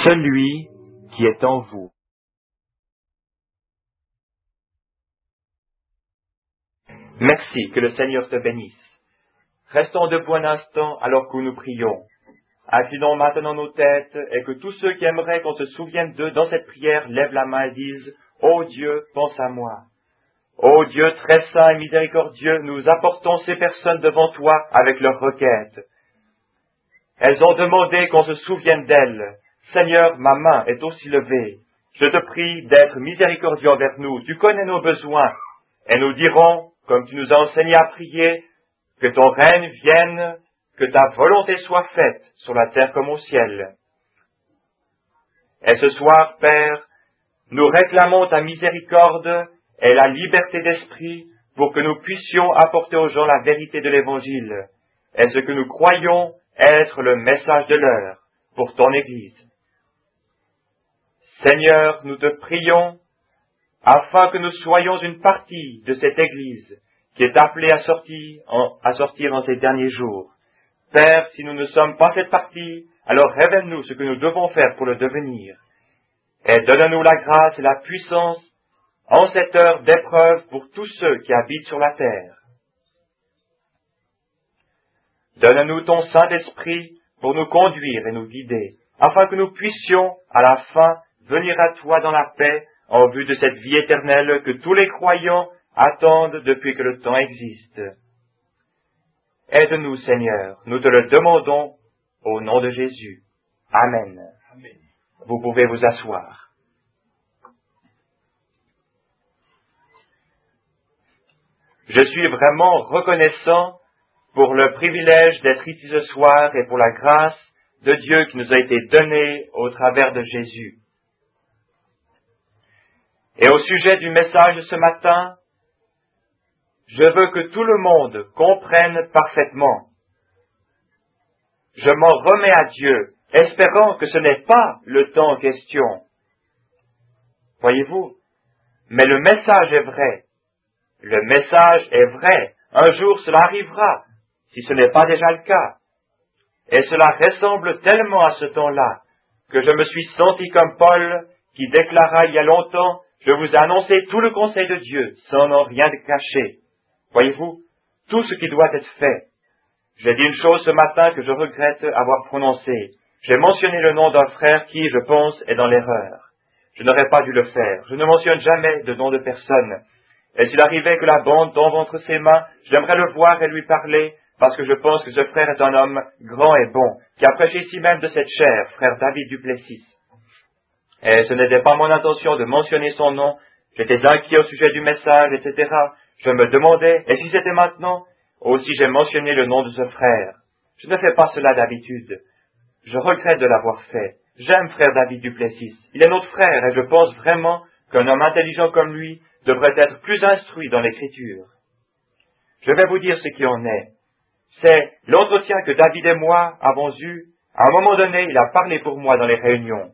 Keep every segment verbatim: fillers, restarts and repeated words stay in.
celui qui est en vous. Merci, que le Seigneur te bénisse. Restons debout un instant alors que nous prions. Inclinons maintenant nos têtes et que tous ceux qui aimeraient qu'on se souvienne d'eux dans cette prière lèvent la main et disent « Ô Dieu, pense à moi ». Ô Dieu très saint et miséricordieux, nous apportons ces personnes devant toi avec leurs requêtes. Elles ont demandé qu'on se souvienne d'elles. Seigneur, ma main est aussi levée. Je te prie d'être miséricordieux envers nous. Tu connais nos besoins. Et nous dirons, comme tu nous as enseigné à prier, que ton règne vienne, que ta volonté soit faite sur la terre comme au ciel. Et ce soir, Père, nous réclamons ta miséricorde et la liberté d'esprit pour que nous puissions apporter aux gens la vérité de l'Évangile et ce que nous croyons être le message de l'heure pour ton Église. Seigneur, nous te prions afin que nous soyons une partie de cette Église qui est appelée à sortir en, à sortir en ces derniers jours. Père, si nous ne sommes pas cette partie, alors révèle-nous ce que nous devons faire pour le devenir. Et donne-nous la grâce et la puissance en cette heure d'épreuve pour tous ceux qui habitent sur la terre. Donne-nous ton Saint-Esprit pour nous conduire et nous guider, afin que nous puissions, à la fin, venir à toi dans la paix, en vue de cette vie éternelle que tous les croyants attendent depuis que le temps existe. Aide-nous, Seigneur, nous te le demandons, au nom de Jésus. Amen. Amen. Vous pouvez vous asseoir. Je suis vraiment reconnaissant pour le privilège d'être ici ce soir et pour la grâce de Dieu qui nous a été donnée au travers de Jésus. Et au sujet du message de ce matin, je veux que tout le monde comprenne parfaitement. Je m'en remets à Dieu, espérant que ce n'est pas le temps en question. Voyez-vous? Mais le message est vrai. Le message est vrai. Un jour cela arrivera, si ce n'est pas déjà le cas. Et cela ressemble tellement à ce temps-là, que je me suis senti comme Paul, qui déclara il y a longtemps, je vous ai annoncé tout le conseil de Dieu, sans en rien cacher. Voyez-vous, tout ce qui doit être fait. J'ai dit une chose ce matin que je regrette avoir prononcée. J'ai mentionné le nom d'un frère qui, je pense, est dans l'erreur. Je n'aurais pas dû le faire. Je ne mentionne jamais de nom de personne. Et s'il arrivait que la bande tombe entre ses mains, j'aimerais le voir et lui parler, parce que je pense que ce frère est un homme grand et bon, qui a prêché ici même de cette chair, frère David Duplessis. Et ce n'était pas mon intention de mentionner son nom. J'étais inquiet au sujet du message, et cetera. Je me demandais, et si c'était maintenant? Aussi j'ai mentionné le nom de ce frère. Je ne fais pas cela d'habitude. Je regrette de l'avoir fait. J'aime frère David Duplessis. Il est notre frère, et je pense vraiment qu'un homme intelligent comme lui devrait être plus instruit dans l'écriture. Je vais vous dire ce qui en est. C'est l'entretien que David et moi avons eu. À un moment donné, il a parlé pour moi dans les réunions.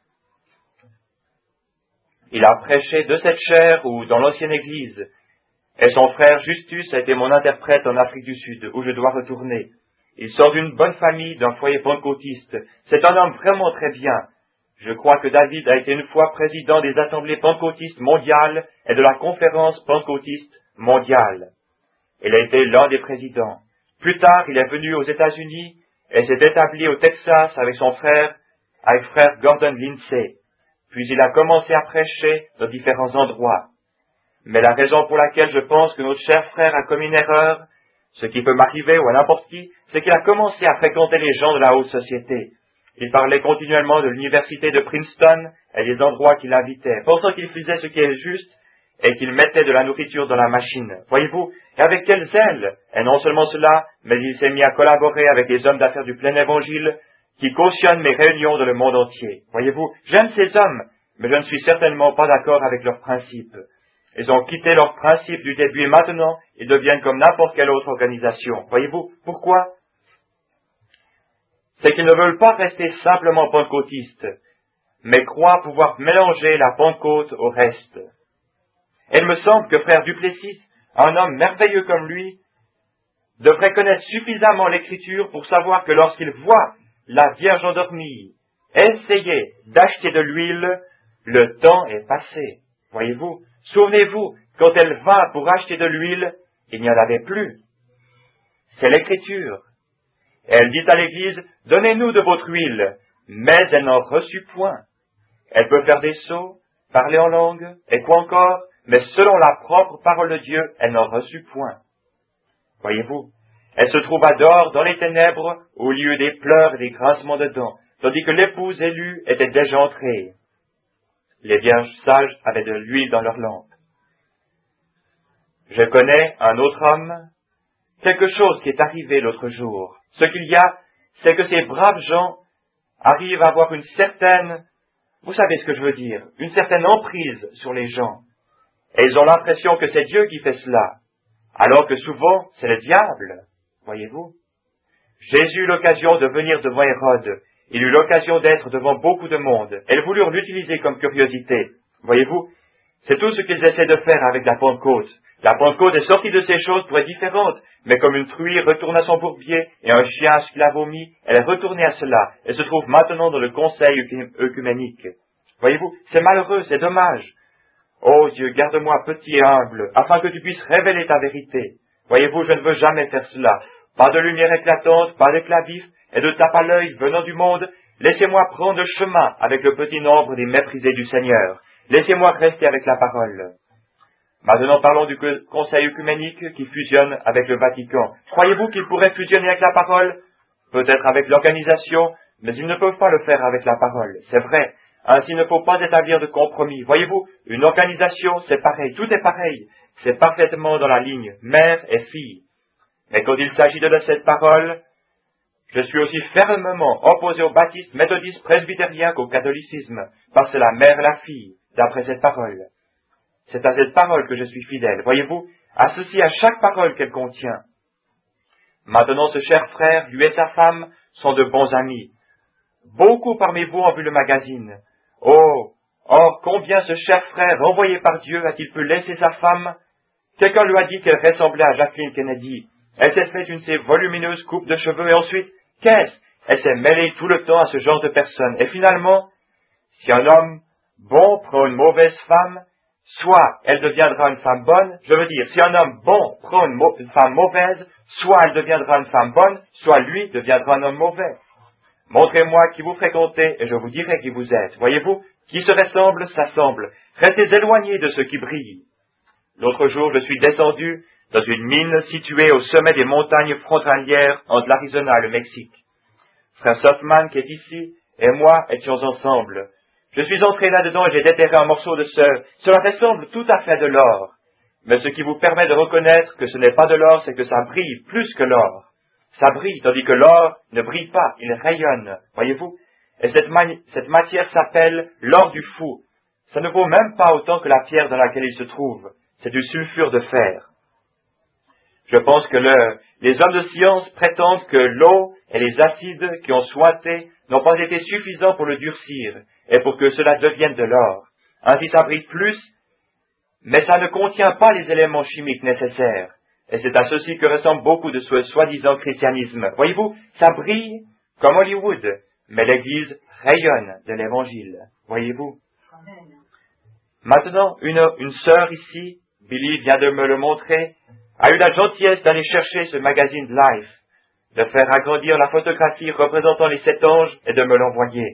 Il a prêché de cette chair ou dans l'ancienne église. Et son frère Justus a été mon interprète en Afrique du Sud, où je dois retourner. Il sort d'une bonne famille, d'un foyer pentecôtiste. C'est un homme vraiment très bien. Je crois que David a été une fois président des assemblées pentecôtistes mondiales et de la conférence pentecôtiste mondiale. Il a été l'un des présidents. Plus tard, il est venu aux États-Unis et s'est établi au Texas avec son frère, avec frère Gordon Lindsay. Puis il a commencé à prêcher dans différents endroits. Mais la raison pour laquelle je pense que notre cher frère a commis une erreur, ce qui peut m'arriver ou à n'importe qui, c'est qu'il a commencé à fréquenter les gens de la haute société. Il parlait continuellement de l'université de Princeton et des endroits qu'il invitait, pensant qu'il faisait ce qui est juste et qu'il mettait de la nourriture dans la machine. Voyez-vous, et avec quel zèle! Et non seulement cela, mais il s'est mis à collaborer avec les hommes d'affaires du plein évangile qui cautionnent mes réunions dans le monde entier. Voyez-vous, j'aime ces hommes, mais je ne suis certainement pas d'accord avec leurs principes. Ils ont quitté leurs principes du début et maintenant, ils deviennent comme n'importe quelle autre organisation. Voyez-vous, pourquoi? C'est qu'ils ne veulent pas rester simplement pentecôtistes, mais croient pouvoir mélanger la Pentecôte au reste. Et il me semble que frère Duplessis, un homme merveilleux comme lui, devrait connaître suffisamment l'Écriture pour savoir que lorsqu'il voit la Vierge endormie Essayez d'acheter de l'huile, le temps est passé. Voyez-vous, souvenez-vous, quand elle va pour acheter de l'huile, il n'y en avait plus. C'est l'Écriture. Elle dit à l'Église, donnez-nous de votre huile, mais elle n'en reçut point. Elle peut faire des sauts, parler en langue, et quoi encore, mais selon la propre parole de Dieu, elle n'en reçut point. Voyez-vous, elle se trouva dehors dans les ténèbres, au lieu des pleurs et des grincements de dents, tandis que l'épouse élue était déjà entrée. Les vierges sages avaient de l'huile dans leurs lampes. Je connais un autre homme, quelque chose qui est arrivé l'autre jour. Ce qu'il y a, c'est que ces braves gens arrivent à avoir une certaine, vous savez ce que je veux dire, une certaine emprise sur les gens. Et ils ont l'impression que c'est Dieu qui fait cela, alors que souvent c'est le diable, voyez-vous. Jésus eut l'occasion de venir devant Hérode. Il eut l'occasion d'être devant beaucoup de monde. Elles voulurent l'utiliser comme curiosité. Voyez-vous, c'est tout ce qu'ils essaient de faire avec la Pentecôte. La Pentecôte est sortie de ces choses pour être différente, mais comme une truie retourne à son bourbier et un chien à ce qu'il a vomi, elle est retournée à cela et se trouve maintenant dans le conseil œcuménique. Voyez-vous, c'est malheureux, c'est dommage. Oh Dieu, garde-moi petit et humble, afin que tu puisses révéler ta vérité. Voyez-vous, je ne veux jamais faire cela. Pas de lumière éclatante, pas d'éclat vif, et de tape à l'œil venant du monde. Laissez-moi prendre le chemin avec le petit nombre des méprisés du Seigneur. Laissez-moi rester avec la parole. Maintenant parlons du conseil œcuménique qui fusionne avec le Vatican. Croyez-vous qu'il pourrait fusionner avec la parole? Peut-être avec l'organisation, mais ils ne peuvent pas le faire avec la parole. C'est vrai. Ainsi, il ne faut pas établir de compromis. Voyez-vous, une organisation, c'est pareil. Tout est pareil. C'est parfaitement dans la ligne, mère et fille. Mais quand il s'agit de cette parole, je suis aussi fermement opposé au baptiste, méthodiste, presbytérien qu'au catholicisme, parce que la mère et la fille, d'après cette parole. C'est à cette parole que je suis fidèle. Voyez-vous, associé à chaque parole qu'elle contient. Maintenant, ce cher frère, lui et sa femme, sont de bons amis. Beaucoup parmi vous ont vu le magazine. Oh, or, combien ce cher frère, envoyé par Dieu, a-t-il pu laisser sa femme? Quelqu'un lui a dit qu'elle ressemblait à Jacqueline Kennedy. Elle s'est faite une de ces volumineuses coupes de cheveux et ensuite, qu'est-ce? Elle s'est mêlée tout le temps à ce genre de personnes. Et finalement, si un homme bon prend une mauvaise femme, soit elle deviendra une femme bonne, je veux dire, si un homme bon prend une, mo- une femme mauvaise, soit elle deviendra une femme bonne, soit lui deviendra un homme mauvais. Montrez-moi qui vous fréquentez et je vous dirai qui vous êtes. Voyez-vous, qui se ressemble, s'assemble. Restez éloignés de ceux qui brillent. L'autre jour, je suis descendu dans une mine située au sommet des montagnes frontalières entre l'Arizona et le Mexique. Frère Softman, qui est ici, et moi étions ensemble. Je suis entré là-dedans et j'ai déterré un morceau de ce. Cela ressemble tout à fait de l'or. Mais ce qui vous permet de reconnaître que ce n'est pas de l'or, c'est que ça brille plus que l'or. Ça brille, tandis que l'or ne brille pas, il rayonne, voyez-vous. Et cette, mani- cette matière s'appelle l'or du fou. Ça ne vaut même pas autant que la pierre dans laquelle il se trouve. C'est du sulfure de fer. Je pense que le, les hommes de science prétendent que l'eau et les acides qui ont sointé n'ont pas été suffisants pour le durcir et pour que cela devienne de l'or. Ainsi ça brille plus, mais ça ne contient pas les éléments chimiques nécessaires. Et c'est à ceci que ressemble beaucoup de ce soi-disant christianisme. Voyez-vous, ça brille comme Hollywood, mais l'Église rayonne de l'Évangile. Voyez-vous. Maintenant, une, une sœur ici, Billy vient de me le montrer, a eu la gentillesse d'aller chercher ce magazine Life, de faire agrandir la photographie représentant les sept anges et de me l'envoyer.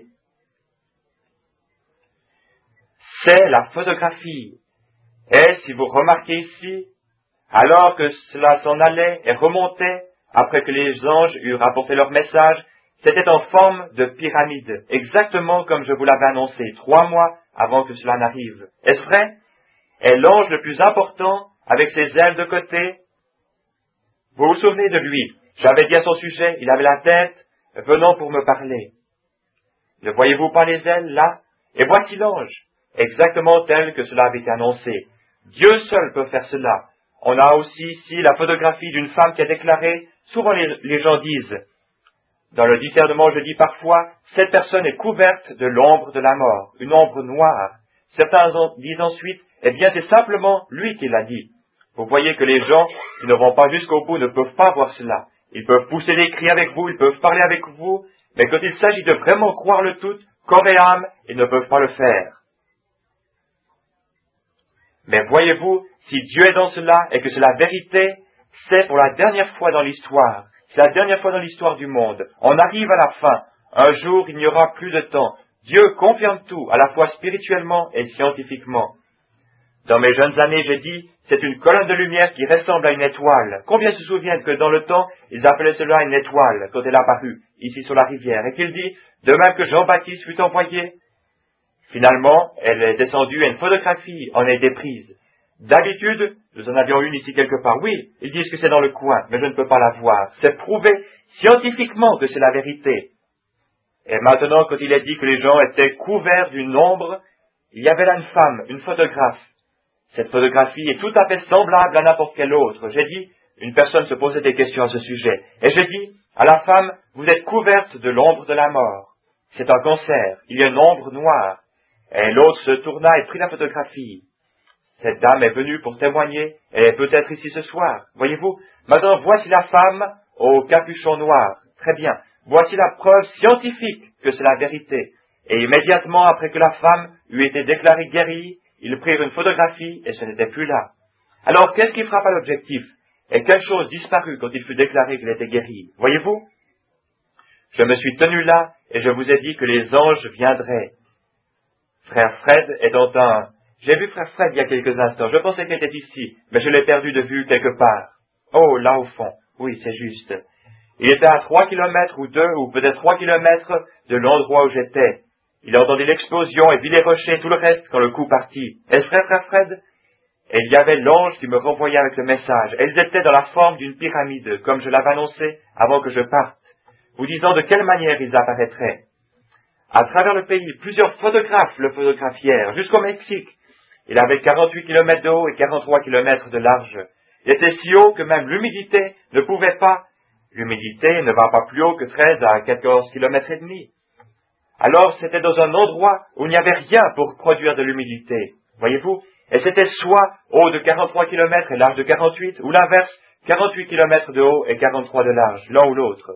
C'est la photographie. Et si vous remarquez ici, alors que cela s'en allait et remontait, après que les anges eurent apporté leur message, c'était en forme de pyramide, exactement comme je vous l'avais annoncé, trois mois avant que cela n'arrive. Est-ce vrai? Et l'ange le plus important, avec ses ailes de côté, vous vous souvenez de lui? J'avais dit à son sujet, il avait la tête venant pour me parler. Ne voyez-vous pas les ailes, là? Et voici l'ange, exactement tel que cela avait été annoncé. Dieu seul peut faire cela. On a aussi ici la photographie d'une femme qui a déclaré, souvent les, les gens disent, dans le discernement je dis parfois, cette personne est couverte de l'ombre de la mort, une ombre noire. Certains disent ensuite, eh bien c'est simplement lui qui l'a dit. Vous voyez que les gens qui ne vont pas jusqu'au bout ne peuvent pas voir cela. Ils peuvent pousser des cris avec vous, ils peuvent parler avec vous, Mais quand il s'agit de vraiment croire le tout, corps et âme, ils ne peuvent pas le faire. Mais voyez-vous, si Dieu est dans cela et que c'est la vérité, c'est pour la dernière fois dans l'histoire. C'est la dernière fois dans l'histoire du monde. On arrive à la fin. Un jour, il n'y aura plus de temps. Dieu confirme tout, à la fois spirituellement et scientifiquement. Dans mes jeunes années, j'ai dit, c'est une colonne de lumière qui ressemble à une étoile. Combien se souviennent que dans le temps, ils appelaient cela une étoile, quand elle apparut, ici sur la rivière, et qu'il dit, de même que Jean-Baptiste fut envoyé. Finalement, elle est descendue et une photographie en a été prise. D'habitude, nous en avions une ici quelque part. Oui, ils disent que c'est dans le coin, mais je ne peux pas la voir. C'est prouvé scientifiquement que c'est la vérité. Et maintenant, quand il est dit que les gens étaient couverts d'une ombre, il y avait là une femme, une photographe. Cette photographie est tout à fait semblable à n'importe quelle autre. J'ai dit, une personne se posait des questions à ce sujet. Et j'ai dit, à la femme, vous êtes couverte de l'ombre de la mort. C'est un cancer, il y a une ombre noire. Et l'autre se tourna et prit la photographie. Cette dame est venue pour témoigner, elle est peut-être ici ce soir. Voyez-vous, maintenant voici la femme au capuchon noir. Très bien, voici la preuve scientifique que c'est la vérité. Et immédiatement après que la femme eut été déclarée guérie, ils prirent une photographie et ce n'était plus là. Alors qu'est-ce qui frappa l'objectif? Et quelle chose disparut quand il fut déclaré qu'il était guéri? Voyez-vous? Je me suis tenu là et je vous ai dit que les anges viendraient. Frère Fred est dans un... J'ai vu frère Fred il y a quelques instants. Je pensais qu'il était ici, mais je l'ai perdu de vue quelque part. Oh, là au fond. Oui, c'est juste. Il était à trois kilomètres ou deux, ou peut-être trois kilomètres de l'endroit où j'étais. Il entendit l'explosion et vit les rochers, tout le reste, quand le coup partit. Est-ce vrai, frère Fred? Et il y avait l'ange qui me renvoyait avec le message. Elles étaient dans la forme d'une pyramide, comme je l'avais annoncé avant que je parte, vous disant de quelle manière ils apparaîtraient. À travers le pays, plusieurs photographes le photographièrent, jusqu'au Mexique. Il avait quarante-huit kilomètres de haut et quarante-trois kilomètres de large. Il était si haut que même l'humidité ne pouvait pas. L'humidité ne va pas plus haut que treize à quatorze kilomètres et demi. Alors c'était dans un endroit où il n'y avait rien pour produire de l'humidité. Voyez-vous? Et c'était soit haut de quarante-trois kilomètres et large de quarante-huit, ou l'inverse, quarante-huit kilomètres de haut et quarante-trois de large, l'un ou l'autre.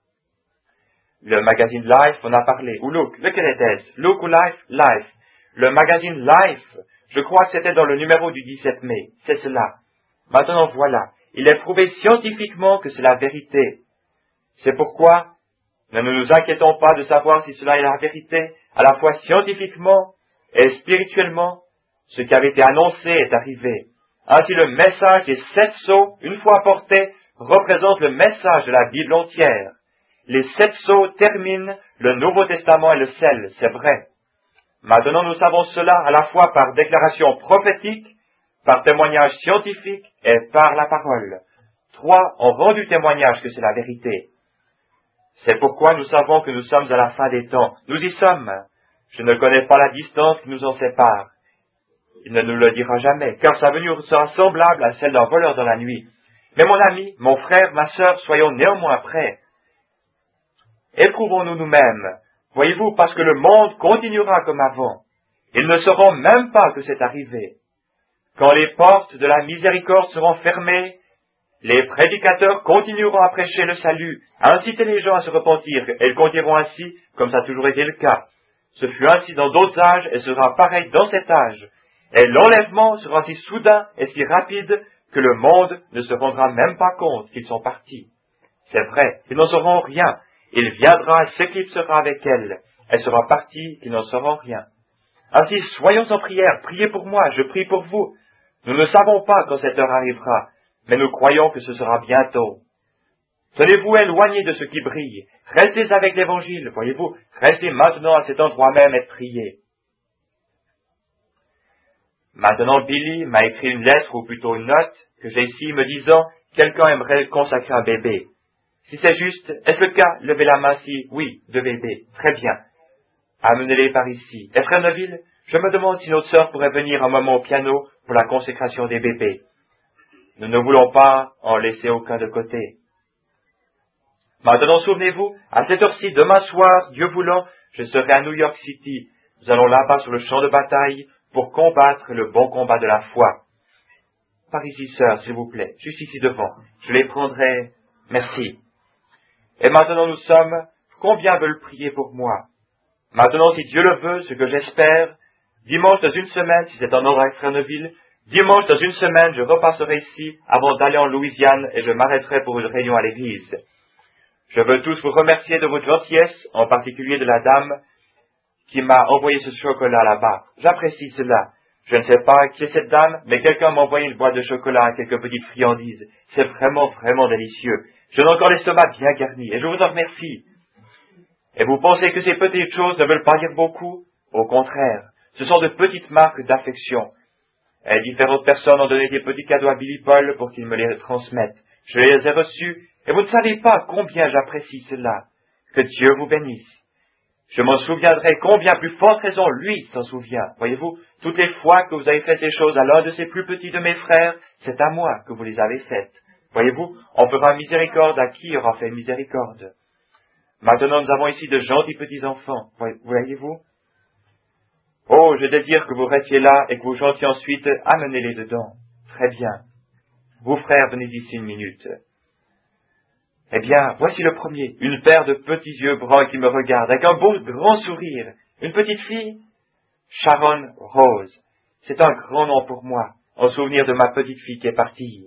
Le magazine Life en a parlé. Ou Look, lequel était-ce? Look ou Life? Life. Le magazine Life, je crois que c'était dans le numéro du dix-sept mai. C'est cela. Maintenant voilà. Il est prouvé scientifiquement que c'est la vérité. C'est pourquoi ne nous inquiétons pas de savoir si cela est la vérité, à la fois scientifiquement et spirituellement. Ce qui avait été annoncé est arrivé. Ainsi le message des sept sceaux, une fois porté, représente le message de la Bible entière. Les sept sceaux terminent le Nouveau Testament et le scellent, c'est vrai. Maintenant nous savons cela à la fois par déclaration prophétique, par témoignage scientifique et par la parole. Trois ont rendu témoignage que c'est la vérité. C'est pourquoi nous savons que nous sommes à la fin des temps. Nous y sommes. Je ne connais pas la distance qui nous en sépare. Il ne nous le dira jamais, car sa venue sera semblable à celle d'un voleur dans la nuit. Mais mon ami, mon frère, ma sœur, soyons néanmoins prêts. Éprouvons-nous nous-mêmes. Voyez-vous, parce que le monde continuera comme avant. Ils ne sauront même pas que c'est arrivé. Quand les portes de la miséricorde seront fermées, les prédicateurs continueront à prêcher le salut, à inciter les gens à se repentir, et ils continueront ainsi, comme ça a toujours été le cas. Ce fut ainsi dans d'autres âges, et sera pareil dans cet âge. Et l'enlèvement sera si soudain et si rapide que le monde ne se rendra même pas compte qu'ils sont partis. C'est vrai, ils n'en sauront rien. Il viendra, s'éclipsera avec elle. Elle sera partie, ils n'en sauront rien. Ainsi, soyons en prière, priez pour moi, je prie pour vous. Nous ne savons pas quand cette heure arrivera, mais nous croyons que ce sera bientôt. Tenez-vous éloignés de ce qui brille. Restez avec l'Évangile, voyez-vous. Restez maintenant à cet endroit même et priez. Maintenant, Billy m'a écrit une lettre, ou plutôt une note, que j'ai ici, me disant « Quelqu'un aimerait consacrer un bébé. » Si c'est juste, est-ce le cas? Levez la main si oui, deux bébés. Très bien. Amenez-les par ici. Et frère Neville, je me demande si notre sœur pourrait venir un moment au piano pour la consécration des bébés. Nous ne voulons pas en laisser aucun de côté. Maintenant, souvenez-vous, à cette heure-ci, demain soir, Dieu voulant, je serai à New York City. Nous allons là-bas sur le champ de bataille pour combattre le bon combat de la foi. Par ici, sœur, s'il vous plaît, juste ici devant. Je les prendrai. Merci. Et maintenant, nous sommes combien veulent prier pour moi. Maintenant, si Dieu le veut, ce que j'espère, dimanche dans une semaine, si c'est en ordre à Fresneville, dimanche dans une semaine, je repasserai ici avant d'aller en Louisiane et je m'arrêterai pour une réunion à l'église. Je veux tous vous remercier de votre gentillesse, en particulier de la dame qui m'a envoyé ce chocolat là-bas. J'apprécie cela. Je ne sais pas qui est cette dame, mais quelqu'un m'a envoyé une boîte de chocolat et quelques petites friandises. C'est vraiment, vraiment délicieux. Je n'ai encore l'estomac bien garni, et je vous en remercie. Et vous pensez que ces petites choses ne veulent pas dire beaucoup? Au contraire, ce sont de petites marques d'affection. Et différentes personnes ont donné des petits cadeaux à Billy Paul pour qu'il me les transmette. Je les ai reçus, et vous ne savez pas combien j'apprécie cela. Que Dieu vous bénisse. Je m'en souviendrai combien plus forte raison lui s'en souvient. Voyez-vous, toutes les fois que vous avez fait ces choses à l'un de ces plus petits de mes frères, c'est à moi que vous les avez faites. Voyez-vous, on fera miséricorde à qui aura fait miséricorde. Maintenant, nous avons ici de gentils petits enfants. Voyez-vous? Oh, je désire que vous restiez là et que vous chantiez ensuite, amenez-les dedans. Très bien. Vous, frères, venez ici une minute. Eh bien, voici le premier, une paire de petits yeux bruns qui me regardent, avec un beau grand sourire. Une petite fille? Sharon Rose. C'est un grand nom pour moi, en souvenir de ma petite fille qui est partie.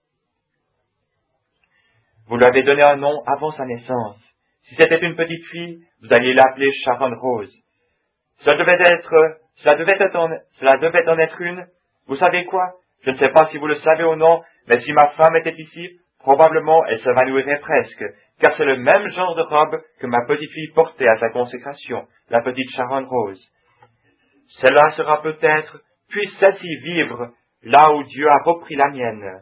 Vous lui avez donné un nom avant sa naissance. Si c'était une petite fille, vous alliez l'appeler Sharon Rose. Cela devait être, cela devait être en, cela devait en être une. Vous savez quoi? Je ne sais pas si vous le savez ou non, mais si ma femme était ici, probablement elle s'évanouirait presque, car c'est le même genre de robe que ma petite fille portait à sa consécration, la petite Sharon Rose. Cela sera peut-être, puisse celle-ci vivre là où Dieu a repris la mienne.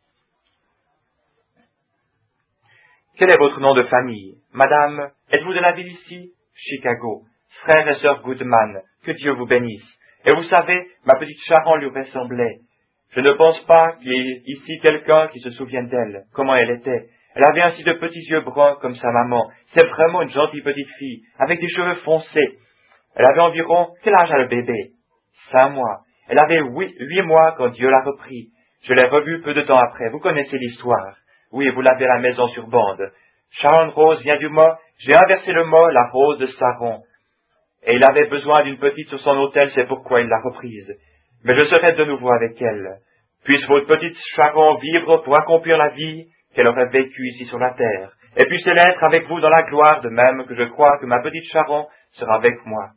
Quel est votre nom de famille? Madame, êtes-vous de la ville ici? Chicago. Frère et sœur Goodman, que Dieu vous bénisse. Et vous savez, ma petite Sharon lui ressemblait. Je ne pense pas qu'il y ait ici quelqu'un qui se souvienne d'elle, comment elle était. Elle avait ainsi de petits yeux bruns comme sa maman. C'est vraiment une gentille petite fille, avec des cheveux foncés. Elle avait environ, quel âge a le bébé? Cinq mois. Elle avait huit, huit mois quand Dieu l'a repris. Je l'ai revue peu de temps après. Vous connaissez l'histoire. Oui, vous l'avez à la maison sur bande. Sharon Rose vient du mot, j'ai inversé le mot, la rose de Saron. Et il avait besoin d'une petite sur son autel, c'est pourquoi il l'a reprise. Mais je serai de nouveau avec elle. Puisse votre petite Sharon vivre pour accomplir la vie qu'elle aurait vécue ici sur la terre. Et puisse-elle être avec vous dans la gloire, de même que je crois que ma petite Sharon sera avec moi.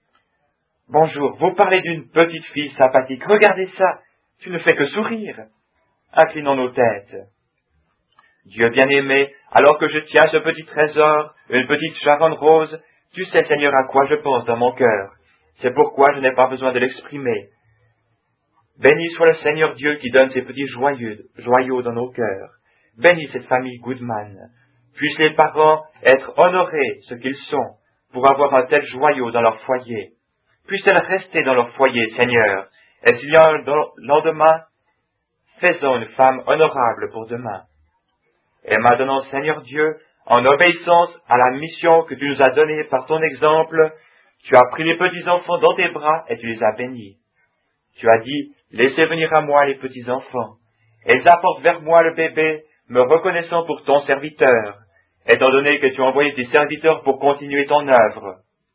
Bonjour, vous parlez d'une petite fille sympathique. Regardez ça, tu ne fais que sourire. Inclinons nos têtes. Dieu bien-aimé, alors que je tiens ce petit trésor, une petite Sharon Rose, tu sais, Seigneur, à quoi je pense dans mon cœur. C'est pourquoi je n'ai pas besoin de l'exprimer. Béni soit le Seigneur Dieu qui donne ces petits joyaux, joyaux dans nos cœurs. Bénis cette famille Goodman. Puissent les parents être honorés, ce qu'ils sont, pour avoir un tel joyau dans leur foyer. Puissent-elles rester dans leur foyer, Seigneur. Et s'il y a un lendemain, faisons une femme honorable pour demain. Et maintenant, Seigneur Dieu, en obéissance à la mission que tu nous as donnée par ton exemple, tu as pris les petits-enfants dans tes bras et tu les as bénis. Tu as dit, laissez venir à moi les petits-enfants. Et ils apportent vers moi le bébé, me reconnaissant pour ton serviteur, étant donné que tu as envoyé tes serviteurs pour continuer ton œuvre.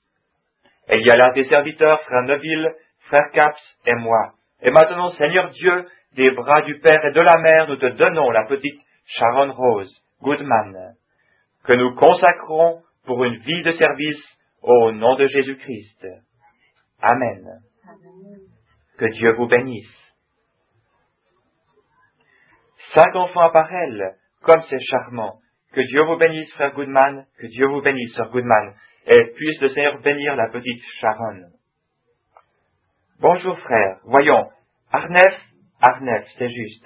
Et il y a là tes serviteurs, frère Neville, frère Capps et moi. Et maintenant, Seigneur Dieu, des bras du Père et de la Mère, nous te donnons la petite Sharon Rose Goodman, que nous consacrons pour une vie de service au nom de Jésus-Christ. Amen. Amen. Que Dieu vous bénisse. Cinq enfants à part elle, comme c'est charmant. Que Dieu vous bénisse, frère Goodman, que Dieu vous bénisse, sœur Goodman, et puisse le Seigneur bénir la petite Sharon. Bonjour, frère. Voyons, Arnef, Arnef, c'est juste.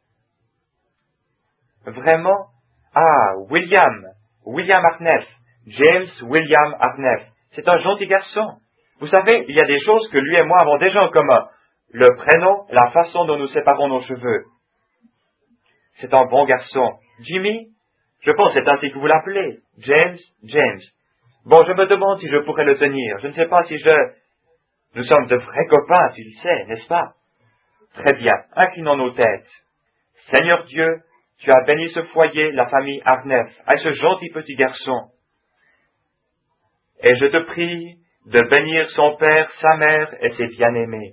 Vraiment? Ah, William, William Arnef, James William Arnef. C'est un gentil garçon. Vous savez, il y a des choses que lui et moi avons déjà en commun. Le prénom, la façon dont nous séparons nos cheveux. C'est un bon garçon. Jimmy? Je pense que c'est ainsi que vous l'appelez. James, James. Bon, je me demande si je pourrais le tenir. Je ne sais pas si je... Nous sommes de vrais copains, tu le sais, n'est-ce pas? Très bien, inclinons nos têtes. Seigneur Dieu, tu as béni ce foyer, la famille Arnef, avec ce gentil petit garçon. et je te prie de bénir son père, sa mère et ses bien-aimés.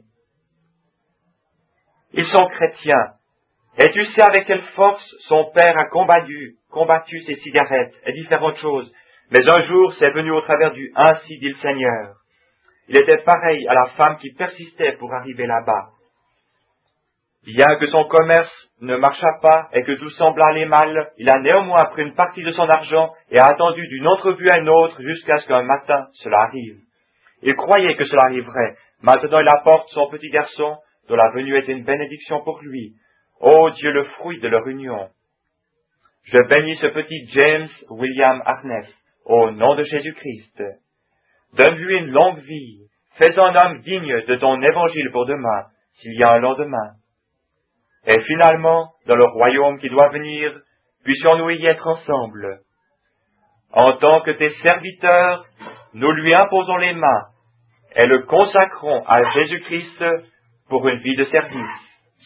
Ils sont chrétiens, et tu sais avec quelle force son père a combattu, combattu ses cigarettes et différentes choses, mais un jour c'est venu au travers du « Ainsi dit le Seigneur ». Il était pareil à la femme qui persistait pour arriver là-bas. Bien que son commerce ne marchât pas et que tout semble aller mal, il a néanmoins pris une partie de son argent et a attendu d'une entrevue à une autre jusqu'à ce qu'un matin cela arrive. Il croyait que cela arriverait. Maintenant il apporte son petit garçon, dont la venue était une bénédiction pour lui. Ô Dieu, le fruit de leur union. Je bénis ce petit James William Arnett, au nom de Jésus-Christ. Donne-lui une longue vie. Fais-en un homme digne de ton évangile pour demain, s'il y a un lendemain. Et finalement, dans le royaume qui doit venir, puissions-nous y être ensemble. En tant que tes serviteurs, nous lui imposons les mains et le consacrons à Jésus-Christ pour une vie de service.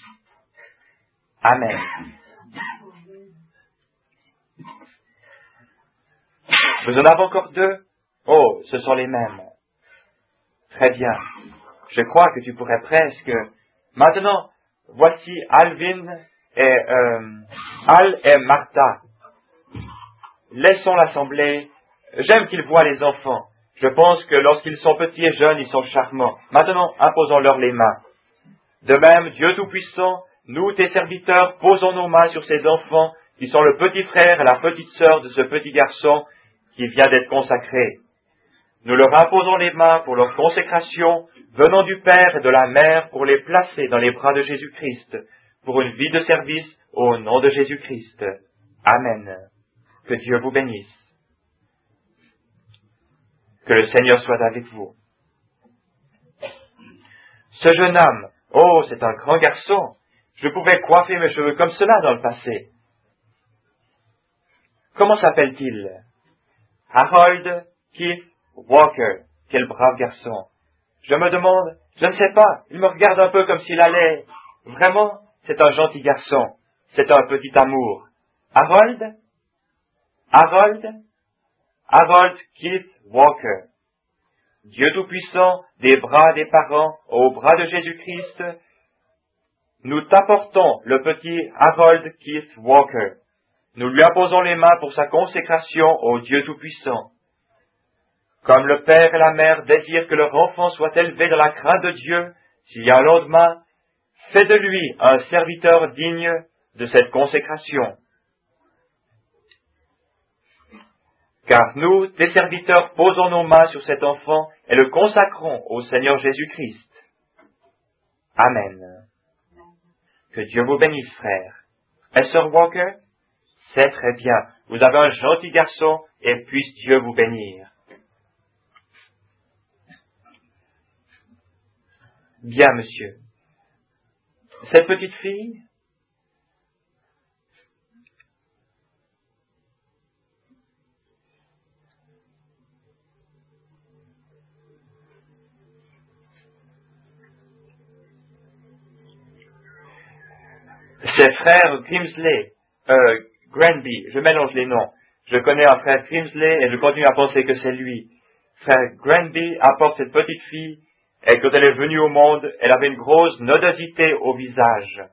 Amen. Vous en avez encore deux? Oh, ce sont les mêmes. Très bien. Je crois que tu pourrais presque... Maintenant, voici Alvin et euh, Al et Martha. Laissons l'assemblée. J'aime qu'ils voient les enfants. Je pense que lorsqu'ils sont petits et jeunes, ils sont charmants. Maintenant, imposons-leur les mains. De même, Dieu Tout-Puissant, nous, tes serviteurs, posons nos mains sur ces enfants qui sont le petit frère et la petite sœur de ce petit garçon qui vient d'être consacré. Nous leur imposons les mains pour leur consécration, venant du Père et de la Mère, pour les placer dans les bras de Jésus-Christ, pour une vie de service au nom de Jésus-Christ. Amen. Que Dieu vous bénisse. Que le Seigneur soit avec vous. Ce jeune homme, oh, c'est un grand garçon. Je pouvais coiffer mes cheveux comme cela dans le passé. Comment s'appelle-t-il? Harold Keith Walker. Quel brave garçon. Je me demande, je ne sais pas, il me regarde un peu comme s'il allait. Vraiment, c'est un gentil garçon. C'est un petit amour. Harold? Harold? Harold Keith Walker. Dieu Tout-Puissant, des bras des parents aux bras de Jésus-Christ, nous t'apportons le petit Harold Keith Walker. Nous lui imposons les mains pour sa consécration au Dieu Tout-Puissant. Comme le père et la mère désirent que leur enfant soit élevé dans la crainte de Dieu, s'il y a un lendemain, fais de lui un serviteur digne de cette consécration. Car nous, tes serviteurs, posons nos mains sur cet enfant et le consacrons au Seigneur Jésus-Christ. Amen. Que Dieu vous bénisse, frère. Et sœur Walker? C'est très bien. Vous avez un gentil garçon et puisse Dieu vous bénir. Bien, monsieur. Cette petite fille? C'est frère Grimsley, euh, Granby, je mélange les noms. Je connais un frère Grimsley et je continue à penser que c'est lui. Frère Granby apporte cette petite fille et quand elle est venue au monde, elle avait une grosse nodosité au visage.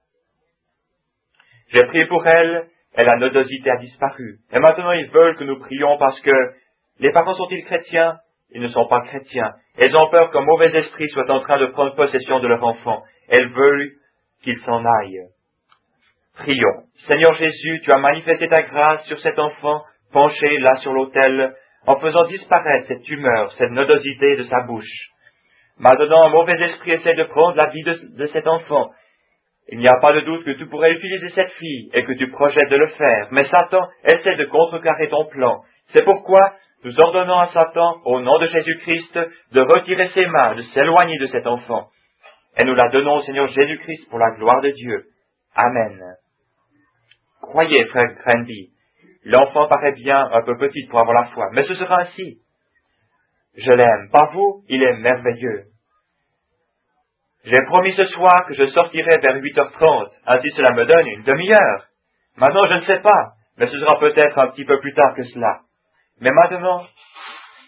J'ai prié pour elle et la nodosité a disparu. Et maintenant ils veulent que nous prions parce que les parents sont-ils chrétiens? Ils ne sont pas chrétiens. Elles ont peur qu'un mauvais esprit soit en train de prendre possession de leur enfant. Elles veulent qu'il s'en aille. Prions. Seigneur Jésus, tu as manifesté ta grâce sur cet enfant, penché là sur l'autel, en faisant disparaître cette tumeur, cette nodosité de sa bouche. Maintenant, un mauvais esprit essaie de prendre la vie de, de cet enfant. Il n'y a pas de doute que tu pourrais utiliser cette fille et que tu projettes de le faire, mais Satan essaie de contrecarrer ton plan. C'est pourquoi nous ordonnons à Satan, au nom de Jésus-Christ, de retirer ses mains, de s'éloigner de cet enfant. Et nous la donnons au Seigneur Jésus-Christ pour la gloire de Dieu. Amen. Croyez, frère Granby, l'enfant paraît bien un peu petit pour avoir la foi, mais ce sera ainsi. Je l'aime, pas vous, il est merveilleux. J'ai promis ce soir que je sortirai vers huit heures trente, ainsi cela me donne une demi-heure. Maintenant je ne sais pas, mais ce sera peut-être un petit peu plus tard que cela. Mais maintenant,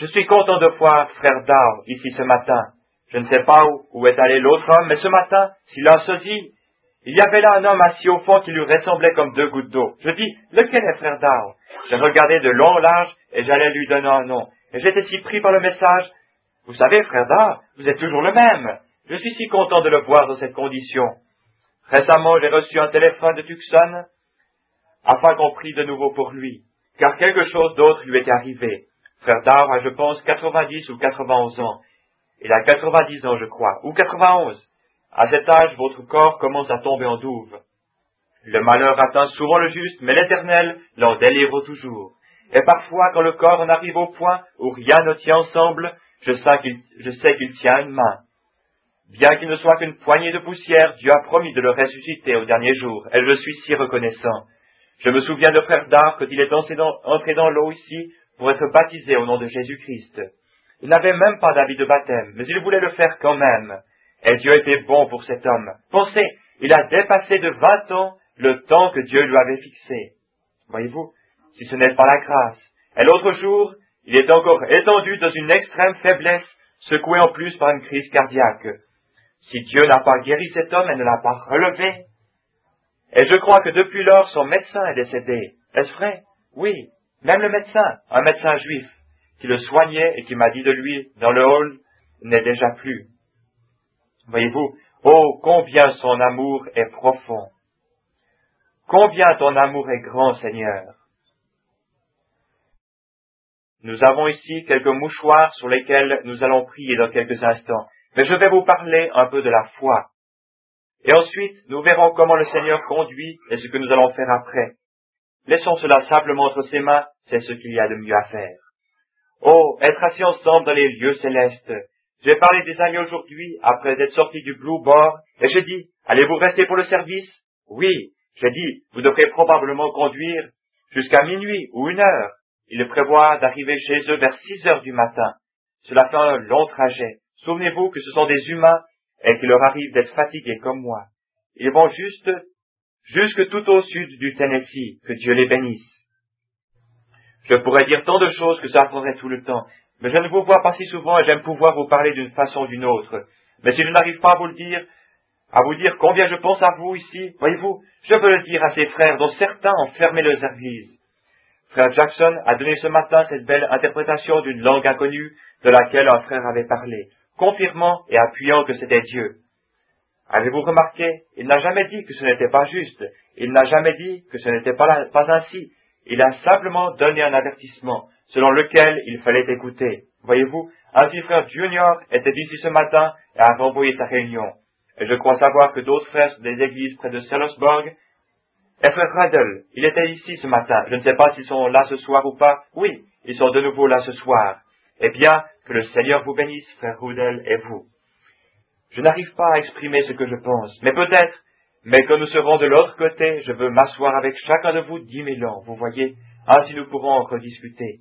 Je suis content de voir frère Dow ici ce matin. Je ne sais pas où, où est allé l'autre homme, mais ce matin, s'il a un sosie, il y avait là un homme assis au fond qui lui ressemblait comme deux gouttes d'eau. Je dis, lequel est frère Dow? Je regardais de long en large et j'allais lui donner un nom. Et j'étais si pris par le message. Vous savez, frère Dow, vous êtes toujours le même. Je suis si content de le voir dans cette condition. Récemment, j'ai reçu un téléphone de Tucson afin qu'on prie de nouveau pour lui, car quelque chose d'autre lui était arrivé. Frère Dow a, je pense, quatre-vingt-dix ou quatre-vingt-onze ans. Il a quatre-vingt-dix ans, je crois, ou quatre-vingt-onze. À cet âge, votre corps commence à tomber en douve. Le malheur atteint souvent le juste, mais l'Éternel l'en délivre toujours. Et parfois, quand le corps en arrive au point où rien ne tient ensemble, je sais qu'il, je sais qu'il tient une main. Bien qu'il ne soit qu'une poignée de poussière, Dieu a promis de le ressusciter au dernier jour, et je suis si reconnaissant. Je me souviens de frère Dar quand il est entré dans, entré dans l'eau ici pour être baptisé au nom de Jésus-Christ. Il n'avait même pas d'habit de baptême, mais il voulait le faire quand même. Et Dieu était bon pour cet homme. Pensez, il a dépassé de vingt ans le temps que Dieu lui avait fixé. Voyez-vous, si ce n'est pas la grâce. Et l'autre jour, il est encore étendu dans une extrême faiblesse, secoué en plus par une crise cardiaque. Si Dieu n'a pas guéri cet homme et ne l'a pas relevé, et je crois que depuis lors son médecin est décédé. Est-ce vrai? Oui, même le médecin, un médecin juif, qui le soignait et qui m'a dit de lui dans le hall, n'est déjà plus. Voyez-vous, oh, combien son amour est profond. Combien ton amour est grand, Seigneur. Nous avons ici quelques mouchoirs sur lesquels nous allons prier dans quelques instants, mais je vais vous parler un peu de la foi. Et ensuite, nous verrons comment le Seigneur conduit et ce que nous allons faire après. Laissons cela simplement entre ses mains, c'est ce qu'il y a de mieux à faire. Oh, être assis ensemble dans les lieux célestes. J'ai parlé des agneaux aujourd'hui, après être sorti du Blue Bar, et j'ai dit, allez-vous rester pour le service? Oui, j'ai dit, vous devrez probablement conduire jusqu'à minuit ou une heure. Ils prévoient d'arriver chez eux vers six heures du matin. Cela fait un long trajet. Souvenez-vous que ce sont des humains et qu'il leur arrive d'être fatigués comme moi. Ils vont juste, jusque tout au sud du Tennessee, que Dieu les bénisse. Je pourrais dire tant de choses que ça prendrait tout le temps, mais je ne vous vois pas si souvent et j'aime pouvoir vous parler d'une façon ou d'une autre. Mais si je n'arrive pas à vous le dire, à vous dire combien je pense à vous ici, voyez-vous, je veux le dire à ces frères dont certains ont fermé leurs églises. Frère Jackson a donné ce matin cette belle interprétation d'une langue inconnue de laquelle un frère avait parlé, confirmant et appuyant que c'était Dieu. Avez-vous remarqué, il n'a jamais dit que ce n'était pas juste, il n'a jamais dit que ce n'était pas, la, pas ainsi, il a simplement donné un avertissement, selon lequel il fallait écouter. Voyez-vous, ainsi frère Junior était ici ce matin et a renvoyé sa réunion. Et je crois savoir que d'autres frères des églises près de Sellersburg. Et frère Radel, il était ici ce matin. Je ne sais pas s'ils sont là ce soir ou pas. Oui, ils sont de nouveau là ce soir. Eh bien, que le Seigneur vous bénisse, frère Rudel et vous. Je n'arrive pas à exprimer ce que je pense, mais peut-être, mais quand nous serons de l'autre côté, je veux m'asseoir avec chacun de vous dix mille ans, vous voyez, ainsi nous pourrons encore discuter.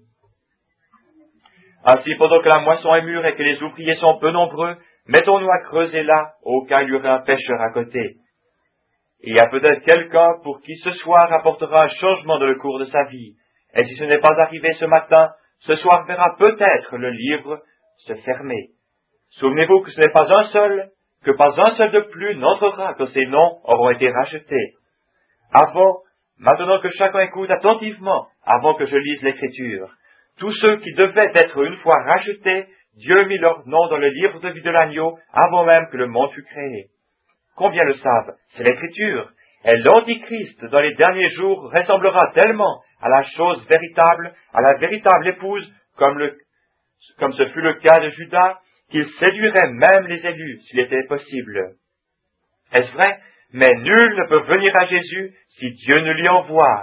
Ainsi, pendant que la moisson est mûre et que les ouvriers sont peu nombreux, mettons-nous à creuser là, au cas où il y aurait un pêcheur à côté. Il y a peut-être quelqu'un pour qui ce soir apportera un changement dans le cours de sa vie. Et si ce n'est pas arrivé ce matin, ce soir verra peut-être le livre se fermer. Souvenez-vous que ce n'est pas un seul, que pas un seul de plus n'entrera quand ces noms auront été rachetés. Avant, maintenant que chacun écoute attentivement, avant que je lise l'Écriture, tous ceux qui devaient être une fois rachetés, Dieu mit leur nom dans le livre de vie de l'agneau avant même que le monde fût créé. Combien le savent? C'est l'Écriture. Et l'Antichrist, dans les derniers jours, ressemblera tellement à la chose véritable, à la véritable épouse, comme, le, comme ce fut le cas de Judas, qu'il séduirait même les élus, s'il était possible. Est-ce vrai? Mais nul ne peut venir à Jésus si Dieu ne lui envoie.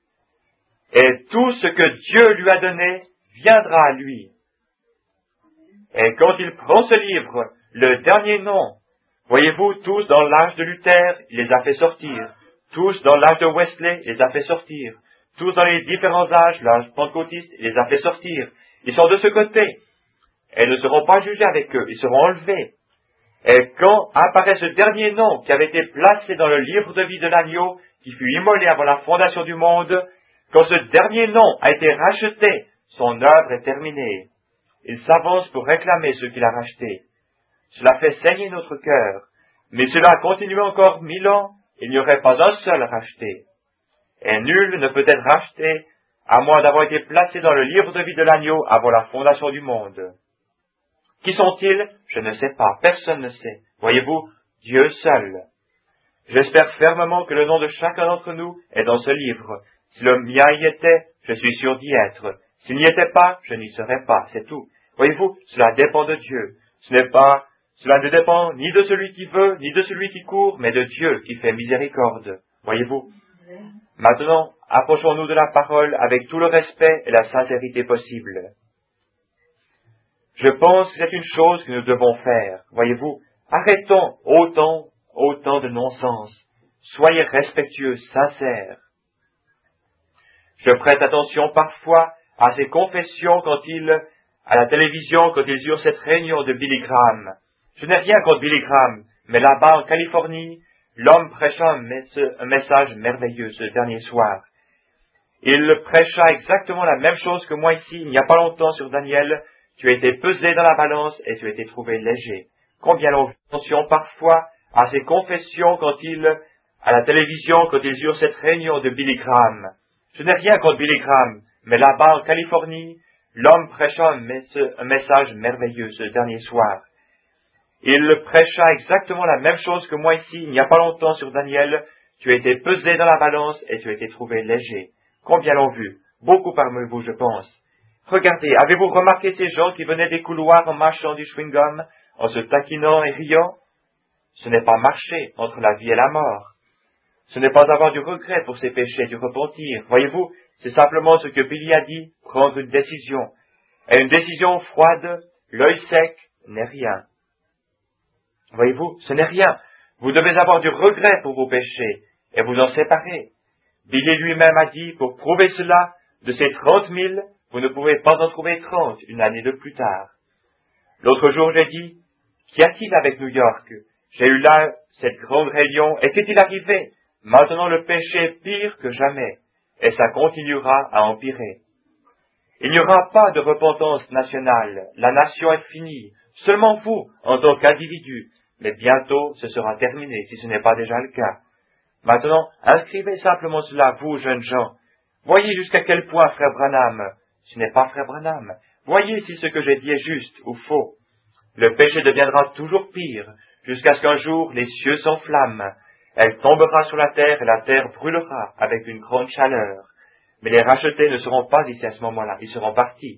Et tout ce que Dieu lui a donné viendra à lui. Et quand il prend ce livre, le dernier nom, voyez-vous, tous dans l'âge de Luther, il les a fait sortir. Tous dans l'âge de Wesley, il les a fait sortir. Tous dans les différents âges, l'âge pentecôtiste, il les a fait sortir. Ils sont de ce côté. Et ils ne seront pas jugés avec eux, ils seront enlevés. Et quand apparaît ce dernier nom qui avait été placé dans le livre de vie de l'agneau, qui fut immolé avant la fondation du monde, quand ce dernier nom a été racheté, son œuvre est terminée. il s'avance pour réclamer ce qu'il a racheté. Cela fait saigner notre cœur, mais cela a continué encore mille ans, il n'y aurait pas un seul racheté. Et nul ne peut être racheté, à moins d'avoir été placé dans le livre de vie de l'agneau avant la fondation du monde. Qui sont-ils? Je ne sais pas, personne ne sait. Voyez-vous, Dieu seul. J'espère fermement que le nom de chacun d'entre nous est dans ce livre. Si le mien y était, je suis sûr d'y être. S'il n'y était pas, je n'y serais pas, c'est tout. Voyez-vous, cela dépend de Dieu. Ce n'est pas, cela ne dépend ni de celui qui veut, ni de celui qui court, mais de Dieu qui fait miséricorde. Voyez-vous? Maintenant, approchons-nous de la parole avec tout le respect et la sincérité possible. Je pense que c'est une chose que nous devons faire. Voyez-vous, arrêtons autant, autant de non-sens. Soyez respectueux, sincères. Je prête attention parfois à ces confessions quand ils, à la télévision, quand ils eurent cette réunion de Billy Graham. Je n'ai rien contre Billy Graham, mais là-bas en Californie, l'homme prêcha un, mess- un message merveilleux ce dernier soir. Il prêcha exactement la même chose que moi ici, il n'y a pas longtemps sur Daniel. Tu as été pesé dans la balance et tu as été trouvé léger. Combien l'on fait attention parfois à ces confessions quand ils, à la télévision, quand ils eurent cette réunion de Billy Graham. Je n'ai rien contre Billy Graham, mais là-bas en Californie, l'homme prêcha un, mess- un message merveilleux ce dernier soir. Il prêcha exactement la même chose que moi ici, il n'y a pas longtemps sur Daniel. Tu as été pesé dans la balance et tu as été trouvé léger. Combien l'ont vu? Beaucoup parmi vous, je pense. Regardez, avez-vous remarqué ces gens qui venaient des couloirs en mâchant du chewing-gum, en se taquinant et riant? Ce n'est pas marcher entre la vie et la mort. Ce n'est pas avoir du regret pour ses péchés, du repentir. Voyez-vous, c'est simplement ce que Billy a dit, prendre une décision. Et une décision froide, l'œil sec, n'est rien. Voyez-vous, ce n'est rien. Vous devez avoir du regret pour vos péchés, et vous en séparer. Billy lui-même a dit, pour prouver cela, de ces trente mille, vous ne pouvez pas en trouver trente une année de plus tard. L'autre jour, j'ai dit, qu'y a-t-il avec New York? J'ai eu là cette grande réunion, et qu'est-il arrivé? Maintenant le péché est pire que jamais, et ça continuera à empirer. Il n'y aura pas de repentance nationale, la nation est finie, seulement vous, en tant qu'individu, mais bientôt ce sera terminé, si ce n'est pas déjà le cas. Maintenant, inscrivez simplement cela, vous, jeunes gens. Voyez jusqu'à quel point, frère Branham, ce n'est pas frère Branham, voyez si ce que j'ai dit est juste ou faux. Le péché deviendra toujours pire, jusqu'à ce qu'un jour les cieux s'enflamment. Elle tombera sur la terre et la terre brûlera avec une grande chaleur. Mais les rachetés ne seront pas ici à ce moment-là, ils seront partis.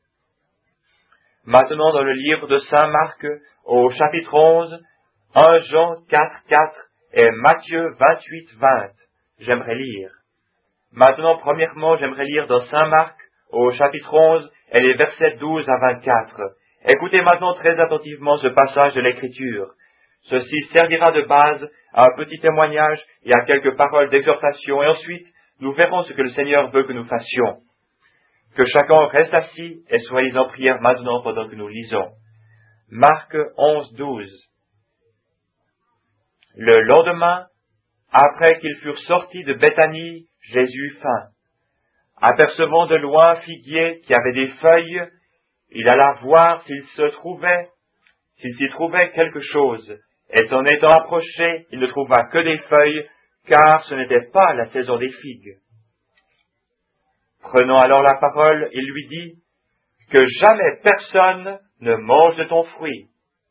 Maintenant, dans le livre de Saint Marc, au chapitre onze, premier Jean quatre, quatre et Matthieu vingt-huit, vingt, j'aimerais lire. Maintenant, premièrement, j'aimerais lire dans Saint Marc, au chapitre onze, et les versets douze à vingt-quatre. Écoutez maintenant très attentivement ce passage de l'Écriture. Ceci servira de base à un petit témoignage et à quelques paroles d'exhortation, et ensuite, nous verrons ce que le Seigneur veut que nous fassions. Que chacun reste assis et soyez en prière maintenant pendant que nous lisons. Marc onze, douze. Le lendemain, après qu'ils furent sortis de Béthanie, Jésus eut faim. Apercevant de loin un figuier qui avait des feuilles, il alla voir s'il se trouvait, s'il s'y trouvait quelque chose. Et en étant approché, il ne trouva que des feuilles, car ce n'était pas la saison des figues. Prenant alors la parole, il lui dit, « Que jamais personne ne mange de ton fruit. »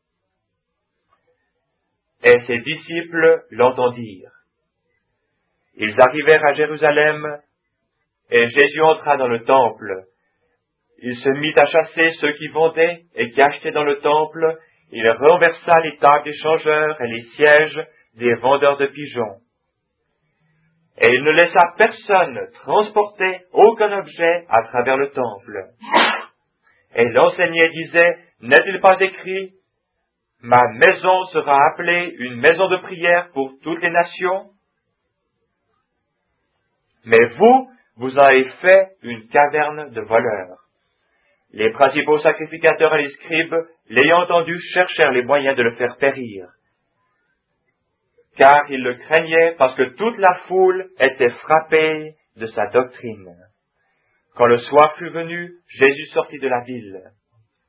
Et ses disciples l'entendirent. Ils arrivèrent à Jérusalem, et Jésus entra dans le temple. Il se mit à chasser ceux qui vendaient et qui achetaient dans le temple. Il renversa les tables des changeurs et les sièges des vendeurs de pigeons. Et il ne laissa personne transporter aucun objet à travers le temple. Et l'enseignait disait, n'est-il pas écrit, « Ma maison sera appelée une maison de prière pour toutes les nations » Mais vous, vous avez fait une caverne de voleurs. Les principaux sacrificateurs et les scribes, l'ayant entendu, cherchèrent les moyens de le faire périr. Car ils le craignaient parce que toute la foule était frappée de sa doctrine. Quand le soir fut venu, Jésus sortit de la ville.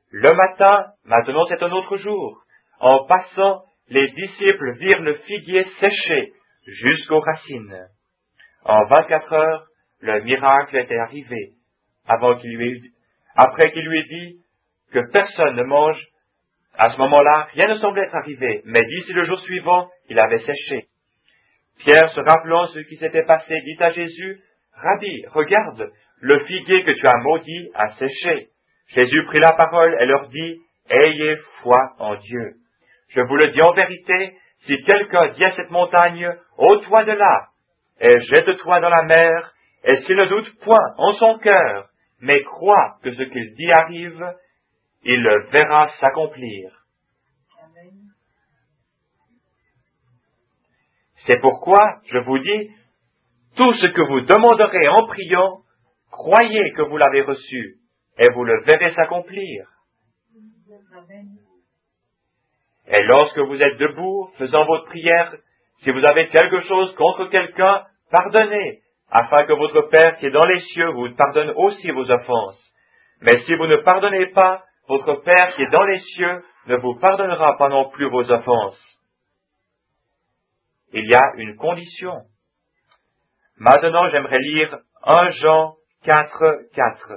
Le matin, maintenant c'est un autre jour. En passant, les disciples virent le figuier séché jusqu'aux racines. En vingt-quatre heures, le miracle était arrivé, avant qu'il lui ait, après qu'il lui ait dit que personne ne mange. À ce moment-là, rien ne semblait être arrivé, mais d'ici le jour suivant, il avait séché. Pierre, se rappelant ce qui s'était passé, dit à Jésus, « Rabbi, regarde, le figuier que tu as maudit a séché. » Jésus prit la parole et leur dit, « Ayez foi en Dieu. Je vous le dis en vérité, si quelqu'un dit à cette montagne, « ôte-toi de là, et jette-toi dans la mer, » et s'il ne doute point en son cœur, mais croit que ce qu'il dit arrive, il le verra s'accomplir. Amen. C'est pourquoi, je vous dis, tout ce que vous demanderez en priant, croyez que vous l'avez reçu, et vous le verrez s'accomplir. Amen. Et lorsque vous êtes debout, faisant votre prière, si vous avez quelque chose contre quelqu'un, pardonnez, afin que votre Père qui est dans les cieux vous pardonne aussi vos offenses. Mais si vous ne pardonnez pas, votre Père qui est dans les cieux ne vous pardonnera pas non plus vos offenses. Il y a une condition. Maintenant, j'aimerais lire un Jean quatre, quatre.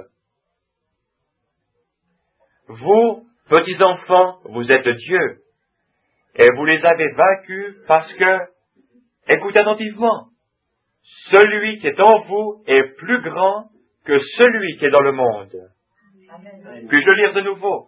Vous, petits enfants, vous êtes Dieu, et vous les avez vaincus parce que, écoutez attentivement, celui qui est en vous est plus grand que celui qui est dans le monde. Amen. Puis-je le lire de nouveau?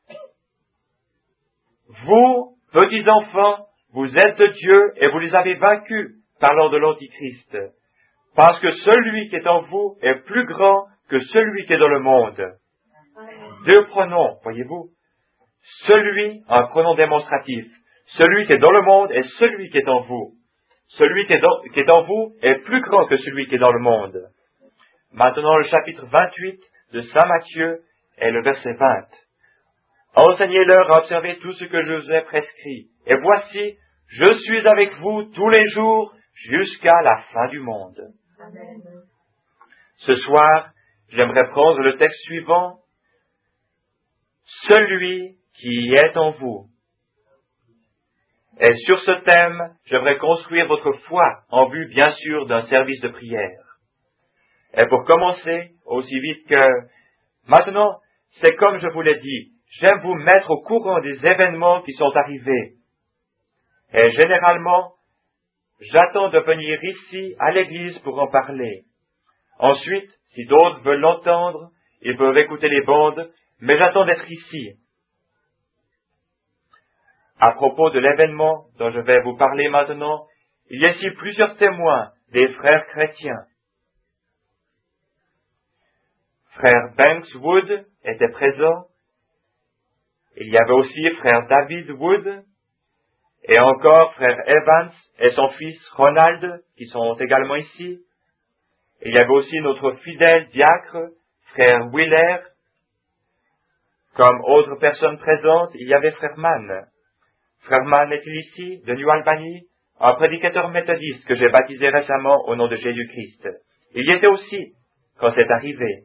Vous, petits enfants, vous êtes de Dieu et vous les avez vaincus, parlant de l'Antichrist, parce que celui qui est en vous est plus grand que celui qui est dans le monde. Deux pronoms, voyez-vous. Celui, un pronom démonstratif. Celui qui est dans le monde et celui qui est en vous. Celui qui est, dans, qui est en vous est plus grand que celui qui est dans le monde. Maintenant, le chapitre vingt-huit de Saint Matthieu est le verset vingt. Enseignez-leur à observer tout ce que je vous ai prescrit. Et voici, je suis avec vous tous les jours jusqu'à la fin du monde. Amen. Ce soir, j'aimerais prendre le texte suivant. Celui qui est en vous. Et sur ce thème, j'aimerais construire votre foi en vue, bien sûr, d'un service de prière. Et pour commencer, aussi vite que... Maintenant, c'est comme je vous l'ai dit, j'aime vous mettre au courant des événements qui sont arrivés. Et généralement, j'attends de venir ici, à l'église, pour en parler. Ensuite, si d'autres veulent l'entendre, ils peuvent écouter les bandes, mais j'attends d'être ici. À propos de l'événement dont je vais vous parler maintenant, il y a ici plusieurs témoins des frères chrétiens. Frère Banks Wood était présent. Il y avait aussi frère David Wood, et encore frère Evans et son fils Ronald, qui sont également ici. Il y avait aussi notre fidèle diacre, frère Wheeler. Comme autre personne présente, il y avait frère Mann. Frère Mann est-il ici, de New Albany, un prédicateur méthodiste que j'ai baptisé récemment au nom de Jésus-Christ. Il y était aussi quand c'est arrivé.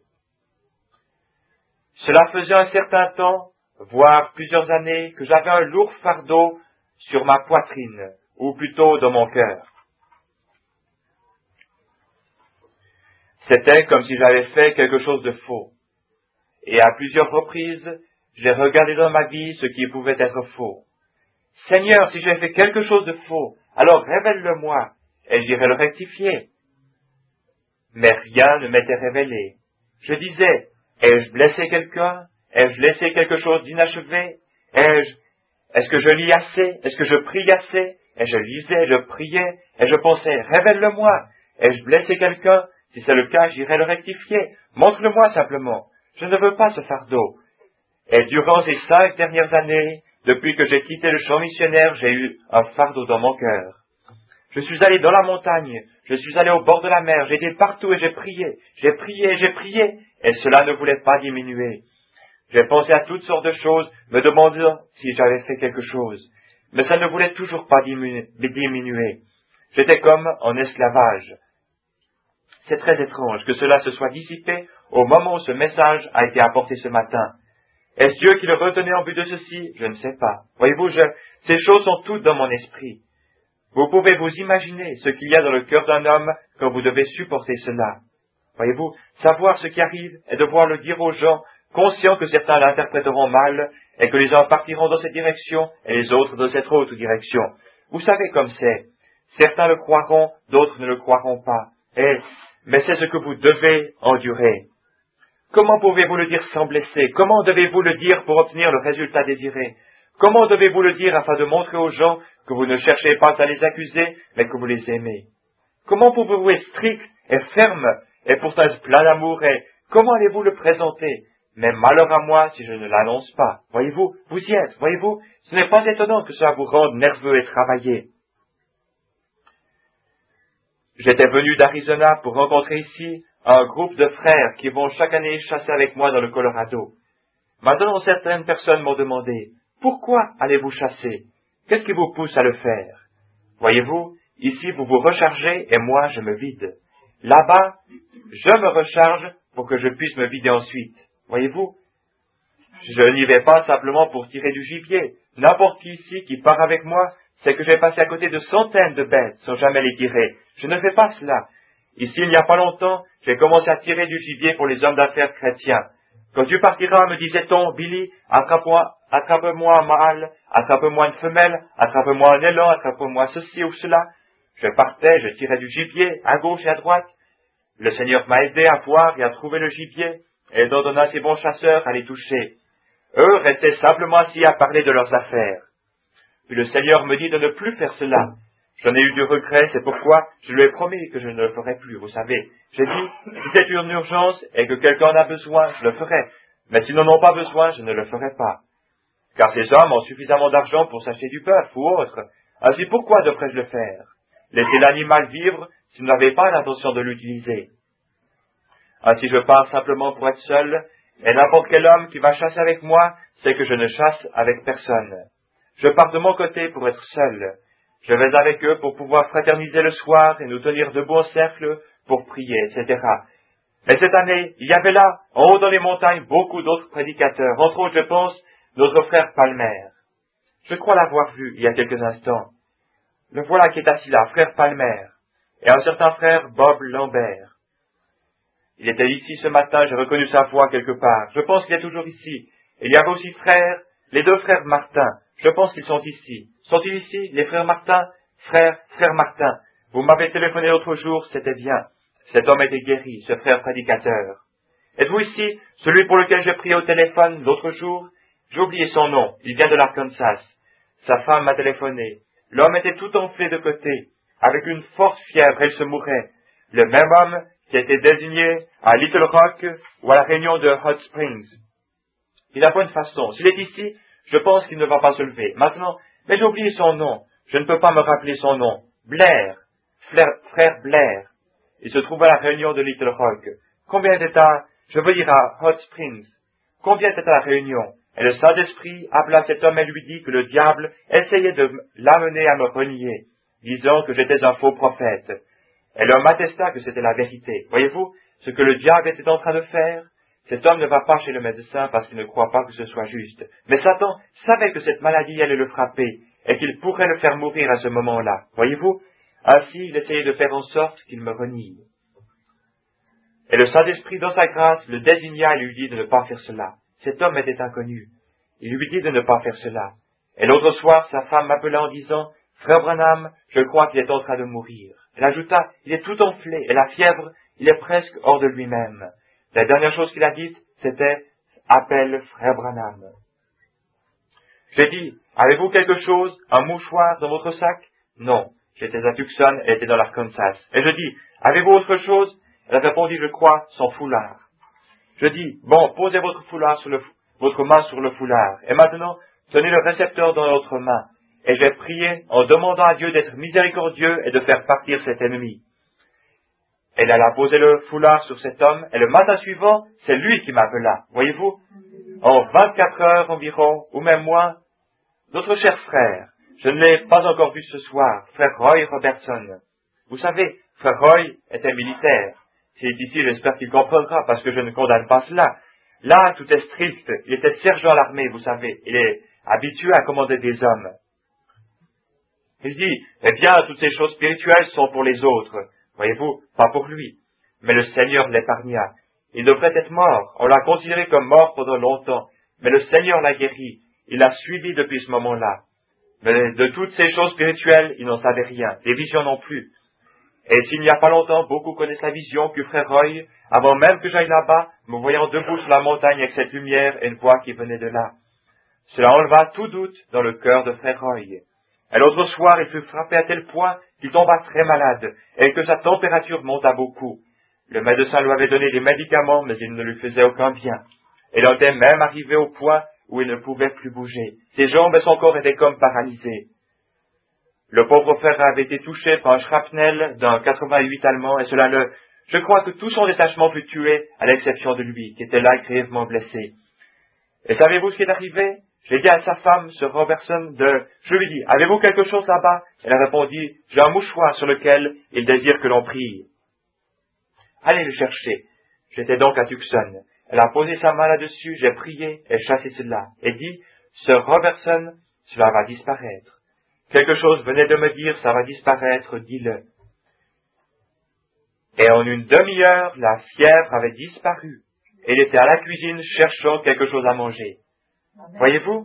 Cela faisait un certain temps, voire plusieurs années, que j'avais un lourd fardeau sur ma poitrine, ou plutôt dans mon cœur. C'était comme si j'avais fait quelque chose de faux. Et à plusieurs reprises, j'ai regardé dans ma vie ce qui pouvait être faux. Seigneur, si j'ai fait quelque chose de faux, alors révèle-le-moi, et j'irai le rectifier. Mais rien ne m'était révélé. Je disais, ai-je blessé quelqu'un? Ai-je laissé quelque chose d'inachevé? Ai-je, est-ce que je lis assez? Est-ce que je prie assez? Et je lisais, je priais, et je pensais, révèle-le-moi. Ai-je blessé quelqu'un? Si c'est le cas, j'irai le rectifier. Montre-le-moi simplement. Je ne veux pas ce fardeau. Et durant ces cinq dernières années, depuis que j'ai quitté le champ missionnaire, j'ai eu un fardeau dans mon cœur. Je suis allé dans la montagne, je suis allé au bord de la mer, j'ai été partout et j'ai prié, j'ai prié, j'ai prié, et cela ne voulait pas diminuer. J'ai pensé à toutes sortes de choses, me demandant si j'avais fait quelque chose, mais ça ne voulait toujours pas diminuer. J'étais comme en esclavage. C'est très étrange que cela se soit dissipé au moment où ce message a été apporté ce matin. Est-ce Dieu qui le retenait en but de ceci? Je ne sais pas. Voyez-vous, je, ces choses sont toutes dans mon esprit. Vous pouvez vous imaginer ce qu'il y a dans le cœur d'un homme quand vous devez supporter cela. Voyez-vous, savoir ce qui arrive et devoir le dire aux gens, conscients que certains l'interpréteront mal et que les uns partiront dans cette direction et les autres dans cette autre direction. Vous savez comme c'est. Certains le croiront, d'autres ne le croiront pas. Et, mais c'est ce que vous devez endurer. Comment pouvez-vous le dire sans blesser? Comment devez-vous le dire pour obtenir le résultat désiré? Comment devez-vous le dire afin de montrer aux gens que vous ne cherchez pas à les accuser, mais que vous les aimez? Comment pouvez-vous être strict et ferme et pourtant être plein d'amour et comment allez-vous le présenter? Mais malheur à moi si je ne l'annonce pas. Voyez-vous, vous y êtes, voyez-vous, ce n'est pas étonnant que cela vous rende nerveux et travaillé. J'étais venu d'Arizona pour rencontrer ici un groupe de frères qui vont chaque année chasser avec moi dans le Colorado. Maintenant, certaines personnes m'ont demandé, pourquoi allez-vous chasser? Qu'est-ce qui vous pousse à le faire? Voyez-vous, ici vous vous rechargez et moi je me vide. Là-bas, je me recharge pour que je puisse me vider ensuite. Voyez-vous, je n'y vais pas simplement pour tirer du gibier. N'importe qui ici qui part avec moi, c'est que j'ai passé à côté de centaines de bêtes sans jamais les tirer. Je ne fais pas cela. Ici, il n'y a pas longtemps, j'ai commencé à tirer du gibier pour les hommes d'affaires chrétiens. Quand tu partiras, me disait-on, Billy, attrape-moi, attrape-moi un mâle, attrape-moi une femelle, attrape-moi un élan, attrape-moi ceci ou cela. Je partais, je tirais du gibier, à gauche et à droite. Le Seigneur m'a aidé à voir et à trouver le gibier, et d'ordonner à ces bons chasseurs à les toucher. Eux restaient simplement assis à parler de leurs affaires. Puis le Seigneur me dit de ne plus faire cela. J'en ai eu du regret, c'est pourquoi je lui ai promis que je ne le ferai plus, vous savez. J'ai dit, si c'est une urgence et que quelqu'un en a besoin, je le ferai. Mais s'ils n'en ont pas besoin, je ne le ferai pas. Car ces hommes ont suffisamment d'argent pour s'acheter du bœuf ou autre. Ainsi pourquoi devrais-je le faire? Laissez l'animal vivre si vous n'avez pas l'intention de l'utiliser. Ainsi je pars simplement pour être seul, et n'importe quel homme qui va chasser avec moi sait que je ne chasse avec personne. Je pars de mon côté pour être seul. Je vais avec eux pour pouvoir fraterniser le soir et nous tenir debout en cercle pour prier, et cetera. Mais cette année, il y avait là, en haut dans les montagnes, beaucoup d'autres prédicateurs, entre autres, je pense, notre frère Palmer. Je crois l'avoir vu il y a quelques instants. Le voilà qui est assis là, frère Palmer, et un certain frère Bob Lambert. Il était ici ce matin, j'ai reconnu sa voix quelque part. Je pense qu'il est toujours ici. Et il y avait aussi frère, les deux frères Martin. Je pense qu'ils sont ici. Sont-ils ici, les frères Martin? Frère, frère Martin, vous m'avez téléphoné l'autre jour, c'était bien. Cet homme était guéri, ce frère prédicateur. Êtes-vous ici, celui pour lequel j'ai prié au téléphone l'autre jour? J'ai oublié son nom, il vient de l'Arkansas. Sa femme m'a téléphoné. L'homme était tout enflé de côté. Avec une forte fièvre, il se mourait. Le même homme qui a été désigné à Little Rock ou à la réunion de Hot Springs. Il a pas une façon. S'il est ici, je pense qu'il ne va pas se lever. Maintenant, mais j'ai oublié son nom. Je ne peux pas me rappeler son nom. Blair. Frère, frère Blair. Il se trouve à la réunion de Little Rock. Combien était à, je veux dire à Hot Springs? Combien était à la réunion? Et le Saint-Esprit appela cet homme et lui dit que le diable essayait de l'amener à me renier, disant que j'étais un faux prophète. Et l'homme attesta que c'était la vérité. Voyez-vous, ce que le diable était en train de faire? Cet homme ne va pas chez le médecin parce qu'il ne croit pas que ce soit juste. Mais Satan savait que cette maladie allait le frapper et qu'il pourrait le faire mourir à ce moment-là. Voyez-vous? Ainsi, il essayait de faire en sorte qu'il me renie. Et le Saint-Esprit, dans sa grâce, le désigna et lui dit de ne pas faire cela. Cet homme était inconnu. Il lui dit de ne pas faire cela. Et l'autre soir, sa femme m'appela en disant, « Frère Branham, je crois qu'il est en train de mourir. » Elle ajouta, « Il est tout enflé, et la fièvre, il est presque hors de lui-même. » La dernière chose qu'il a dite, c'était « Appelle Frère Branham. » J'ai dit, « Avez-vous quelque chose, un mouchoir dans votre sac? » Non, j'étais à Tucson, elle était dans l'Arkansas. Et je dis, « Avez-vous autre chose? » Elle a répondu, je crois, son foulard. Je dis, « Bon, posez votre foulard sur le, votre main sur le foulard. Et maintenant, tenez le récepteur dans l'autre main. » Et j'ai prié en demandant à Dieu d'être miséricordieux et de faire partir cet ennemi. Elle alla poser le foulard sur cet homme, et le matin suivant, c'est lui qui m'appela. Voyez-vous? En vingt-quatre heures environ, ou même moins, notre cher frère, je ne l'ai pas encore vu ce soir, frère Roy Robertson. Vous savez, frère Roy était militaire. S'il est ici, j'espère qu'il comprendra, parce que je ne condamne pas cela. Là, tout est strict. Il était sergent à l'armée, vous savez. Il est habitué à commander des hommes. Il dit, eh bien, toutes ces choses spirituelles sont pour les autres. Voyez-vous, pas pour lui. Mais le Seigneur l'épargna. Il devrait être mort. On l'a considéré comme mort pendant longtemps. Mais le Seigneur l'a guéri. Il l'a suivi depuis ce moment-là. Mais de toutes ces choses spirituelles, il n'en savait rien. Des visions non plus. Et s'il n'y a pas longtemps, beaucoup connaissent la vision qu'eut frère Roy, avant même que j'aille là-bas, me voyant debout sur la montagne avec cette lumière et une voix qui venait de là. Cela enleva tout doute dans le cœur de frère Roy. Et l'autre soir, il fut frappé à tel point qu'il tomba très malade, et que sa température monta beaucoup. Le médecin lui avait donné des médicaments, mais il ne lui faisait aucun bien. Il en était même arrivé au point où il ne pouvait plus bouger. Ses jambes et son corps étaient comme paralysés. Le pauvre frère avait été touché par un shrapnel d'un quatre-vingt-huit allemand, et cela le... Je crois que tout son détachement fut tué, à l'exception de lui, qui était là grièvement blessé. Et savez-vous ce qui est arrivé? J'ai dit à sa femme, Sir Robertson, de... Je lui ai dit, avez-vous quelque chose là-bas? Elle a répondu, j'ai un mouchoir sur lequel il désire que l'on prie. Allez le chercher. J'étais donc à Tucson. Elle a posé sa main là-dessus, j'ai prié et chassé cela, et dit, Sir Robertson, cela va disparaître. Quelque chose venait de me dire, ça va disparaître, dis-le. Et en une demi-heure, la fièvre avait disparu. Et il était à la cuisine cherchant quelque chose à manger. Voyez-vous?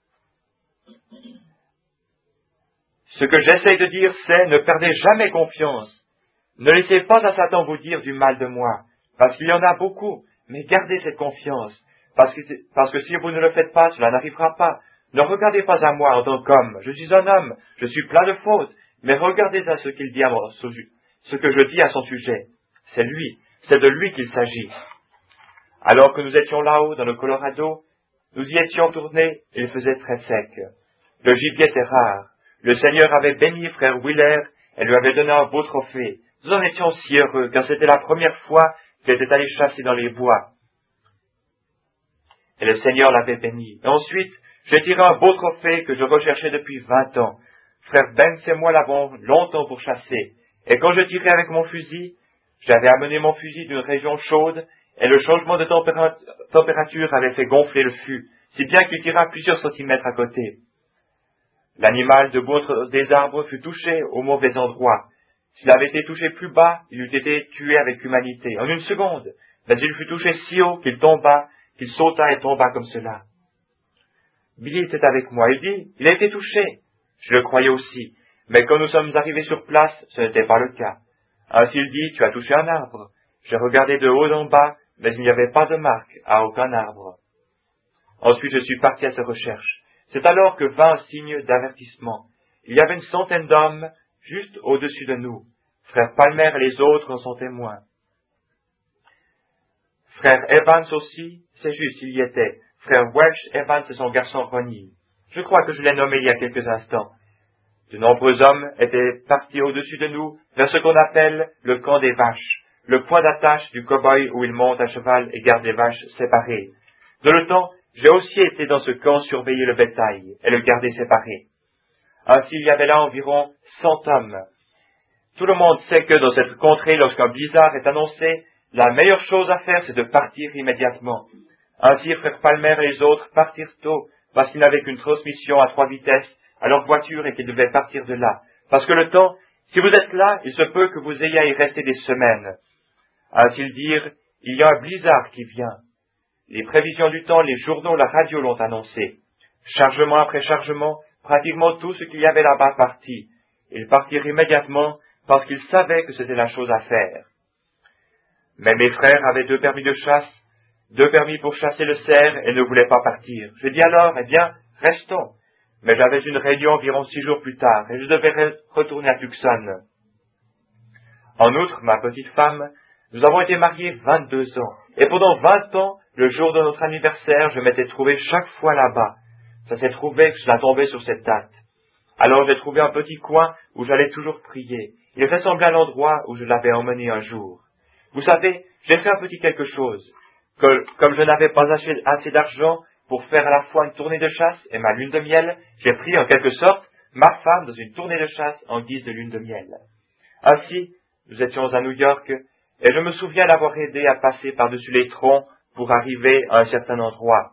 Ce que j'essaye de dire, c'est ne perdez jamais confiance. Ne laissez pas à Satan vous dire du mal de moi, parce qu'il y en a beaucoup, mais gardez cette confiance, parce que, parce que si vous ne le faites pas, cela n'arrivera pas. Ne regardez pas à moi en tant qu'homme, je suis un homme, je suis plein de fautes, mais regardez à ce qu'il dit à mon, ce que je dis à son sujet. C'est lui, c'est de lui qu'il s'agit. Alors que nous étions là-haut, dans le Colorado, nous y étions tournés, et il faisait très sec. Le gibier était rare. Le Seigneur avait béni frère Wheeler et lui avait donné un beau trophée. Nous en étions si heureux, car c'était la première fois qu'il était allé chasser dans les bois. Et le Seigneur l'avait béni. Et ensuite, j'ai tiré un beau trophée que je recherchais depuis vingt ans. Frère Banks et moi l'avons longtemps pour chasser. Et quand je tirais avec mon fusil, j'avais amené mon fusil d'une région chaude, et le changement de tempéra- température avait fait gonfler le fût, si bien qu'il tira plusieurs centimètres à côté. L'animal debout entre des arbres fut touché au mauvais endroit. S'il avait été touché plus bas, il eût été tué avec humanité, en une seconde, mais il fut touché si haut qu'il tomba, qu'il sauta et tomba comme cela. Billy était avec moi, il dit, il a été touché. Je le croyais aussi, mais quand nous sommes arrivés sur place, ce n'était pas le cas. Ainsi il dit, tu as touché un arbre. J'ai regardé de haut en bas, mais il n'y avait pas de marque à aucun arbre. Ensuite je suis parti à ses recherches. C'est alors que vint un signe d'avertissement. Il y avait une centaine d'hommes juste au-dessus de nous. Frère Palmer et les autres en sont témoins. Frère Evans aussi, c'est juste, il y était. Frère Welch Evans et son garçon Ronnie. Je crois que je l'ai nommé il y a quelques instants. De nombreux hommes étaient partis au-dessus de nous vers ce qu'on appelle le camp des vaches, le point d'attache du cow-boy où il monte à cheval et garde les vaches séparées. De le temps, j'ai aussi été dans ce camp surveiller le bétail et le garder séparé. Ainsi, il y avait là environ cent hommes. Tout le monde sait que dans cette contrée, lorsqu'un blizzard est annoncé, la meilleure chose à faire, c'est de partir immédiatement. Ainsi, frère Palmer et les autres partirent tôt, parce qu'ils n'avaient qu'une transmission à trois vitesses à leur voiture et qu'ils devaient partir de là. Parce que le temps, si vous êtes là, il se peut que vous ayez à y rester des semaines. Ainsi dire, il y a un blizzard qui vient. Les prévisions du temps, les journaux, la radio l'ont annoncé. Chargement après chargement, pratiquement tout ce qu'il y avait là-bas partit. Ils partirent immédiatement parce qu'ils savaient que c'était la chose à faire. Mais mes frères avaient deux permis de chasse, deux permis pour chasser le cerf et ne voulaient pas partir. Je dis alors, eh bien, restons. Mais j'avais une réunion environ six jours plus tard et je devais re- retourner à Tucson. En outre, ma petite femme, nous avons été mariés vingt-deux ans. Et pendant vingt ans, le jour de notre anniversaire, je m'étais trouvé chaque fois là-bas. Ça s'est trouvé que cela tombait sur cette date. Alors j'ai trouvé un petit coin où j'allais toujours prier. Il ressemblait à l'endroit où je l'avais emmené un jour. Vous savez, j'ai fait un petit quelque chose. Que, comme je n'avais pas assez, assez d'argent pour faire à la fois une tournée de chasse et ma lune de miel, j'ai pris en quelque sorte ma femme dans une tournée de chasse en guise de lune de miel. Ainsi, nous étions à New York, et je me souviens l'avoir aidé à passer par-dessus les troncs pour arriver à un certain endroit.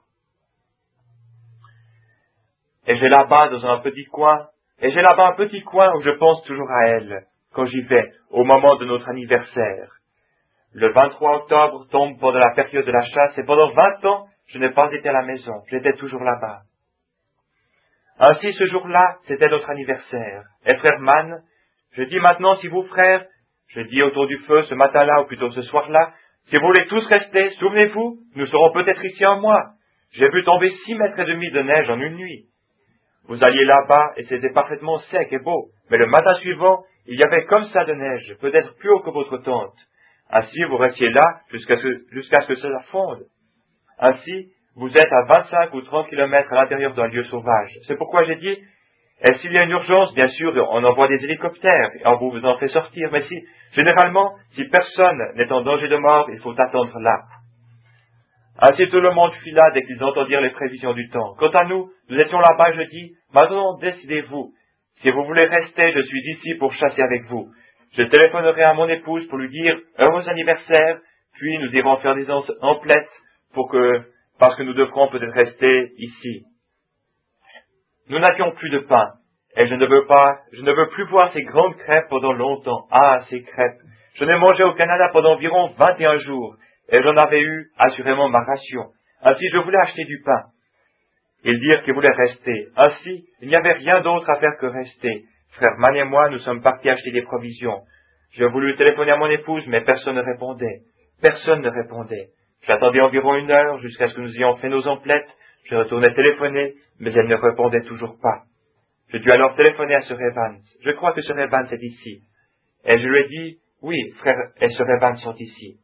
Et j'ai là-bas, dans un petit coin, et j'ai là-bas un petit coin où je pense toujours à elle, quand j'y vais, au moment de notre anniversaire. Le vingt-trois octobre tombe pendant la période de la chasse, et pendant vingt ans, je n'ai pas été à la maison, j'étais toujours là-bas. Ainsi, ce jour-là, c'était notre anniversaire. Et frère Mann, je dis maintenant, si vous, frères, je dis autour du feu ce matin-là, ou plutôt ce soir-là, si vous voulez tous rester, souvenez-vous, nous serons peut-être ici un mois. J'ai vu tomber six mètres et demi de neige en une nuit. Vous alliez là-bas, et c'était parfaitement sec et beau, mais le matin suivant, il y avait comme ça de neige, peut-être plus haut que votre tente. Ainsi, vous restiez là jusqu'à ce, jusqu'à ce que cela fonde. Ainsi, vous êtes à vingt-cinq ou trente kilomètres à l'intérieur d'un lieu sauvage. C'est pourquoi j'ai dit, et s'il y a une urgence, bien sûr, on envoie des hélicoptères, et on vous en fait sortir, mais si, généralement, si personne n'est en danger de mort, il faut attendre là. Ainsi tout le monde fut là dès qu'ils entendirent les prévisions du temps. Quant à nous, nous étions là-bas, je dis, maintenant décidez-vous. Si vous voulez rester, je suis ici pour chasser avec vous. Je téléphonerai à mon épouse pour lui dire heureux anniversaire, puis nous irons faire des emplettes pour que, parce que nous devrons peut-être rester ici. Nous n'avions plus de pain, et je ne veux pas, je ne veux plus voir ces grandes crêpes pendant longtemps. Ah, ces crêpes! Je n'ai mangé au Canada pendant environ vingt et un jours, et j'en avais eu assurément ma ration. Ainsi, je voulais acheter du pain. Ils dirent qu'ils voulaient rester. Ainsi, il n'y avait rien d'autre à faire que rester. Frère Mann et moi, nous sommes partis acheter des provisions. Je voulus téléphoner à mon épouse, mais personne ne répondait. Personne ne répondait. J'attendais environ une heure jusqu'à ce que nous ayons fait nos emplettes. Je retournai téléphoner, mais elle ne répondait toujours pas. Je dus alors téléphoner à Sir Evans. Je crois que Sir Evans est ici. Et je lui ai dit, oui, frère et Sir Evans sont ici.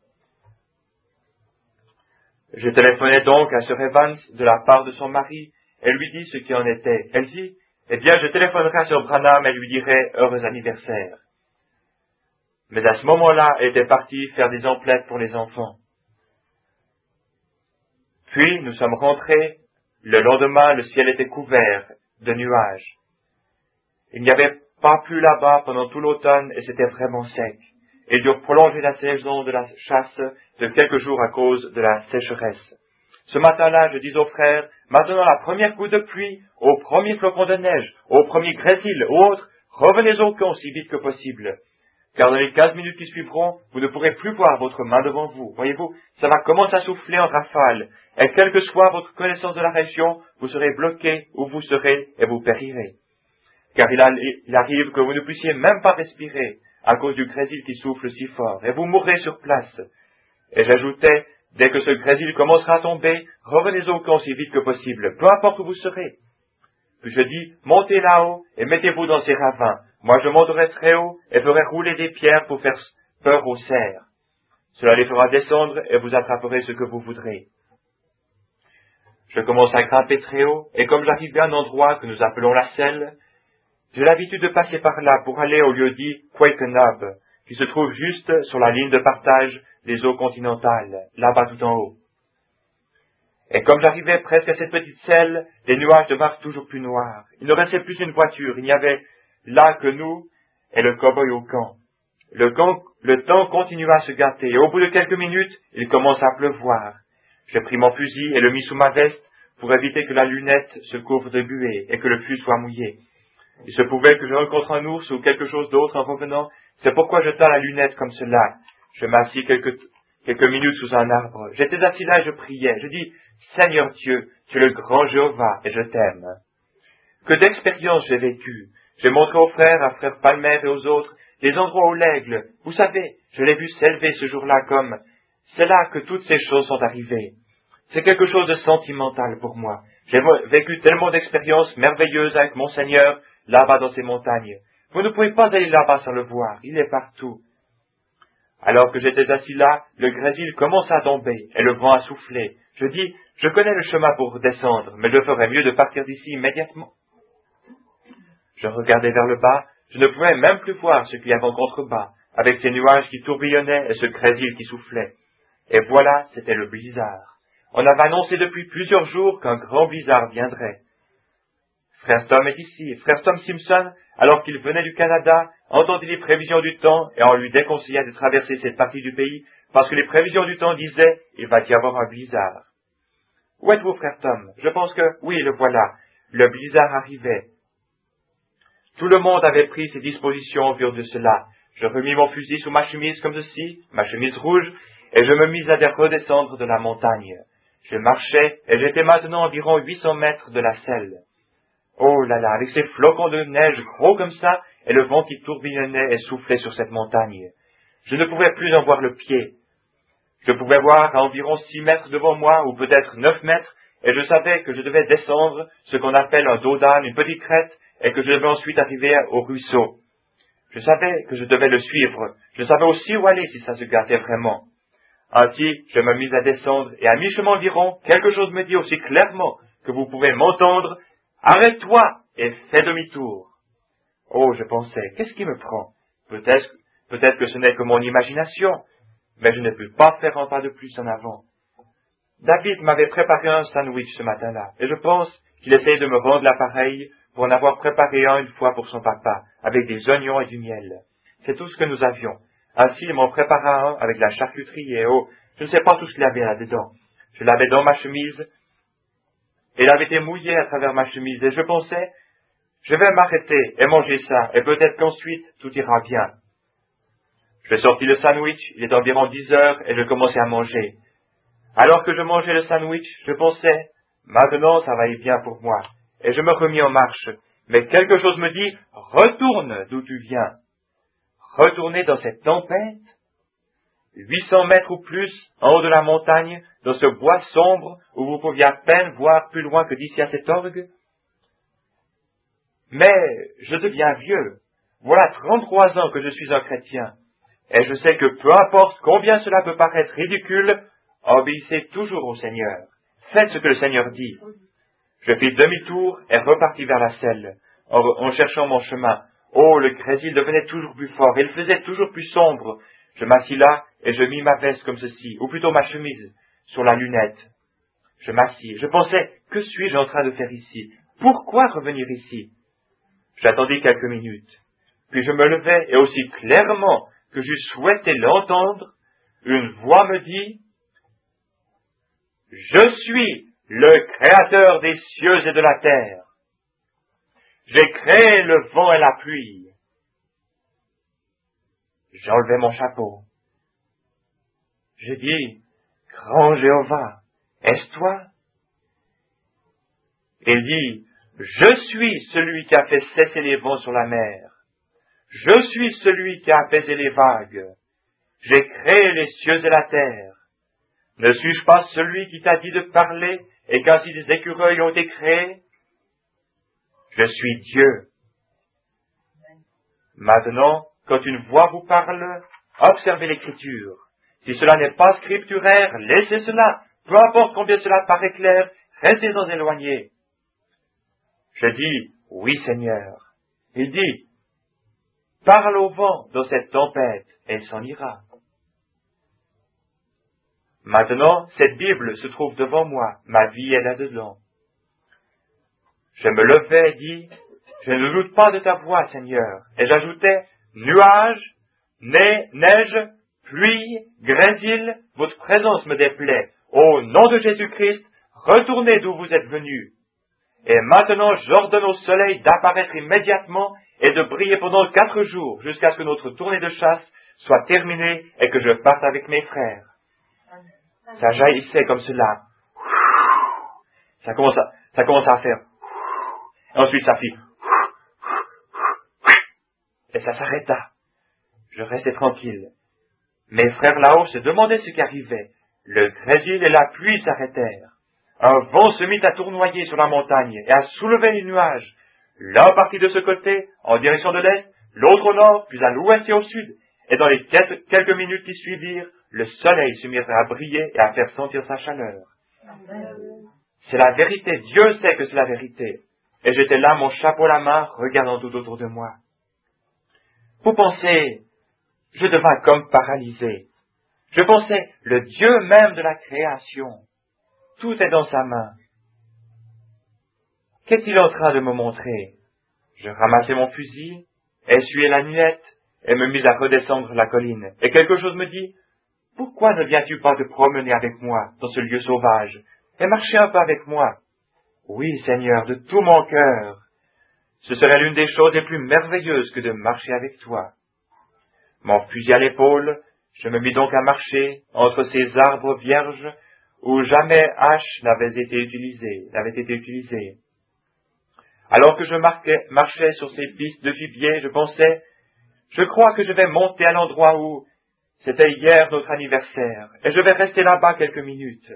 Je téléphonai donc à Sir Evans de la part de son mari, et lui dis ce qui en était. Elle dit, eh bien, je téléphonerai à Sir Branham et lui dirai heureux anniversaire. Mais à ce moment-là, elle était partie faire des emplettes pour les enfants. Puis, nous sommes rentrés. Le lendemain, le ciel était couvert de nuages. Il n'y avait pas plu là-bas pendant tout l'automne et c'était vraiment sec. Et ils durent prolonger la saison de la chasse de quelques jours à cause de la sécheresse. Ce matin-là, je dis aux frères, maintenant la première goutte de pluie, au premier flocon de neige, au premier grésil, au autre, revenez au camp si vite que possible. Car dans les quinze minutes qui suivront, vous ne pourrez plus voir votre main devant vous. Voyez-vous, ça va commencer à souffler en rafale. Et quelle que soit votre connaissance de la région, vous serez bloqué où vous serez et vous périrez. Car il, a, il arrive que vous ne puissiez même pas respirer à cause du grésil qui souffle si fort, et vous mourrez sur place. Et j'ajoutais, dès que ce grésil commencera à tomber, revenez au camp si vite que possible, peu importe où vous serez. Puis je dis, montez là-haut et mettez-vous dans ces ravins. Moi je monterai très haut et ferai rouler des pierres pour faire peur aux cerfs. Cela les fera descendre et vous attraperez ce que vous voudrez. Je commence à grimper très haut, et comme j'arrivais à un endroit que nous appelons la selle, j'ai l'habitude de passer par là pour aller au lieu dit Quakenab, qui se trouve juste sur la ligne de partage des eaux continentales, là-bas tout en haut. Et comme j'arrivais presque à cette petite selle, les nuages devinrent toujours plus noirs. Il ne restait plus une voiture, il n'y avait là que nous et le cow-boy au camp. Le, camp. le temps continua à se gâter, et au bout de quelques minutes, il commença à pleuvoir. J'ai pris mon fusil et le mis sous ma veste pour éviter que la lunette se couvre de buée et que le fût soit mouillé. Il se pouvait que je rencontre un ours ou quelque chose d'autre en revenant, c'est pourquoi je tins la lunette comme cela. Je m'assis quelques, quelques minutes sous un arbre. J'étais assis là et je priais. Je dis, Seigneur Dieu, tu es le grand Jéhovah et je t'aime. Que d'expériences j'ai vécues. J'ai montré aux frères, à frère Palmer et aux autres, les endroits où l'aigle, vous savez, je l'ai vu s'élever ce jour-là comme, c'est là que toutes ces choses sont arrivées. C'est quelque chose de sentimental pour moi. J'ai vécu tellement d'expériences merveilleuses avec mon Seigneur, là-bas dans ces montagnes. Vous ne pouvez pas aller là-bas sans le voir, il est partout. Alors que j'étais assis là, le grésil commença à tomber, et le vent a soufflé. Je dis, je connais le chemin pour descendre, mais je ferais mieux de partir d'ici immédiatement. Je regardais vers le bas, je ne pouvais même plus voir ce qu'il y avait en contrebas, avec ces nuages qui tourbillonnaient et ce grésil qui soufflait. Et voilà, c'était le blizzard. On avait annoncé depuis plusieurs jours qu'un grand blizzard viendrait. Frère Tom est ici. Frère Tom Simpson, alors qu'il venait du Canada, entendit les prévisions du temps et on lui déconseilla de traverser cette partie du pays parce que les prévisions du temps disaient « il va y avoir un blizzard ». Où êtes-vous, frère Tom? Je pense que, oui, le voilà. Le blizzard arrivait. Tout le monde avait pris ses dispositions au vu de cela. Je remis mon fusil sous ma chemise comme ceci, ma chemise rouge, et je me mis à redescendre de la montagne. Je marchais, et j'étais maintenant environ huit cents mètres de la selle. Oh là là, avec ces flocons de neige gros comme ça, et le vent qui tourbillonnait et soufflait sur cette montagne. Je ne pouvais plus en voir le pied. Je pouvais voir à environ six mètres devant moi, ou peut-être neuf mètres, et je savais que je devais descendre ce qu'on appelle un dos d'âne, une petite crête, et que je devais ensuite arriver au ruisseau. Je savais que je devais le suivre. Je savais aussi où aller si ça se gâtait vraiment. Ainsi, je me mis à descendre, et à mi-chemin environ, quelque chose me dit aussi clairement que vous pouvez m'entendre. Arrête-toi et fais demi-tour. Oh, je pensais, qu'est-ce qui me prend? Peut-être, peut-être que ce n'est que mon imagination, mais je ne peux pas faire un pas de plus en avant. David m'avait préparé un sandwich ce matin-là, et je pense qu'il essayait de me rendre l'appareil pour en avoir préparé un une fois pour son papa, avec des oignons et du miel. C'est tout ce que nous avions. Ainsi, il m'en prépara un avec la charcuterie et oh, je ne sais pas tout ce qu'il y avait là-dedans. Je l'avais dans ma chemise, et il avait été mouillé à travers ma chemise, et je pensais, je vais m'arrêter et manger ça, et peut-être qu'ensuite tout ira bien. Je sortis le sandwich, il est environ dix heures, et je commençais à manger. Alors que je mangeais le sandwich, je pensais, maintenant ça va aller bien pour moi, et je me remis en marche. Mais quelque chose me dit, retourne d'où tu viens. Retourner dans cette tempête, huit cents mètres ou plus en haut de la montagne, dans ce bois sombre où vous pouviez à peine voir plus loin que d'ici à cet orgue. Mais je deviens vieux. Voilà trente-trois ans que je suis un chrétien. Et je sais que peu importe combien cela peut paraître ridicule, obéissez toujours au Seigneur. Faites ce que le Seigneur dit. Je fis demi-tour et repartis vers la selle, en, en cherchant mon chemin. Oh, le grésil devenait toujours plus fort, et il faisait toujours plus sombre. Je m'assis là, et je mis ma veste comme ceci, ou plutôt ma chemise, sur la lunette. Je m'assis, je pensais, que suis-je en train de faire ici? Pourquoi revenir ici? J'attendis quelques minutes, puis je me levai, et aussi clairement que j'eus souhaité l'entendre, une voix me dit, « Je suis le Créateur des cieux et de la terre. J'ai créé le vent et la pluie. » J'enlevai mon chapeau. J'ai dit, « Grand Jéhovah, est-ce toi? » Il dit, « Je suis celui qui a fait cesser les vents sur la mer. Je suis celui qui a apaisé les vagues. J'ai créé les cieux et la terre. Ne suis-je pas celui qui t'a dit de parler et qu'ainsi des écureuils ont été créés? Je suis Dieu. Maintenant, quand une voix vous parle, observez l'écriture. Si cela n'est pas scripturaire, laissez cela. Peu importe combien cela paraît clair, restez-en éloignés. Je dis, oui Seigneur. Il dit, parle au vent dans cette tempête, et il s'en ira. Maintenant, cette Bible se trouve devant moi, ma vie est là-dedans. Je me levai et dis, je ne doute pas de ta voix, Seigneur. Et j'ajoutais, nuages, ne- neige, pluie, grésil, votre présence me déplaît. Au nom de Jésus-Christ, retournez d'où vous êtes venus. Et maintenant, j'ordonne au soleil d'apparaître immédiatement et de briller pendant quatre jours jusqu'à ce que notre tournée de chasse soit terminée et que je parte avec mes frères. Ça jaillissait comme cela. Ça commence à, ça commence à faire. Ensuite, ça fit. Et ça s'arrêta. Je restais tranquille. Mes frères là-haut se demandaient ce qui arrivait. Le grésil et la pluie s'arrêtèrent. Un vent se mit à tournoyer sur la montagne et à soulever les nuages. L'un partit de ce côté, en direction de l'est, l'autre au nord, puis à l'ouest et au sud. Et dans les quelques minutes qui suivirent, le soleil se mit à briller et à faire sentir sa chaleur. C'est la vérité. Dieu sait que c'est la vérité. Et j'étais là, mon chapeau à la main, regardant tout autour de moi. Vous pensez, je devins comme paralysé. Je pensais, le Dieu même de la création. Tout est dans sa main. Qu'est-il en train de me montrer? Je ramassai mon fusil, essuyai la nuette, et me mis à redescendre la colline. Et quelque chose me dit, « Pourquoi ne viens-tu pas te promener avec moi dans ce lieu sauvage, et marcher un peu avec moi? » Oui, Seigneur, de tout mon cœur. Ce serait l'une des choses les plus merveilleuses que de marcher avec toi. Mon fusil à l'épaule, je me mis donc à marcher entre ces arbres vierges où jamais hache n'avait été utilisée, n'avait été utilisée. Alors que je marquais, marchais sur ces pistes de gibier, je pensais, je crois que je vais monter à l'endroit où c'était hier notre anniversaire, et je vais rester là-bas quelques minutes.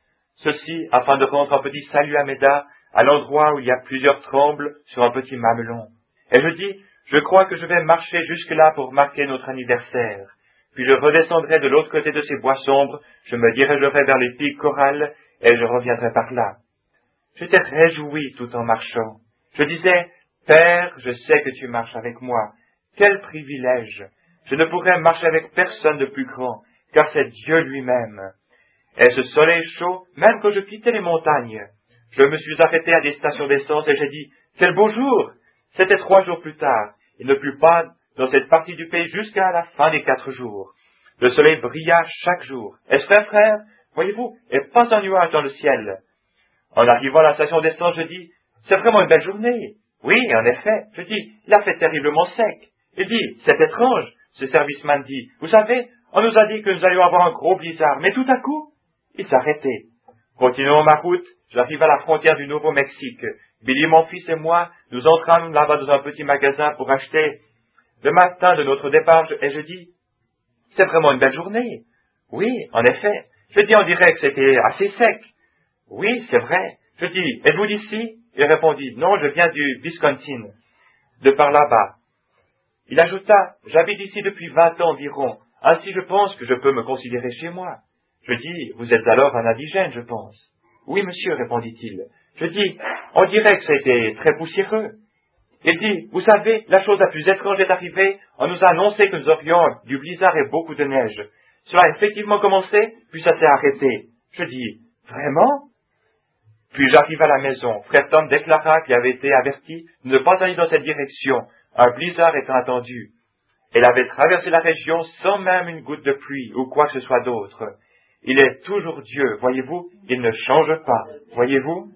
Ceci afin de rendre un petit salut à Médard, à l'endroit où il y a plusieurs trembles sur un petit mamelon. Et je dis, je crois que je vais marcher jusque-là pour marquer notre anniversaire. Puis je redescendrai de l'autre côté de ces bois sombres, je me dirigerai vers les pics corales, et je reviendrai par là. J'étais réjoui tout en marchant. Je disais, Père, je sais que tu marches avec moi. Quel privilège! Je ne pourrais marcher avec personne de plus grand, car c'est Dieu lui-même. Et ce soleil chaud, même quand je quittais les montagnes, je me suis arrêté à des stations d'essence et j'ai dit, quel beau jour! C'était trois jours plus tard. Il ne plut pas dans cette partie du pays jusqu'à la fin des quatre jours. Le soleil brilla chaque jour. Est-ce vrai, frère? Voyez-vous, et pas un nuage dans le ciel. En arrivant à la station d'essence, je dis, c'est vraiment une belle journée. Oui, en effet. Je dis, il a fait terriblement sec. Il dit, c'est étrange. Ce serviceman dit, vous savez, on nous a dit que nous allions avoir un gros blizzard, mais tout à coup, il s'arrêtait. Continuons ma route, j'arrive à la frontière du Nouveau-Mexique. Billy, mon fils et moi, nous entrâmes là-bas dans un petit magasin pour acheter le matin de notre départ, et je dis, c'est vraiment une belle journée. Oui, en effet. Je dis, on dirait que c'était assez sec. Oui, c'est vrai. Je dis, êtes-vous d'ici? Il répondit, non, je viens du Wisconsin, de par là-bas. Il ajouta, j'habite ici depuis vingt ans environ, ainsi je pense que je peux me considérer chez moi. Je dis, vous êtes alors un indigène, je pense. Oui, monsieur, répondit-il. Je dis, on dirait que ça a été très poussiéreux. Il dit, vous savez, la chose la plus étrange est arrivée, on nous a annoncé que nous aurions du blizzard et beaucoup de neige. Cela a effectivement commencé, puis ça s'est arrêté. Je dis, vraiment? Puis j'arrive à la maison. Frère Tom déclara qu'il avait été averti de ne pas aller dans cette direction, un blizzard étant attendu. Il avait traversé la région sans même une goutte de pluie ou quoi que ce soit d'autre. Il est toujours Dieu, voyez-vous, il ne change pas, voyez-vous.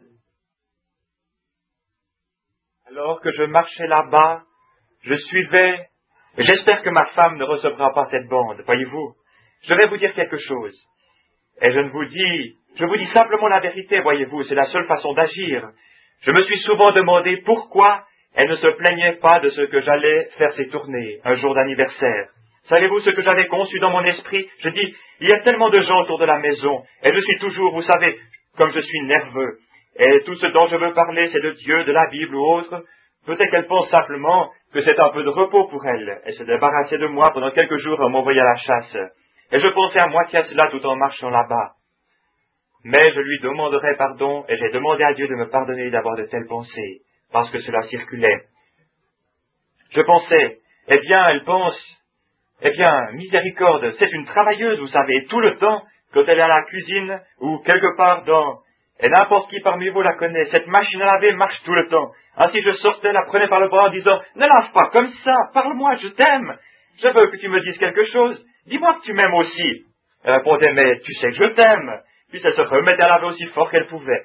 Alors que je marchais là-bas, je suivais, j'espère que ma femme ne recevra pas cette bande, voyez-vous. Je vais vous dire quelque chose. Et je ne vous dis, je vous dis simplement la vérité, voyez-vous, c'est la seule façon d'agir. Je me suis souvent demandé pourquoi elle ne se plaignait pas de ce que j'allais faire ses tournées, un jour d'anniversaire. Savez-vous ce que j'avais conçu dans mon esprit? Je dis, il y a tellement de gens autour de la maison, et je suis toujours, vous savez, comme je suis nerveux, et tout ce dont je veux parler, c'est de Dieu, de la Bible ou autre. Peut-être qu'elle pense simplement que c'est un peu de repos pour elle, et se débarrasser de moi pendant quelques jours à m'envoyer à la chasse. Et je pensais à moitié à cela tout en marchant là-bas. Mais je lui demanderai pardon, et j'ai demandé à Dieu de me pardonner d'avoir de telles pensées, parce que cela circulait. Je pensais, eh bien, elle pense, eh bien, miséricorde, c'est une travailleuse, vous savez, tout le temps, quand elle est à la cuisine, ou quelque part dans, et n'importe qui parmi vous la connaît, cette machine à laver marche tout le temps. Ainsi je sortais, la prenais par le bras en disant, ne lave pas comme ça, parle-moi, je t'aime, je veux que tu me dises quelque chose, dis-moi que tu m'aimes aussi. Elle répondait, mais tu sais que je t'aime. Puis elle se remettait à laver aussi fort qu'elle pouvait.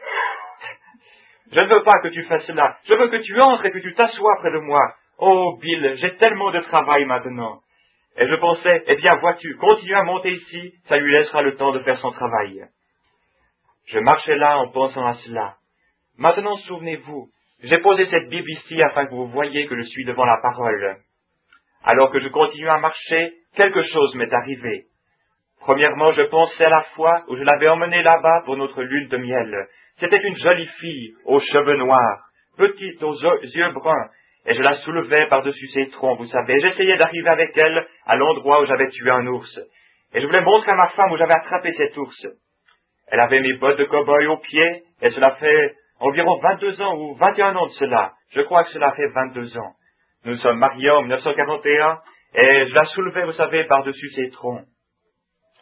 Je ne veux pas que tu fasses cela. Je veux que tu entres et que tu t'assoies près de moi. Oh, Bill, j'ai tellement de travail maintenant. Et je pensais, eh bien, vois-tu, continue à monter ici, ça lui laissera le temps de faire son travail. Je marchais là en pensant à cela. Maintenant, souvenez-vous, j'ai posé cette Bible ici afin que vous voyiez que je suis devant la parole. Alors que je continue à marcher, quelque chose m'est arrivé. Premièrement, je pensais à la fois où je l'avais emmenée là-bas pour notre lune de miel. C'était une jolie fille, aux cheveux noirs, petite, aux yeux bruns, et je la soulevais par-dessus ses troncs, vous savez. J'essayais d'arriver avec elle à l'endroit où j'avais tué un ours. Et je voulais montrer à ma femme où j'avais attrapé cet ours. Elle avait mes bottes de cow-boy aux pieds, et cela fait environ vingt-deux ans ou vingt et un ans de cela. Je crois que cela fait vingt-deux ans. Nous sommes mariés en mille neuf cent quarante et un, et je la soulevais, vous savez, par-dessus ses troncs.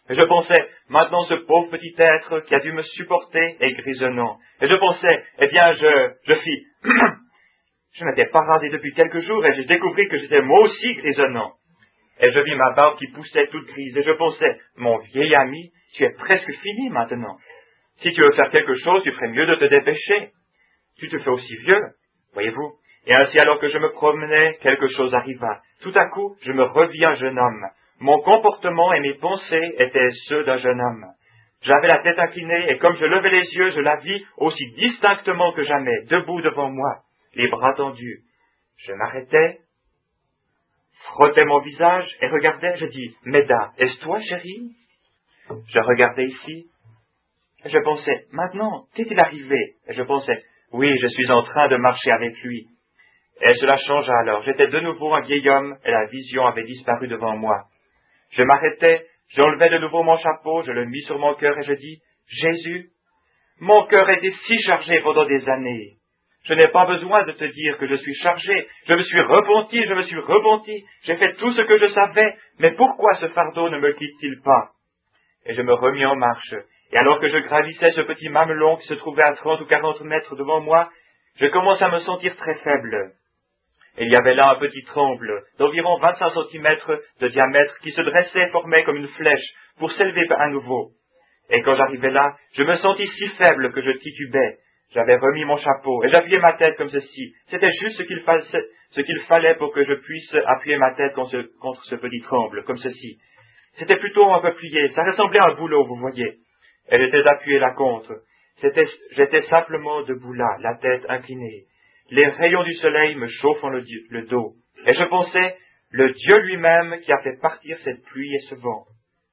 Et je pensais, maintenant ce pauvre petit être qui a dû me supporter est grisonnant. Et je pensais, eh bien, je, je fis, je m'étais pas rasé depuis quelques jours et j'ai découvert que j'étais moi aussi grisonnant. Et je vis ma barbe qui poussait toute grise et je pensais, mon vieil ami, tu es presque fini maintenant. Si tu veux faire quelque chose, tu ferais mieux de te dépêcher. Tu te fais aussi vieux, voyez-vous. Et ainsi, alors que je me promenais, quelque chose arriva. Tout à coup, je me revis un jeune homme. Mon comportement et mes pensées étaient ceux d'un jeune homme. J'avais la tête inclinée, et comme je levais les yeux, je la vis aussi distinctement que jamais, debout devant moi, les bras tendus. Je m'arrêtais, frottais mon visage, et regardais, je dis, « Méda, est-ce toi, chérie ?» Je regardais ici, et je pensais, « Maintenant, qu'est-il arrivé ?» Et je pensais, « Oui, je suis en train de marcher avec lui. » Et cela changea alors. J'étais de nouveau un vieil homme, et la vision avait disparu devant moi. Je m'arrêtais, j'enlevai de nouveau mon chapeau, je le mis sur mon cœur et je dis, « Jésus, mon cœur était si chargé pendant des années. Je n'ai pas besoin de te dire que je suis chargé. Je me suis repenti, je me suis repenti. J'ai fait tout ce que je savais, mais pourquoi ce fardeau ne me quitte-t-il pas ?» Et je me remis en marche. Et alors que je gravissais ce petit mamelon qui se trouvait à trente ou quarante mètres devant moi, je commençais à me sentir très faible. Et il y avait là un petit tremble d'environ vingt-cinq centimètres de diamètre qui se dressait et formait comme une flèche pour s'élever à nouveau. Et quand j'arrivais là, je me sentis si faible que je titubais. J'avais remis mon chapeau et j'appuyais ma tête comme ceci. C'était juste ce qu'il fallait, ce qu'il fallait pour que je puisse appuyer ma tête contre ce, contre ce petit tremble, comme ceci. C'était plutôt un peu plié, ça ressemblait à un boulot, vous voyez. Et j'étais appuyé là contre. C'était, j'étais simplement debout là, la tête inclinée. Les rayons du soleil me chauffant le, le dos. Et je pensais, le Dieu lui-même qui a fait partir cette pluie et ce vent.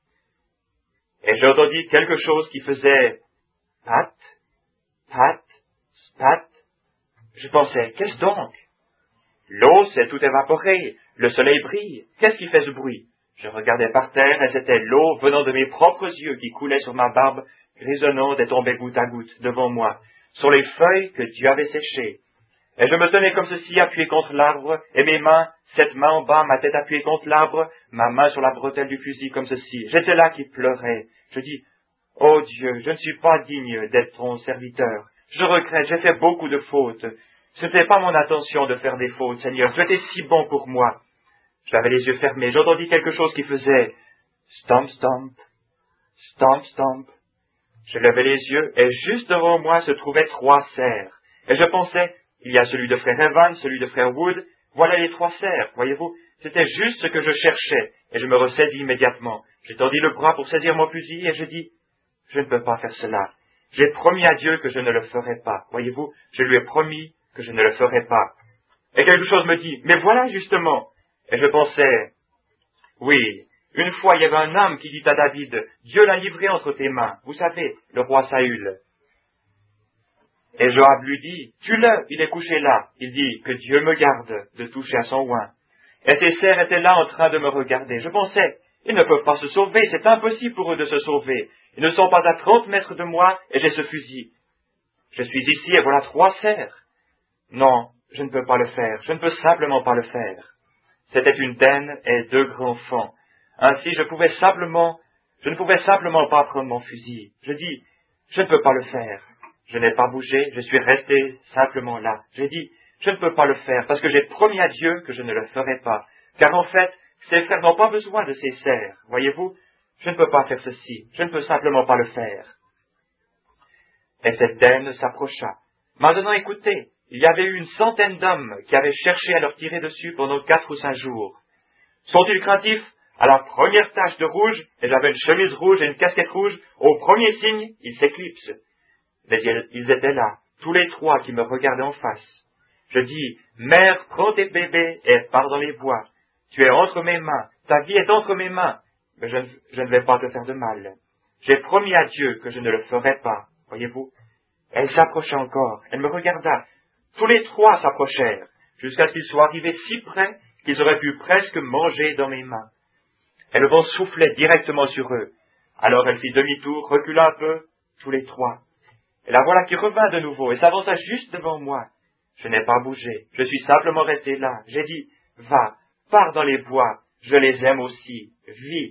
Et j'entendis quelque chose qui faisait pat, pat, pat. Je pensais, qu'est-ce donc? L'eau s'est tout évaporée, le soleil brille. Qu'est-ce qui fait ce bruit? Je regardais par terre et c'était l'eau venant de mes propres yeux qui coulait sur ma barbe grisonnante et tombait goutte à goutte devant moi, sur les feuilles que Dieu avait séchées. Et je me tenais comme ceci, appuyé contre l'arbre, et mes mains, cette main en bas, ma tête appuyée contre l'arbre, ma main sur la bretelle du fusil, comme ceci. J'étais là qui pleurais. Je dis, « Oh Dieu, je ne suis pas digne d'être ton serviteur. Je regrette, j'ai fait beaucoup de fautes. Ce n'était pas mon intention de faire des fautes, Seigneur. Tu étais si bon pour moi. » J'avais les yeux fermés. J'entendis quelque chose qui faisait stomp, stomp, stomp, stomp. Je levai les yeux, et juste devant moi se trouvaient trois cerfs. Et je pensais, il y a celui de frère Evan, celui de frère Wood, voilà les trois cerfs, voyez-vous. C'était juste ce que je cherchais, et je me ressaisis immédiatement. J'ai tendu le bras pour saisir mon fusil, et je dis, je ne peux pas faire cela. J'ai promis à Dieu que je ne le ferai pas, voyez-vous. Je lui ai promis que je ne le ferai pas. Et quelque chose me dit, mais voilà justement. Et je pensais, oui, une fois il y avait un homme qui dit à David, Dieu l'a livré entre tes mains, vous savez, le roi Saül. Et Joab lui dit, tue-le, il est couché là. Il dit, que Dieu me garde de toucher à son oin. Et ses serfs étaient là en train de me regarder. Je pensais, ils ne peuvent pas se sauver, c'est impossible pour eux de se sauver. Ils ne sont pas à trente mètres de moi et j'ai ce fusil. Je suis ici et voilà trois cerfs. Non, je ne peux pas le faire, je ne peux simplement pas le faire. C'était une denne et deux grands fans. Ainsi, je pouvais simplement, je ne pouvais simplement pas prendre mon fusil. Je dis, je ne peux pas le faire. Je n'ai pas bougé, je suis resté simplement là. J'ai dit, je ne peux pas le faire, parce que j'ai promis à Dieu que je ne le ferai pas. Car en fait, ses frères n'ont pas besoin de ces serfs, voyez-vous. Je ne peux pas faire ceci, je ne peux simplement pas le faire. Et cette denne s'approcha. Maintenant écoutez, il y avait eu une centaine d'hommes qui avaient cherché à leur tirer dessus pendant quatre ou cinq jours. Sont-ils craintifs? À la première tache de rouge, et j'avais une chemise rouge et une casquette rouge, au premier signe, ils s'éclipsent. Mais ils étaient là, tous les trois qui me regardaient en face. Je dis, mère, prends tes bébés et pars dans les bois. Tu es entre mes mains, ta vie est entre mes mains, mais je ne, je ne vais pas te faire de mal. J'ai promis à Dieu que je ne le ferai pas, voyez-vous. Elle s'approcha encore, elle me regarda. Tous les trois s'approchèrent, jusqu'à ce qu'ils soient arrivés si près qu'ils auraient pu presque manger dans mes mains. Et le vent soufflait directement sur eux. Alors elle fit demi-tour, recula un peu, tous les trois. Et la voilà qui revint de nouveau et s'avança juste devant moi. Je n'ai pas bougé, je suis simplement resté là. J'ai dit, va, pars dans les bois, je les aime aussi, vis.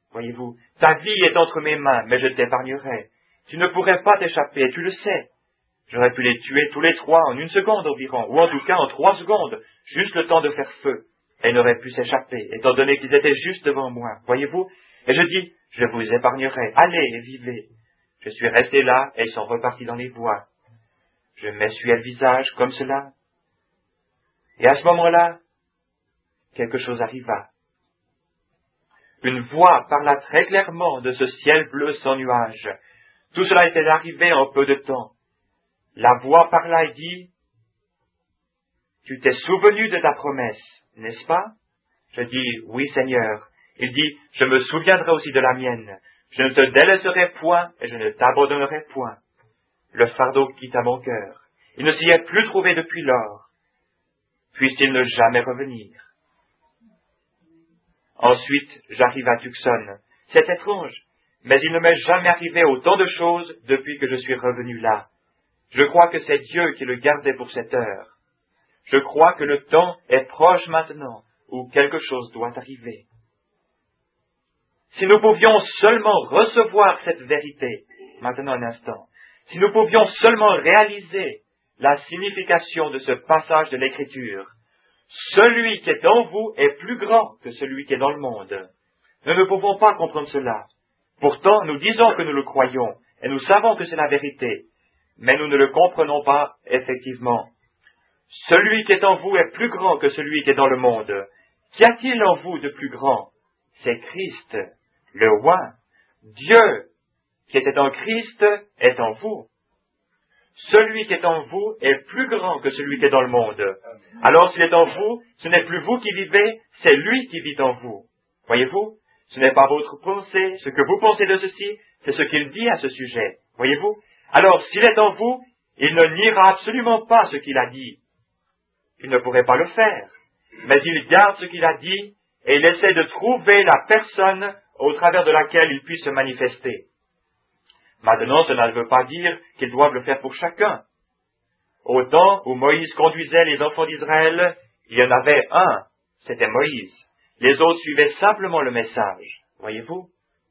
Voyez-vous, ta vie est entre mes mains, mais je t'épargnerai. Tu ne pourrais pas t'échapper, tu le sais. J'aurais pu les tuer tous les trois en une seconde environ, ou en tout cas en trois secondes, juste le temps de faire feu. Et ils n'auraient pu s'échapper, étant donné qu'ils étaient juste devant moi. Voyez-vous? Et je dis, je vous épargnerai, allez et vivez. Je suis resté là, et ils sont repartis dans les bois. Je m'essuyais le visage comme cela. Et à ce moment-là, quelque chose arriva. Une voix parla très clairement de ce ciel bleu sans nuages. Tout cela était arrivé en peu de temps. La voix parla et dit, « Tu t'es souvenu de ta promesse, n'est-ce pas ?» Je dis, « Oui, Seigneur. » Il dit, « Je me souviendrai aussi de la mienne. Je ne te délaisserai point et je ne t'abandonnerai point. » Le fardeau quitta mon cœur. Il ne s'y est plus trouvé depuis lors. Puisse-t-il ne jamais revenir. Ensuite, j'arrive à Tucson. C'est étrange, mais il ne m'est jamais arrivé autant de choses depuis que je suis revenu là. Je crois que c'est Dieu qui le gardait pour cette heure. Je crois que le temps est proche maintenant, où quelque chose doit arriver. Si nous pouvions seulement recevoir cette vérité, maintenant un instant, si nous pouvions seulement réaliser la signification de ce passage de l'Écriture, celui qui est en vous est plus grand que celui qui est dans le monde. Nous ne pouvons pas comprendre cela. Pourtant, nous disons que nous le croyons, et nous savons que c'est la vérité, mais nous ne le comprenons pas effectivement. Celui qui est en vous est plus grand que celui qui est dans le monde. Qu'y a-t-il en vous de plus grand? C'est Christ, le roi. Dieu, qui était en Christ, est en vous. Celui qui est en vous est plus grand que celui qui est dans le monde. Alors s'il est en vous, ce n'est plus vous qui vivez, c'est lui qui vit en vous. Voyez-vous? Ce n'est pas votre pensée, ce que vous pensez de ceci, c'est ce qu'il dit à ce sujet. Voyez-vous? Alors s'il est en vous, il ne niera absolument pas ce qu'il a dit. Il ne pourrait pas le faire. Mais il garde ce qu'il a dit et il essaie de trouver la personne au travers de laquelle il puisse se manifester. Maintenant, cela ne veut pas dire qu'ils doivent le faire pour chacun. Au temps où Moïse conduisait les enfants d'Israël, il y en avait un, c'était Moïse. Les autres suivaient simplement le message. Voyez-vous?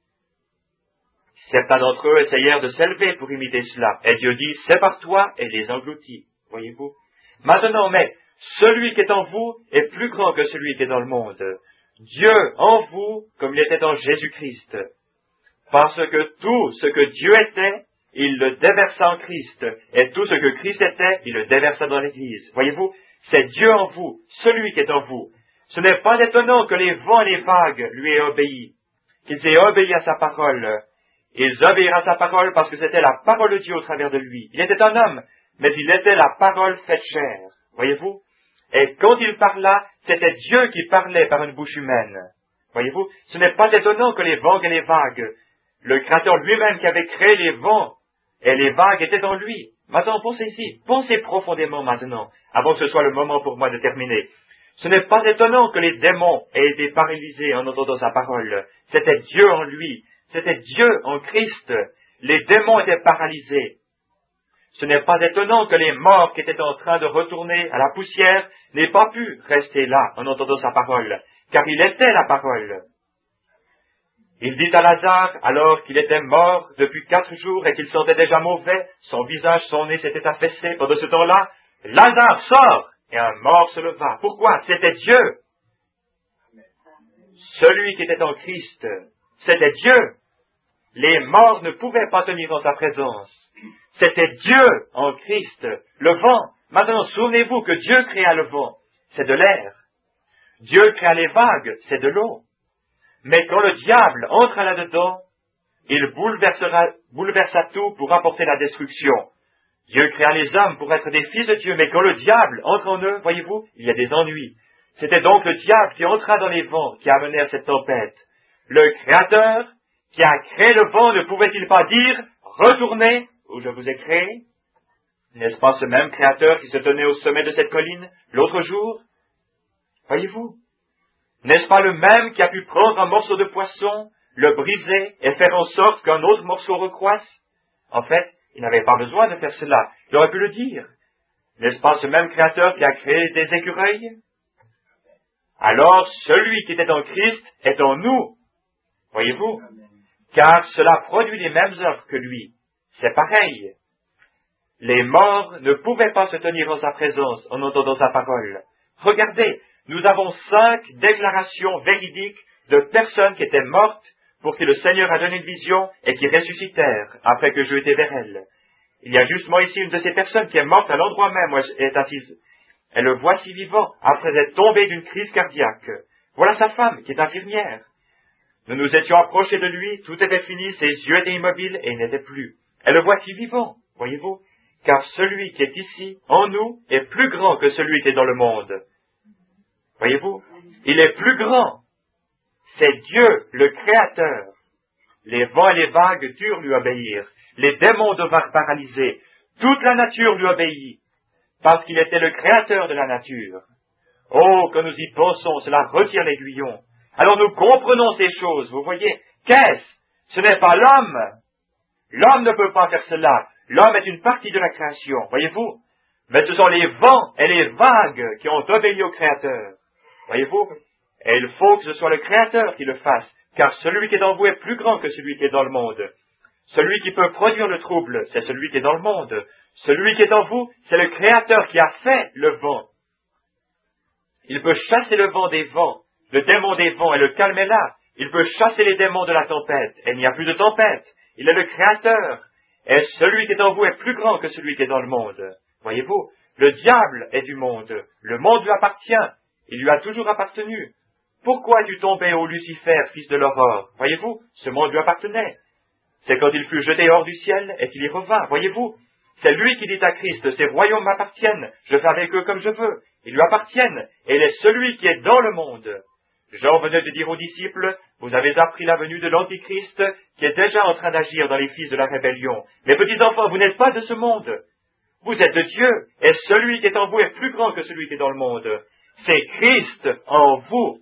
Certains d'entre eux essayèrent de s'élever pour imiter cela, et Dieu dit, sépare-toi et les engloutis. Voyez-vous? Maintenant, mais, celui qui est en vous est plus grand que celui qui est dans le monde. Dieu en vous, comme il était en Jésus-Christ. Parce que tout ce que Dieu était, il le déversa en Christ. Et tout ce que Christ était, il le déversa dans l'Église. Voyez-vous, c'est Dieu en vous, celui qui est en vous. Ce n'est pas étonnant que les vents et les vagues lui aient obéi, qu'ils aient obéi à sa parole. Ils obéirent à sa parole parce que c'était la parole de Dieu au travers de lui. Il était un homme, mais il était la parole faite chair. Voyez-vous? Et quand il parla, c'était Dieu qui parlait par une bouche humaine. Voyez-vous? Ce n'est pas étonnant que les vents et les vagues, le Créateur lui-même qui avait créé les vents et les vagues étaient en lui. Maintenant, pensez-y, pensez profondément maintenant, avant que ce soit le moment pour moi de terminer. Ce n'est pas étonnant que les démons aient été paralysés en entendant sa parole. C'était Dieu en lui, c'était Dieu en Christ. Les démons étaient paralysés. Ce n'est pas étonnant que les morts qui étaient en train de retourner à la poussière n'aient pas pu rester là en entendant sa parole, car il était la parole. Il dit à Lazare, alors qu'il était mort depuis quatre jours et qu'il sentait déjà mauvais, son visage, son nez s'était affaissé. Pendant ce temps-là, Lazare sort! Et un mort se leva. Pourquoi? C'était Dieu. Celui qui était en Christ, c'était Dieu. Les morts ne pouvaient pas tenir en sa présence. C'était Dieu en Christ. Le vent. Maintenant, souvenez-vous que Dieu créa le vent. C'est de l'air. Dieu créa les vagues. C'est de l'eau. Mais quand le diable entra là-dedans, il bouleversera, bouleversa tout pour apporter la destruction. Dieu créa les hommes pour être des fils de Dieu, mais quand le diable entre en eux, voyez-vous, il y a des ennuis. C'était donc le diable qui entra dans les vents qui amenèrent cette tempête. Le Créateur qui a créé le vent ne pouvait-il pas dire « Retournez où je vous ai créé » N'est-ce pas ce même Créateur qui se tenait au sommet de cette colline l'autre jour? Voyez-vous? N'est-ce pas le même qui a pu prendre un morceau de poisson, le briser et faire en sorte qu'un autre morceau recroisse? En fait, il n'avait pas besoin de faire cela. Il aurait pu le dire. N'est-ce pas ce même Créateur qui a créé des écureuils? Alors, celui qui était en Christ est en nous. Voyez-vous? Car cela produit les mêmes œuvres que lui. C'est pareil. Les morts ne pouvaient pas se tenir en sa présence en entendant sa parole. Regardez, nous avons cinq déclarations véridiques de personnes qui étaient mortes pour qui le Seigneur a donné une vision et qui ressuscitèrent après que je étais vers elles. Il y a justement ici une de ces personnes qui est morte à l'endroit même où elle est assise. Elle le voici vivant après être tombée d'une crise cardiaque. Voilà sa femme qui est infirmière. Nous nous étions approchés de lui, tout était fini, ses yeux étaient immobiles et il n'était plus. Elle le voici vivant, voyez-vous, car celui qui est ici, en nous, est plus grand que celui qui est dans le monde. Voyez-vous, il est plus grand. C'est Dieu, le Créateur. Les vents et les vagues durent lui obéir. Les démons devinrent paralysés. Toute la nature lui obéit, parce qu'il était le Créateur de la nature. Oh, quand nous y pensons, cela retire l'aiguillon. Alors nous comprenons ces choses, vous voyez. Qu'est-ce? Ce n'est pas l'homme. L'homme ne peut pas faire cela. L'homme est une partie de la création, voyez-vous. Mais ce sont les vents et les vagues qui ont obéi au Créateur. Voyez-vous? Et il faut que ce soit le Créateur qui le fasse, car celui qui est en vous est plus grand que celui qui est dans le monde. Celui qui peut produire le trouble, c'est celui qui est dans le monde. Celui qui est en vous, c'est le Créateur qui a fait le vent. Il peut chasser le vent des vents, le démon des vents, et le calmer là. Il peut chasser les démons de la tempête, et il n'y a plus de tempête. Il est le Créateur. Et celui qui est en vous est plus grand que celui qui est dans le monde. Voyez-vous, le diable est du monde. Le monde lui appartient. Il lui a toujours appartenu. Pourquoi es-tu tombé, ô Lucifer, fils de l'aurore? Voyez-vous, ce monde lui appartenait. C'est quand il fut jeté hors du ciel et qu'il y revint. Voyez-vous, c'est lui qui dit à Christ, ces royaumes m'appartiennent, je fais avec eux comme je veux. Ils lui appartiennent, et il est celui qui est dans le monde. Jean venait de dire aux disciples, vous avez appris la venue de l'Antichrist, qui est déjà en train d'agir dans les fils de la rébellion. Mes petits enfants, vous n'êtes pas de ce monde. Vous êtes de Dieu, et celui qui est en vous est plus grand que celui qui est dans le monde. C'est Christ en vous.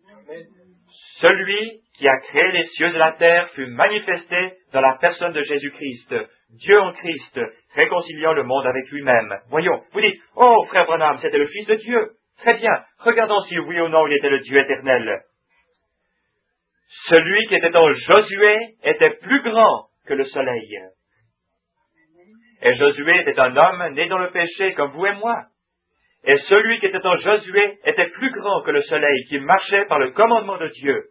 Celui qui a créé les cieux et la terre fut manifesté dans la personne de Jésus-Christ, Dieu en Christ, réconciliant le monde avec lui-même. Voyons, vous dites, oh frère Branham, c'était le Fils de Dieu. Très bien, regardons si oui ou non il était le Dieu éternel. Celui qui était en Josué était plus grand que le soleil. Et Josué était un homme né dans le péché comme vous et moi. Et celui qui était en Josué était plus grand que le soleil qui marchait par le commandement de Dieu.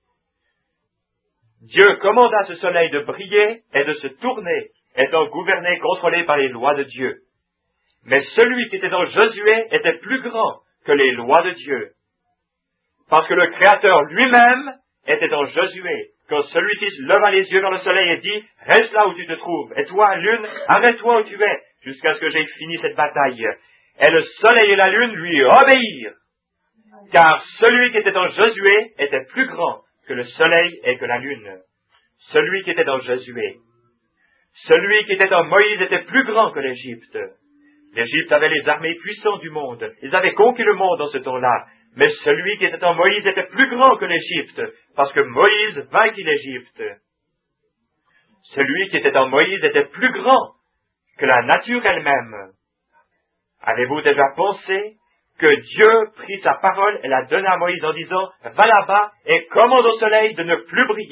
Dieu commanda à ce soleil de briller et de se tourner, étant gouverné, contrôlé par les lois de Dieu. Mais celui qui était en Josué était plus grand que les lois de Dieu. Parce que le Créateur lui-même était en Josué, quand celui-ci leva les yeux vers le soleil et dit, « Reste là où tu te trouves, et toi, lune, arrête-toi où tu es, jusqu'à ce que j'aie fini cette bataille. » Et le soleil et la lune lui obéirent, car celui qui était en Josué était plus grand que le soleil et que la lune. Celui qui était en Josué. Celui qui était en Moïse était plus grand que l'Égypte. L'Égypte avait les armées puissantes du monde. Ils avaient conquis le monde dans ce temps-là. Mais celui qui était en Moïse était plus grand que l'Égypte, parce que Moïse vainquit l'Égypte. Celui qui était en Moïse était plus grand que la nature elle-même. Avez-vous déjà pensé que Dieu prit sa parole et la donna à Moïse en disant « Va là-bas et commande au soleil de ne plus briller. »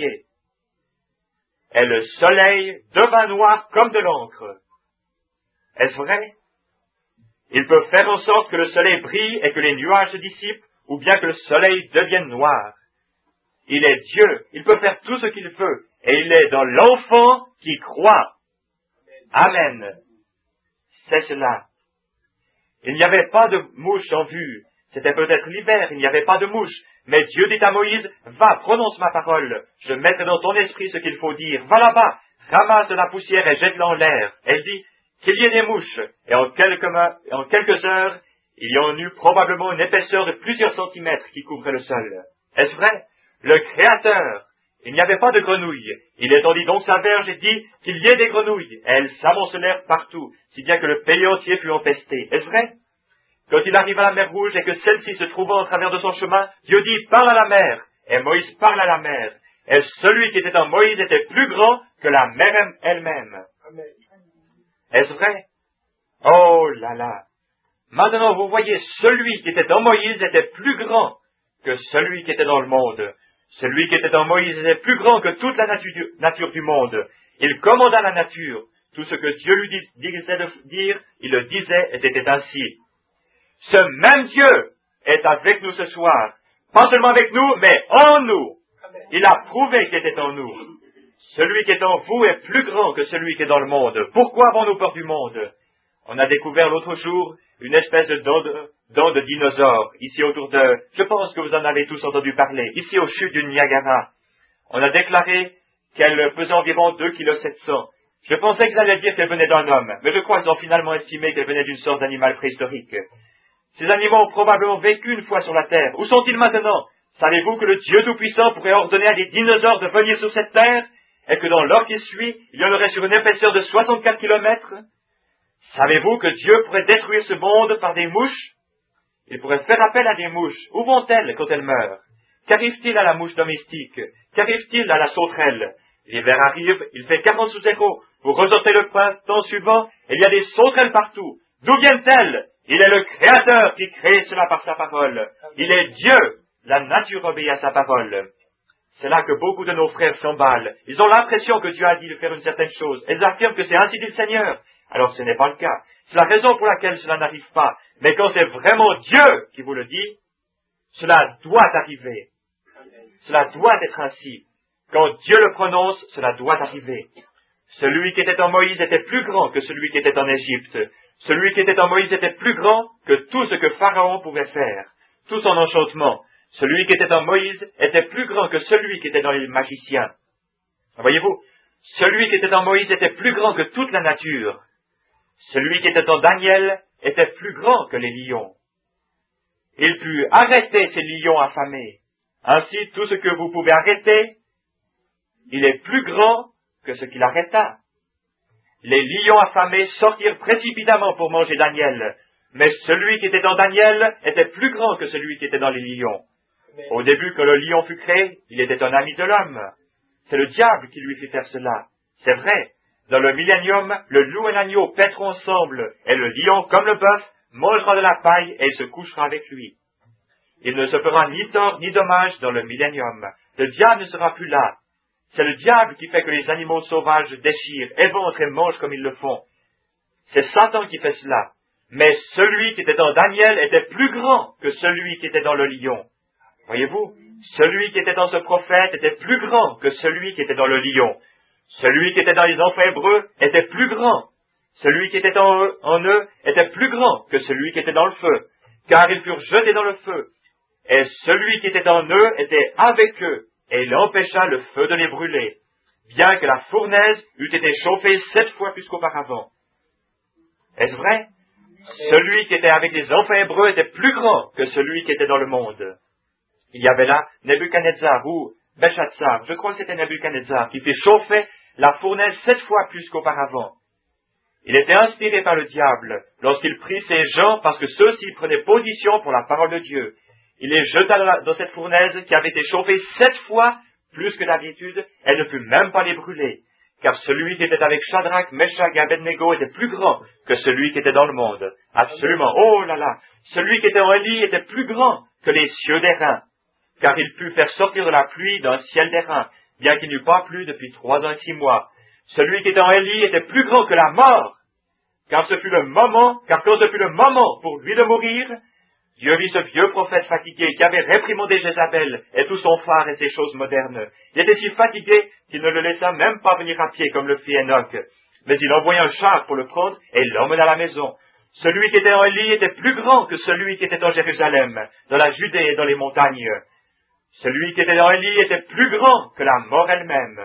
Et le soleil devint noir comme de l'encre. Est-ce vrai? Il peut faire en sorte que le soleil brille et que les nuages se dissipent, ou bien que le soleil devienne noir. Il est Dieu, il peut faire tout ce qu'il veut, et il est dans l'enfant qui croit. Amen. C'est cela. Il n'y avait pas de mouche en vue. C'était peut-être l'hiver, il n'y avait pas de mouche. Mais Dieu dit à Moïse, va, prononce ma parole. Je mettrai dans ton esprit ce qu'il faut dire. Va là-bas, ramasse de la poussière et jette-la en l'air. Elle dit, qu'il y ait des mouches. Et en quelques, en quelques heures, il y en eut probablement une épaisseur de plusieurs centimètres qui couvrait le sol. Est-ce vrai? Le Créateur. Il n'y avait pas de grenouilles. Il étendit donc sa verge et dit qu'il y ait des grenouilles. Et elles s'amoncelèrent partout, si bien que le pays entier fut empesté. Est-ce vrai? Quand il arriva à la mer Rouge et que celle-ci se trouvant en travers de son chemin, Dieu dit, parle à la mer. Et Moïse parle à la mer. Et celui qui était en Moïse était plus grand que la mer elle-même. Est-ce vrai? Oh là là! Maintenant, vous voyez, celui qui était en Moïse était plus grand que celui qui était dans le monde. Celui qui était en Moïse était plus grand que toute la nature du, nature du monde. Il commanda la nature. Tout ce que Dieu lui dis, disait de dire, il le disait et c'était ainsi. Ce même Dieu est avec nous ce soir. Pas seulement avec nous, mais en nous. Il a prouvé qu'il était en nous. Celui qui est en vous est plus grand que celui qui est dans le monde. Pourquoi avons-nous peur du monde? On a découvert l'autre jour une espèce de dent de, dent de dinosaure, ici autour de... Je pense que vous en avez tous entendu parler, ici aux chutes du Niagara. On a déclaré qu'elle pesait environ deux virgule sept kilos. Je pensais qu'ils allaient dire qu'elle venait d'un homme, mais je crois qu'ils ont finalement estimé qu'elle venait d'une sorte d'animal préhistorique. Ces animaux ont probablement vécu une fois sur la Terre. Où sont-ils maintenant? Savez-vous que le Dieu Tout-Puissant pourrait ordonner à des dinosaures de venir sur cette Terre, et que dans l'heure qui suit, il y en aurait sur une épaisseur de soixante-quatre kilomètres? Savez-vous que Dieu pourrait détruire ce monde par des mouches? Il pourrait faire appel à des mouches. Où vont-elles quand elles meurent? Qu'arrive-t-il à la mouche domestique? Qu'arrive-t-il à la sauterelle? L'hiver arrive, il fait quarante sous zéro. Vous ressortez le printemps suivant, et il y a des sauterelles partout. D'où viennent-elles? Il est le Créateur qui crée cela par sa parole. Il est Dieu. La nature obéit à sa parole. C'est là que beaucoup de nos frères s'emballent. Ils ont l'impression que Dieu a dit de faire une certaine chose. Ils affirment que c'est ainsi dit le Seigneur. Alors ce n'est pas le cas. C'est la raison pour laquelle cela n'arrive pas. Mais quand c'est vraiment Dieu qui vous le dit, cela doit arriver. Cela doit être ainsi. Quand Dieu le prononce, cela doit arriver. Celui qui était en Moïse était plus grand que celui qui était en Égypte. Celui qui était en Moïse était plus grand que tout ce que Pharaon pouvait faire. Tout son enchantement. Celui qui était en Moïse était plus grand que celui qui était dans les magiciens. Voyez-vous, celui qui était en Moïse était plus grand que toute la nature. Celui qui était en Daniel était plus grand que les lions. Il put arrêter ces lions affamés. Ainsi, tout ce que vous pouvez arrêter, il est plus grand que ce qu'il arrêta. Les lions affamés sortirent précipitamment pour manger Daniel, mais celui qui était en Daniel était plus grand que celui qui était dans les lions. Au début, quand le lion fut créé, il était un ami de l'homme. C'est le diable qui lui fit faire cela. C'est vrai. Dans le millénium, le loup et l'agneau paîtront ensemble, et le lion, comme le bœuf, mangera de la paille et se couchera avec lui. Il ne se fera ni tort ni dommage dans le millénium. Le diable ne sera plus là. C'est le diable qui fait que les animaux sauvages déchirent, éventrent et mangent comme ils le font. C'est Satan qui fait cela. Mais celui qui était dans Daniel était plus grand que celui qui était dans le lion. Voyez-vous, celui qui était dans ce prophète était plus grand que celui qui était dans le lion. Celui qui était dans les enfants hébreux était plus grand. Celui qui était en eux, en eux était plus grand que celui qui était dans le feu, car ils furent jetés dans le feu. Et celui qui était en eux était avec eux, et il empêcha le feu de les brûler, bien que la fournaise eût été chauffée sept fois plus qu'auparavant. Est-ce vrai? Celui qui était avec les enfants hébreux était plus grand que celui qui était dans le monde. Il y avait là Nebuchadnezzar ou Belshazzar, je crois que c'était Nebuchadnezzar, qui fit chauffer la fournaise sept fois plus qu'auparavant. Il était inspiré par le diable lorsqu'il prit ces gens parce que ceux-ci prenaient position pour la parole de Dieu. Il les jeta dans cette fournaise qui avait été chauffée sept fois plus que d'habitude, elle ne put même pas les brûler, car celui qui était avec Shadrach, Meshach et Abednego était plus grand que celui qui était dans le monde. Absolument, oh là là, celui qui était en Élie était plus grand que les cieux d'airain, car il put faire sortir de la pluie d'un ciel d'airain, bien qu'il n'eût pas plu depuis trois ans et six mois. Celui qui était en Élie était plus grand que la mort, car ce fut le moment, car quand ce fut le moment pour lui de mourir, Dieu vit ce vieux prophète fatigué qui avait réprimandé Jézabel et tout son phare et ses choses modernes. Il était si fatigué qu'il ne le laissa même pas venir à pied comme le fit Enoch. Mais il envoya un char pour le prendre et l'emmena à la maison. Celui qui était en Élie était plus grand que celui qui était en Jérusalem, dans la Judée et dans les montagnes. Celui qui était en Élie était plus grand que la mort elle-même.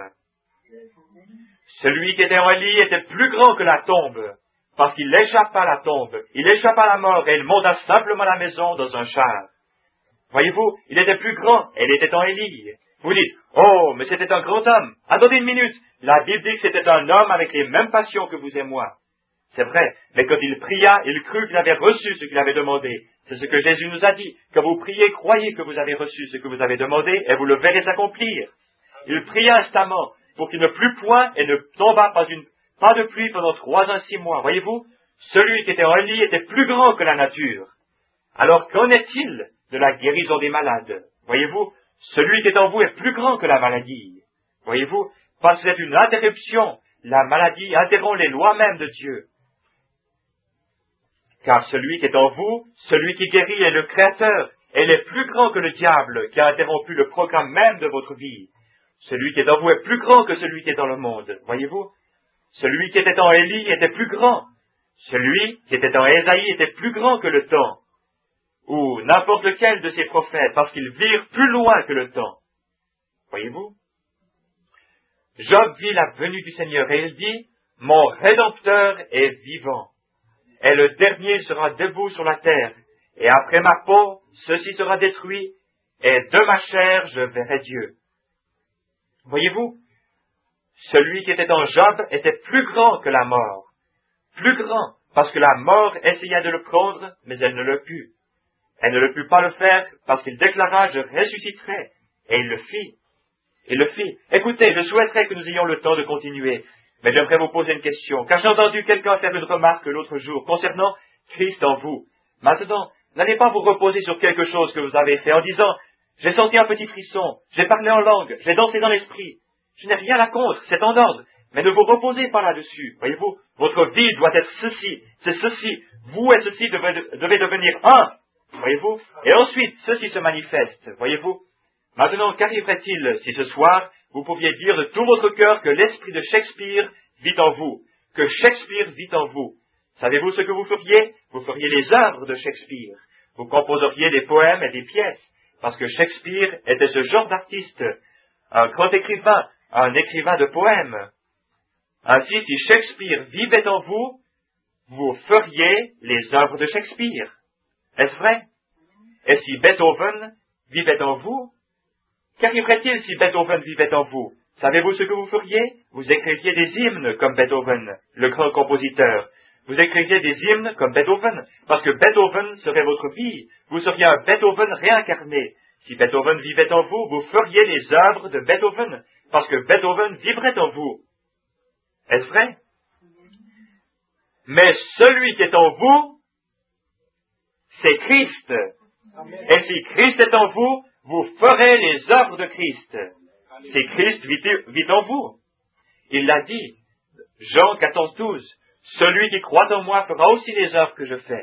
Celui qui était en Élie était plus grand que la tombe, parce qu'il échappa à la tombe, il échappa à la mort, et il monta simplement à la maison dans un char. Voyez-vous, il était plus grand, et il était en Élie. Vous dites, oh, mais c'était un grand homme. Attendez une minute, la Bible dit que c'était un homme avec les mêmes passions que vous et moi. C'est vrai, mais quand il pria, il crut qu'il avait reçu ce qu'il avait demandé. C'est ce que Jésus nous a dit. Quand vous priez, croyez que vous avez reçu ce que vous avez demandé, et vous le verrez s'accomplir. Il pria instamment, pour qu'il ne plût point et ne tombât pas une Pas de pluie pendant trois ans, six mois. Voyez-vous, celui qui était en Élie était plus grand que la nature. Alors qu'en est-il de la guérison des malades? Voyez-vous, celui qui est en vous est plus grand que la maladie. Voyez-vous, parce que c'est une interruption. La maladie interrompt les lois mêmes de Dieu. Car celui qui est en vous, celui qui guérit est le Créateur. Elle est plus grand que le diable qui a interrompu le programme même de votre vie. Celui qui est en vous est plus grand que celui qui est dans le monde. Voyez-vous? Celui qui était en Élie était plus grand. Celui qui était en Ésaïe était plus grand que le temps. Ou n'importe lequel de ces prophètes, parce qu'ils virent plus loin que le temps. Voyez-vous? Job vit la venue du Seigneur et il dit, « Mon Rédempteur est vivant, et le dernier sera debout sur la terre, et après ma peau, ceci sera détruit, et de ma chair je verrai Dieu. » Voyez-vous, celui qui était en Job était plus grand que la mort. Plus grand, parce que la mort essaya de le prendre, mais elle ne le put. Elle ne le put pas le faire, parce qu'il déclara, je ressusciterai. Et il le fit. Il le fit. Écoutez, je souhaiterais que nous ayons le temps de continuer, mais j'aimerais vous poser une question, car j'ai entendu quelqu'un faire une remarque l'autre jour concernant Christ en vous. Maintenant, n'allez pas vous reposer sur quelque chose que vous avez fait en disant, j'ai senti un petit frisson, j'ai parlé en langue, j'ai dansé dans l'esprit. Je n'ai rien à contre, c'est en ordre, mais ne vous reposez pas là-dessus. Voyez-vous, votre vie doit être ceci, c'est ceci. Vous et ceci devez, devez devenir un. Voyez-vous, et ensuite, ceci se manifeste. Voyez-vous, maintenant, qu'arriverait-il si ce soir, vous pouviez dire de tout votre cœur que l'esprit de Shakespeare vit en vous, que Shakespeare vit en vous? Savez-vous ce que vous feriez? Vous feriez les œuvres de Shakespeare. Vous composeriez des poèmes et des pièces, parce que Shakespeare était ce genre d'artiste, un grand écrivain, un écrivain de poèmes. Ainsi, si Shakespeare vivait en vous, vous feriez les œuvres de Shakespeare. Est-ce vrai? Et si Beethoven vivait en vous, qu'arriverait-il si Beethoven vivait en vous? Savez-vous ce que vous feriez? Vous écriviez des hymnes comme Beethoven, le grand compositeur. Vous écriviez des hymnes comme Beethoven, parce que Beethoven serait votre vie. Vous seriez un Beethoven réincarné. Si Beethoven vivait en vous, vous feriez les œuvres de Beethoven, parce que Beethoven vivrait en vous. Est-ce vrai? Mais celui qui est en vous, c'est Christ. Et si Christ est en vous, vous ferez les œuvres de Christ. Si Christ vit, vit en vous. Il l'a dit, Jean quatorze, douze, celui qui croit en moi fera aussi les œuvres que je fais.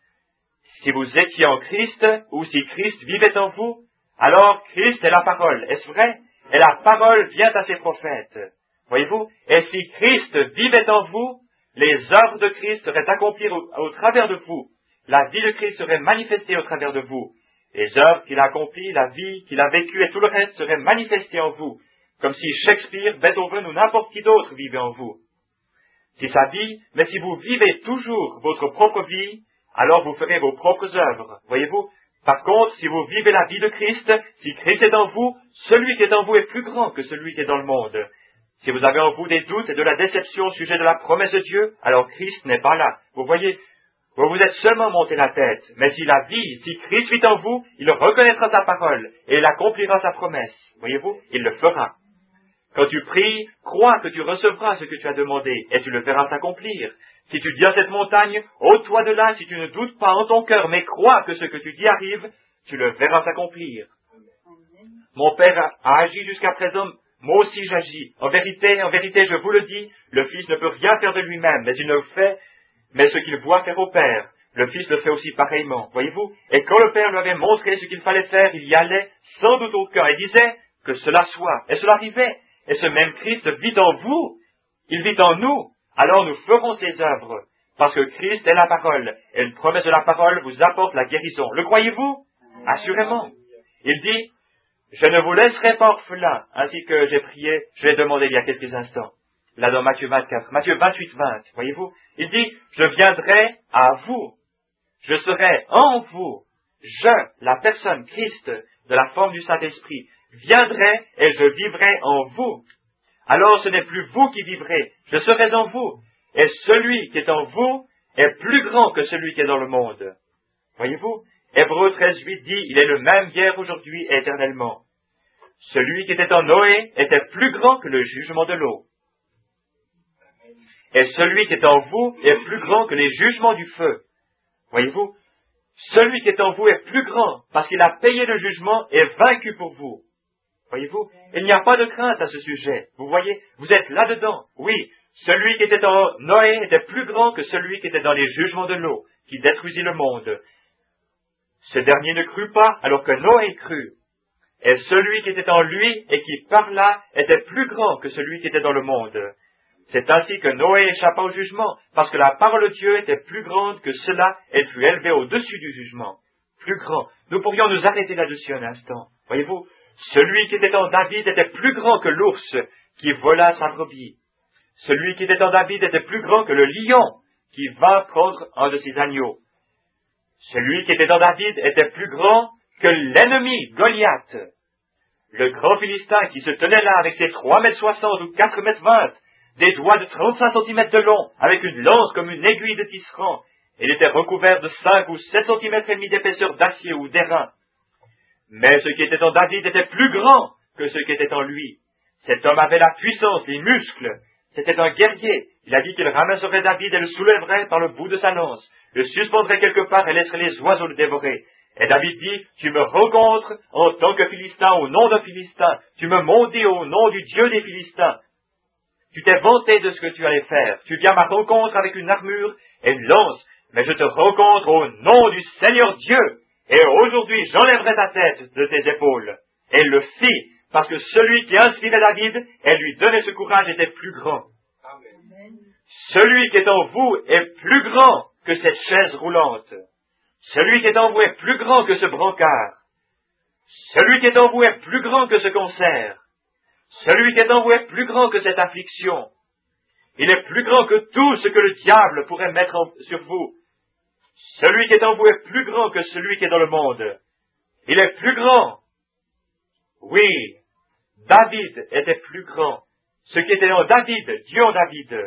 Si vous étiez en Christ, ou si Christ vivait en vous, alors Christ est la parole. Est-ce vrai? Et la parole vient à ses prophètes. Voyez-vous? Et si Christ vivait en vous, les œuvres de Christ seraient accomplies au, au travers de vous. La vie de Christ serait manifestée au travers de vous. Les œuvres qu'il a accomplies, la vie qu'il a vécue et tout le reste seraient manifestés en vous, comme si Shakespeare, Beethoven ou n'importe qui d'autre vivait en vous. Si sa vie, mais si vous vivez toujours votre propre vie, alors vous ferez vos propres œuvres. Voyez-vous? Par contre, si vous vivez la vie de Christ, si Christ est en vous, celui qui est en vous est plus grand que celui qui est dans le monde. Si vous avez en vous des doutes et de la déception au sujet de la promesse de Dieu, alors Christ n'est pas là. Vous voyez, vous vous êtes seulement monté la tête, mais si la vie, si Christ vit en vous, il reconnaîtra sa parole et il accomplira sa promesse. Voyez-vous, il le fera. Quand tu pries, crois que tu recevras ce que tu as demandé et tu le verras s'accomplir. Si tu dis à cette montagne, ôte-toi de là si tu ne doutes pas en ton cœur, mais crois que ce que tu dis arrive, tu le verras s'accomplir. Mon Père a, a agi jusqu'à présent, moi aussi j'agis. En vérité, en vérité, je vous le dis, le Fils ne peut rien faire de lui-même, mais il ne fait, mais ce qu'il voit faire au Père. Le Fils le fait aussi pareillement, voyez-vous. Et quand le Père lui avait montré ce qu'il fallait faire, il y allait sans doute au cœur et disait que cela soit. Et cela arrivait. Et ce même Christ vit en vous. Il vit en nous. Alors nous ferons ses œuvres. Parce que Christ est la parole. Et une promesse de la parole vous apporte la guérison. Le croyez-vous? Assurément. Il dit, je ne vous laisserai pas orphelin, ainsi que j'ai prié, je l'ai demandé il y a quelques instants. Là dans Matthieu vingt-quatre, Matthieu vingt-huit, vingt, voyez-vous? Il dit, je viendrai à vous. Je serai en vous. Je, la personne Christ, de la forme du Saint-Esprit, viendrai et je vivrai en vous. Alors ce n'est plus vous qui vivrez, je serai en vous. Et celui qui est en vous est plus grand que celui qui est dans le monde. Voyez-vous? Hébreux treize, huit dit, il est le même hier, aujourd'hui et éternellement. Celui qui était en Noé était plus grand que le jugement de l'eau. Et celui qui est en vous est plus grand que les jugements du feu. Voyez-vous? Celui qui est en vous est plus grand, parce qu'il a payé le jugement et vaincu pour vous. Voyez-vous, il n'y a pas de crainte à ce sujet. Vous voyez, vous êtes là-dedans. Oui, celui qui était en Noé était plus grand que celui qui était dans les jugements de l'eau, qui détruisit le monde. Ce dernier ne crut pas, alors que Noé crut. Et celui qui était en lui et qui parla était plus grand que celui qui était dans le monde. C'est ainsi que Noé échappa au jugement, parce que la parole de Dieu était plus grande que cela et fut élevée au-dessus du jugement. Plus grand. Nous pourrions nous arrêter là-dessus un instant. Voyez-vous, celui qui était en David était plus grand que l'ours qui vola sa brebis. Celui qui était en David était plus grand que le lion qui vint prendre un de ses agneaux. Celui qui était en David était plus grand que l'ennemi Goliath. Le grand Philistin qui se tenait là avec ses trois mètres soixante ou quatre mètres vingt, des doigts de trente-cinq centimètres de long, avec une lance comme une aiguille de tisserand. Il était recouvert de cinq ou sept centimètres et demi d'épaisseur d'acier ou d'airain. Mais ce qui était en David était plus grand que ce qui était en lui. Cet homme avait la puissance, les muscles. C'était un guerrier. Il a dit qu'il ramasserait David et le soulèverait par le bout de sa lance, le suspendrait quelque part et laisserait les oiseaux le dévorer. Et David dit, tu me rencontres en tant que Philistin au nom d'un Philistin. Tu me maudis au nom du Dieu des Philistins. Tu t'es vanté de ce que tu allais faire. Tu viens à ma rencontre avec une armure et une lance, mais je te rencontre au nom du Seigneur Dieu. Et aujourd'hui, j'enlèverai ta tête de tes épaules. Et il le fit, parce que celui qui inspirait David et lui donnait ce courage était plus grand. Amen. Celui qui est en vous est plus grand que cette chaise roulante. Celui qui est en vous est plus grand que ce brancard. Celui qui est en vous est plus grand que ce concert. Celui qui est en vous est plus grand que cette affliction. Il est plus grand que tout ce que le diable pourrait mettre en, sur vous. Celui qui est en vous est plus grand que celui qui est dans le monde. Il est plus grand. Oui, David était plus grand. Ce qui était en David, Dieu en David.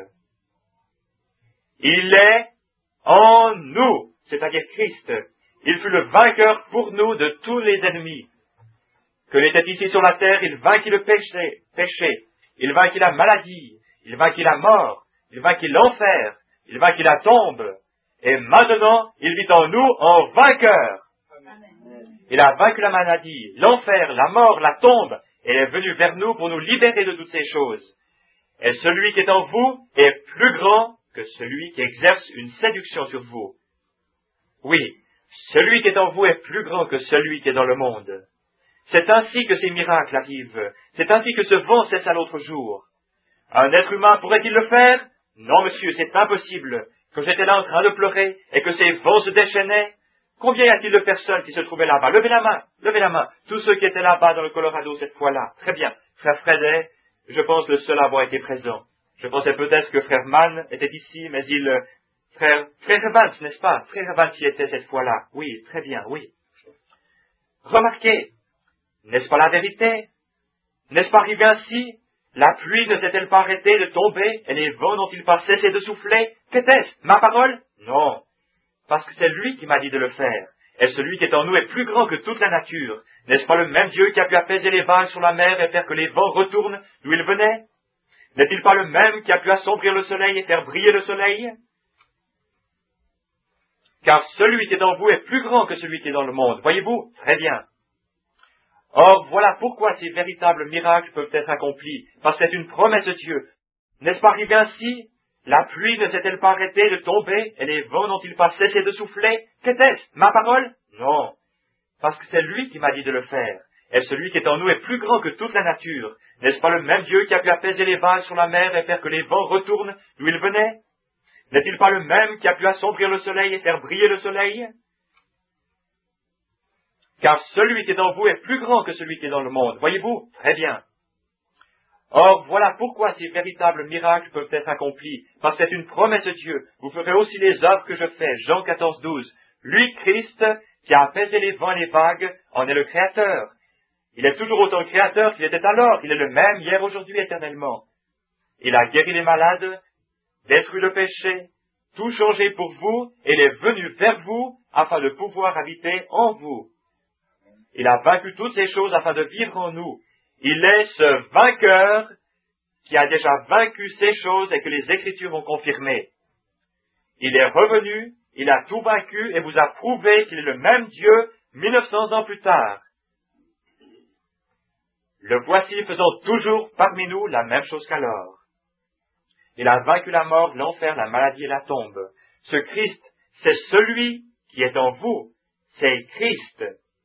Il est en nous, c'est-à-dire Christ. Il fut le vainqueur pour nous de tous les ennemis. Que il était ici sur la terre, il vainquit le péché, péché. Il vainquit la maladie. Il vainquit la mort. Il vainquit l'enfer. Il vainquit la tombe. Et maintenant, il vit en nous en vainqueur. Amen. Il a vaincu la maladie, l'enfer, la mort, la tombe, et est venu vers nous pour nous libérer de toutes ces choses. Et celui qui est en vous est plus grand que celui qui exerce une séduction sur vous. Oui, celui qui est en vous est plus grand que celui qui est dans le monde. C'est ainsi que ces miracles arrivent. C'est ainsi que ce vent cesse à l'autre jour. Un être humain pourrait-il le faire? Non, monsieur, c'est impossible. Quand j'étais là en train de pleurer et que ces vents se déchaînaient, combien y a-t-il de personnes qui se trouvaient là-bas? Levez la main, levez la main. Tous ceux qui étaient là-bas dans le Colorado cette fois-là. Très bien. Frère Fred, je pense le seul à avoir été présent. Je pensais peut-être que frère Mann était ici, mais il... Frère, frère Evans, n'est-ce pas? Frère Evans y était cette fois-là. Oui, très bien, oui. Remarquez, n'est-ce pas la vérité? N'est-ce pas arrivé ainsi? La pluie ne s'est-elle pas arrêtée de tomber et les vents n'ont-ils pas cessé de souffler? Qu'était-ce? Ma parole? Non. Parce que c'est lui qui m'a dit de le faire. Et celui qui est en nous est plus grand que toute la nature. N'est-ce pas le même Dieu qui a pu apaiser les vagues sur la mer et faire que les vents retournent d'où ils venaient? N'est-il pas le même qui a pu assombrir le soleil et faire briller le soleil? Car celui qui est en vous est plus grand que celui qui est dans le monde. Voyez-vous? Très bien. Or, voilà pourquoi ces véritables miracles peuvent être accomplis, parce que c'est une promesse de Dieu. N'est-ce pas arrivé ainsi? La pluie ne s'est-elle pas arrêtée de tomber, et les vents n'ont-ils pas cessé de souffler? Qu'était-ce? Ma parole? Non. Parce que c'est lui qui m'a dit de le faire. Et celui qui est en nous est plus grand que toute la nature. N'est-ce pas le même Dieu qui a pu apaiser les vagues sur la mer et faire que les vents retournent d'où ils venaient? N'est-il pas le même qui a pu assombrir le soleil et faire briller le soleil? Car celui qui est en vous est plus grand que celui qui est dans le monde. Voyez-vous? Très bien. Or, voilà pourquoi ces véritables miracles peuvent être accomplis, parce que c'est une promesse de Dieu. Vous ferez aussi les œuvres que je fais. Jean quatorze, douze. Lui, Christ, qui a apaisé les vents et les vagues, en est le Créateur. Il est toujours autant le Créateur qu'il était alors. Il est le même hier, aujourd'hui, éternellement. Il a guéri les malades, détruit le péché, tout changé pour vous, et il est venu vers vous afin de pouvoir habiter en vous. Il a vaincu toutes ces choses afin de vivre en nous. Il est ce vainqueur qui a déjà vaincu ces choses et que les Écritures ont confirmé. Il est revenu Il a tout vaincu et vous a prouvé qu'il est le même Dieu mille neuf cents ans plus tard. Le voici faisant toujours parmi nous la même chose qu'alors. Il a vaincu la mort, l'enfer, la maladie et la tombe. Ce Christ, c'est celui qui est en vous. C'est Christ.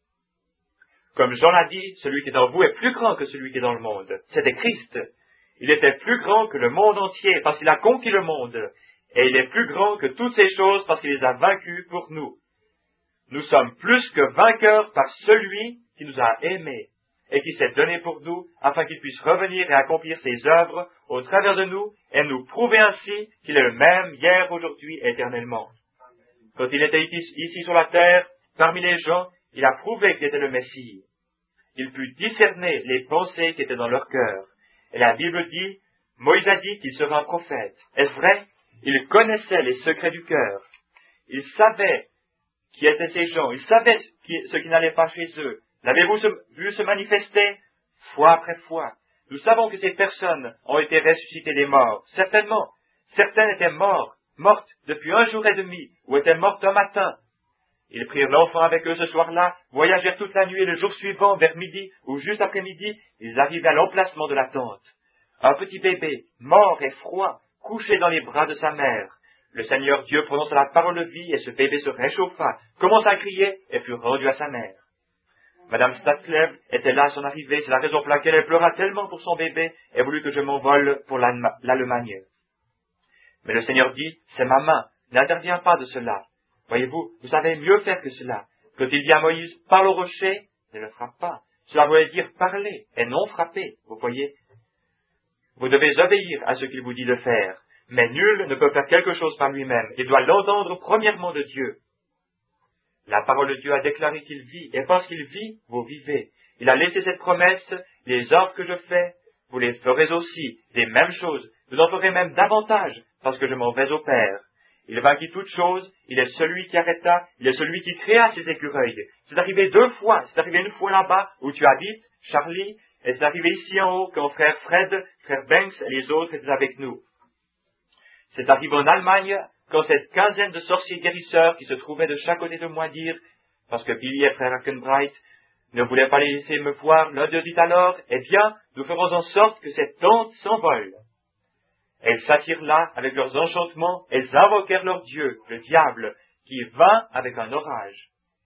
Comme Jean l'a dit, celui qui est en vous est plus grand que celui qui est dans le monde. C'était Christ. Il était plus grand que le monde entier parce qu'il a conquis le monde. Et il est plus grand que toutes ces choses parce qu'il les a vaincus pour nous. Nous sommes plus que vainqueurs par celui qui nous a aimés et qui s'est donné pour nous afin qu'il puisse revenir et accomplir ses œuvres au travers de nous et nous prouver ainsi qu'il est le même hier, aujourd'hui et éternellement. Quand il était ici sur la terre, parmi les gens, il a prouvé qu'il était le Messie. Il put discerner les pensées qui étaient dans leur cœur. Et la Bible dit, Moïse a dit qu'il sera un prophète. Est-ce vrai? Il connaissait les secrets du cœur. Il savait qui étaient ces gens. Il savait ce qui n'allait pas chez eux. L'avez-vous vu se manifester fois après fois? Nous savons que ces personnes ont été ressuscitées des morts. Certainement, certaines étaient mortes, mortes depuis un jour et demi, ou étaient mortes un matin. Ils prirent l'enfant avec eux ce soir-là, voyagèrent toute la nuit et le jour suivant, vers midi ou juste après midi, ils arrivaient à l'emplacement de la tente. Un petit bébé, mort et froid, couché dans les bras de sa mère. Le Seigneur Dieu prononça la parole de vie et ce bébé se réchauffa, commença à crier et fut rendu à sa mère. Madame Statlev était là à son arrivée, c'est la raison pour laquelle elle pleura tellement pour son bébé et voulut que je m'envole pour l'Allemagne. Mais le Seigneur dit, c'est ma main, n'interviens pas de cela. Voyez-vous, vous savez mieux faire que cela. Quand il dit à Moïse, parle au rocher, ne le frappe pas. Cela voulait dire parler et non frapper, vous voyez. Vous devez obéir à ce qu'il vous dit de faire. Mais nul ne peut faire quelque chose par lui-même. Il doit l'entendre premièrement de Dieu. La parole de Dieu a déclaré qu'il vit, et parce qu'il vit, vous vivez. Il a laissé cette promesse, les ordres que je fais, vous les ferez aussi, les mêmes choses. Vous en ferez même davantage, parce que je m'en vais au Père. Il vainquit toutes choses, il est celui qui arrêta, il est celui qui créa ces écureuils. C'est arrivé deux fois, c'est arrivé une fois là-bas, où tu habites, Charlie, et c'est arrivé ici en haut, quand frère Fred, frère Banks et les autres étaient avec nous. C'est arrivé en Allemagne, quand cette quinzaine de sorciers guérisseurs qui se trouvaient de chaque côté de moi dirent, parce que Billy et frère Hackenbright ne voulaient pas les laisser me voir, l'un d'eux dit alors, eh bien, nous ferons en sorte que cette tente s'envole. Elles s'attirent là avec leurs enchantements, elles invoquèrent leur Dieu, le diable, qui vint avec un orage.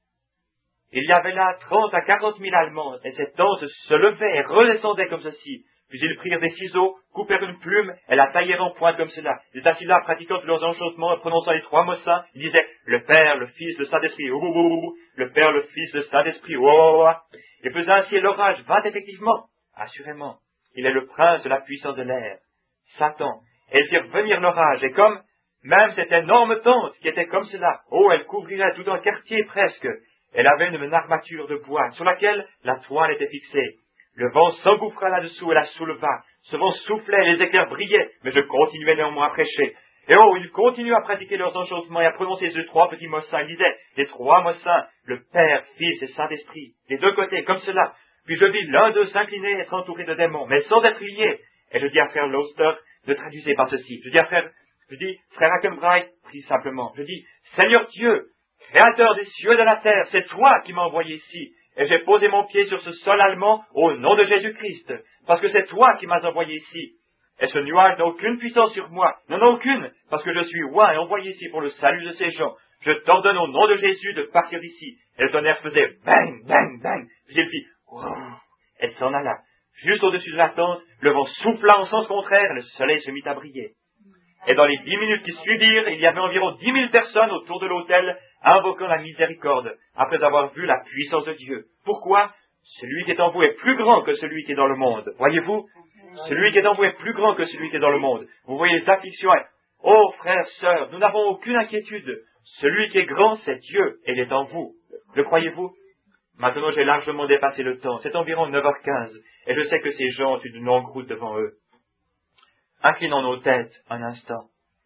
Il y avait là trente à quarante mille Allemands, et cette tente se levait et redescendait comme ceci. Puis ils prirent des ciseaux, coupèrent une plume, et la taillèrent en pointe comme cela. Ils étaient assis là, pratiquant tous leurs enchantements, et prononçant les trois mots saints. Ils disaient, le Père, le Fils, le Saint-Esprit, ouh, ouh, ouh, le Père, le Fils, le Saint-Esprit, ouh, ouh, ouh. Ils faisaient ainsi, et l'orage vint effectivement. Assurément, il est le prince de la puissance de l'air, Satan. Et ils firent venir l'orage, et comme, même cette énorme tente qui était comme cela, oh, elle couvrirait tout un quartier presque. Elle avait une armature de bois, sur laquelle la toile était fixée. Le vent s'engouffra là-dessous et la souleva. Ce vent soufflait et les éclairs brillaient, mais je continuais néanmoins à prêcher. Et oh, ils continuaient à pratiquer leurs enchantements et à prononcer ces trois petits mots saints. Ils disaient, les trois mots saints, le Père, Fils et Saint-Esprit, des deux côtés, comme cela. Puis je vis l'un d'eux s'incliner et être entouré de démons, mais sans être lié. Et je dis à frère Loster de traduire par ceci. Je dis à frère, je dis, frère Hackenbright, prie simplement. Je dis, Seigneur Dieu, Créateur des cieux et de la terre, c'est toi qui m'as envoyé ici. Et j'ai posé mon pied sur ce sol allemand au nom de Jésus-Christ, parce que c'est toi qui m'as envoyé ici. Et ce nuage n'a aucune puissance sur moi, non, aucune, parce que je suis roi et envoyé ici pour le salut de ces gens. Je t'ordonne au nom de Jésus de partir d'ici. Et le tonnerre faisait bang, bang, bang. Puis il fit, elle s'en alla. Juste au-dessus de la tente, le vent souffla en sens contraire et le soleil se mit à briller. Et dans les dix minutes qui suivirent, il y avait environ dix mille personnes autour de l'autel, invoquant la miséricorde, après avoir vu la puissance de Dieu. Pourquoi? Celui qui est en vous est plus grand que celui qui est dans le monde. Voyez-vous? Celui qui est en vous est plus grand que celui qui est dans le monde. Vous voyez les afflictions. Oh, frères, sœurs, nous n'avons aucune inquiétude. Celui qui est grand, c'est Dieu, et il est en vous. Le croyez-vous? Maintenant, j'ai largement dépassé le temps. C'est environ neuf heures quinze, et je sais que ces gens ont une longue route devant eux. Inclinons nos têtes un instant.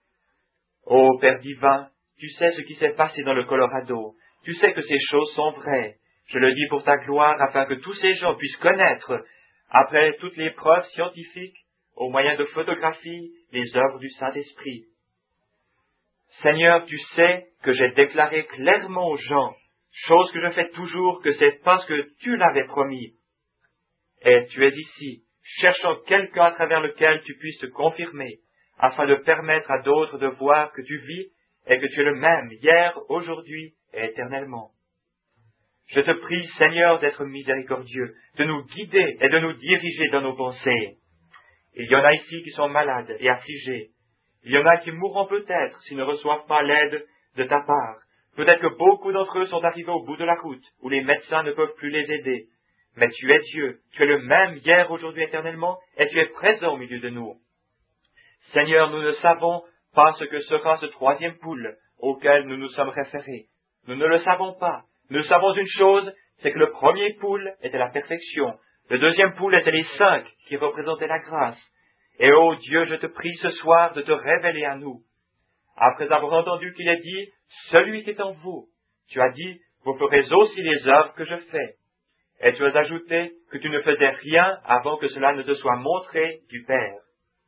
Ô Père divin, tu sais ce qui s'est passé dans le Colorado. Tu sais que ces choses sont vraies. Je le dis pour ta gloire, afin que tous ces gens puissent connaître, après toutes les preuves scientifiques, au moyen de photographies, les œuvres du Saint-Esprit. Seigneur, tu sais que j'ai déclaré clairement aux gens, chose que je fais toujours, que c'est parce que tu l'avais promis. Et tu es ici, cherchant quelqu'un à travers lequel tu puisses te confirmer, afin de permettre à d'autres de voir que tu vis et que tu es le même hier, aujourd'hui et éternellement. Je te prie, Seigneur, d'être miséricordieux, de nous guider et de nous diriger dans nos pensées. Il y en a ici qui sont malades et affligés. Il y en a qui mourront peut-être s'ils ne reçoivent pas l'aide de ta part. Peut-être que beaucoup d'entre eux sont arrivés au bout de la route, où les médecins ne peuvent plus les aider. Mais tu es Dieu, tu es le même hier, aujourd'hui, éternellement, et tu es présent au milieu de nous. Seigneur, nous ne savons pas ce que sera ce troisième poule auquel nous nous sommes référés. Nous ne le savons pas. Nous savons une chose, c'est que le premier poule était la perfection. Le deuxième poule était les cinq qui représentaient la grâce. Et ô Dieu, je te prie ce soir de te révéler à nous. Après avoir entendu qu'il est dit, celui qui est en vous, tu as dit, vous ferez aussi les œuvres que je fais. Et tu as ajouté que tu ne faisais rien avant que cela ne te soit montré du Père.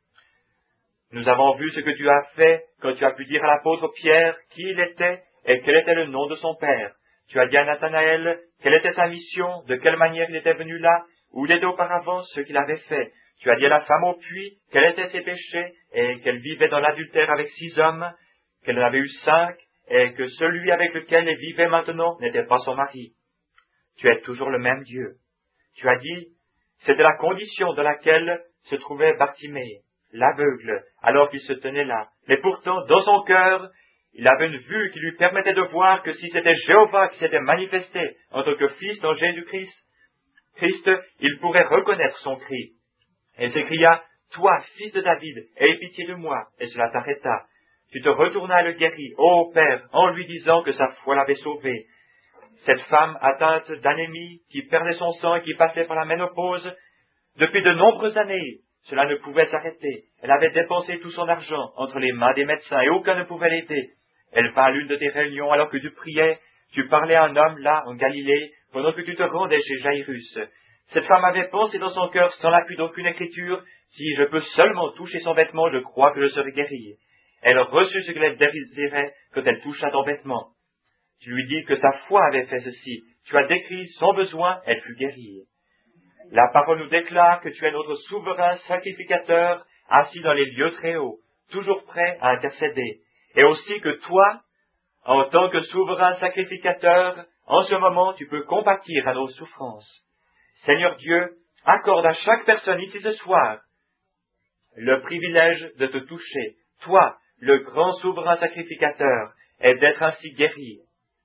Nous avons vu ce que tu as fait quand tu as pu dire à l'apôtre Pierre qui il était et quel était le nom de son Père. Tu as dit à Nathanaël quelle était sa mission, de quelle manière il était venu là, où il était auparavant, ce qu'il avait fait. Tu as dit à la femme au puits quels étaient ses péchés et qu'elle vivait dans l'adultère avec six hommes, qu'elle en avait eu cinq et que celui avec lequel elle vivait maintenant n'était pas son mari. Tu es toujours le même Dieu. Tu as dit, c'était la condition dans laquelle se trouvait Bartimée, l'aveugle, alors qu'il se tenait là. Mais pourtant, dans son cœur, il avait une vue qui lui permettait de voir que si c'était Jéhovah qui s'était manifesté en tant que fils dans Jésus-Christ, Christ, il pourrait reconnaître son cri. Et s'écria, « Toi, fils de David, aie pitié de moi. » Et cela t'arrêta. Tu te retournas et le guéris, ô Père, en lui disant que sa foi l'avait sauvé. Cette femme atteinte d'anémie, qui perdait son sang et qui passait par la ménopause, depuis de nombreuses années, cela ne pouvait s'arrêter. Elle avait dépensé tout son argent entre les mains des médecins et aucun ne pouvait l'aider. Elle va à l'une de tes réunions alors que tu priais, tu parlais à un homme là, en Galilée, pendant que tu te rendais chez Jairus. Cette femme avait pensé dans son cœur, sans l'appui d'aucune écriture, si je peux seulement toucher son vêtement, je crois que je serai guérie. Elle reçut ce qu'elle désirait quand elle toucha ton vêtement. Tu lui dis que sa foi avait fait ceci. Tu as décrit son besoin, elle fut guérie. La parole nous déclare que tu es notre souverain sacrificateur, assis dans les lieux très hauts, toujours prêt à intercéder. Et aussi que toi, en tant que souverain sacrificateur, en ce moment tu peux compatir à nos souffrances. Seigneur Dieu, accorde à chaque personne ici ce soir le privilège de te toucher, toi, le grand souverain sacrificateur, et d'être ainsi guéri.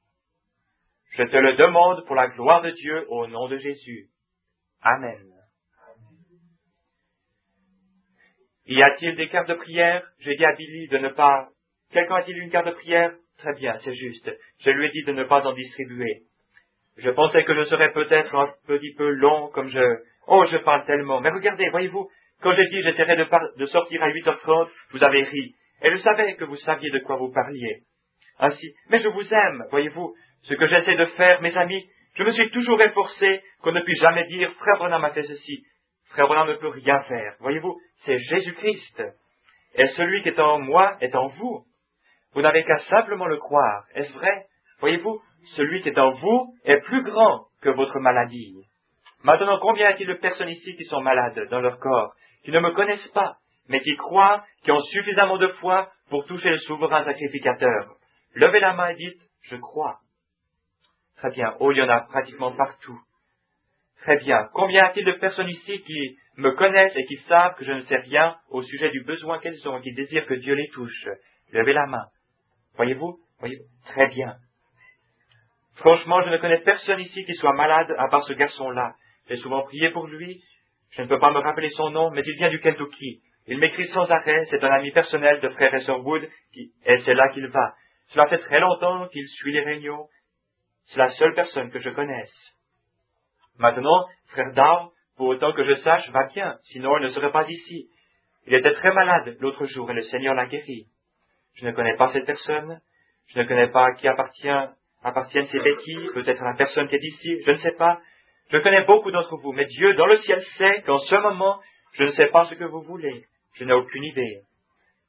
Je te le demande pour la gloire de Dieu au nom de Jésus. Amen. Y a-t-il des cartes de prière? J'ai dit à Billy de ne pas... Quelqu'un a-t-il une carte de prière? Très bien, c'est juste. Je lui ai dit de ne pas en distribuer. Je pensais que je serais peut-être un petit peu long, comme je... Oh, je parle tellement. Mais regardez, voyez-vous, quand j'ai dit j'essaierai de, par... de sortir à huit heures trente, vous avez ri. Et je savais que vous saviez de quoi vous parliez. Ainsi, mais je vous aime, voyez-vous. Ce que j'essaie de faire, mes amis, je me suis toujours efforcé qu'on ne puisse jamais dire « Frère Branham a fait ceci ». Frère Branham ne peut rien faire. Voyez-vous, c'est Jésus-Christ. Et celui qui est en moi est en vous. Vous n'avez qu'à simplement le croire. Est-ce vrai? Voyez-vous, celui qui est en vous est plus grand que votre maladie. Maintenant, combien y a-t-il de personnes ici qui sont malades dans leur corps, qui ne me connaissent pas, mais qui croient, qui ont suffisamment de foi pour toucher le souverain sacrificateur? Levez la main et dites « Je crois ». Très bien. Oh, il y en a pratiquement partout. Très bien. Combien y a-t-il de personnes ici qui me connaissent et qui savent que je ne sais rien au sujet du besoin qu'elles ont et qui désirent que Dieu les touche? Levez la main. Voyez-vous? Voyez-vous? Très bien. Franchement, je ne connais personne ici qui soit malade à part ce garçon-là. J'ai souvent prié pour lui. Je ne peux pas me rappeler son nom, mais il vient du Kentucky. Il m'écrit sans arrêt. C'est un ami personnel de frère et sœur Wood, qui... et c'est là qu'il va. Cela fait très longtemps qu'il suit les réunions. C'est la seule personne que je connaisse. Maintenant, frère Dow, pour autant que je sache, va bien, sinon il ne serait pas ici. Il était très malade l'autre jour et le Seigneur l'a guéri. Je ne connais pas cette personne, je ne connais pas à qui appartient, appartiennent ces béquilles, peut-être la personne qui est ici, je ne sais pas. Je connais beaucoup d'entre vous, mais Dieu dans le ciel sait qu'en ce moment, je ne sais pas ce que vous voulez. Je n'ai aucune idée.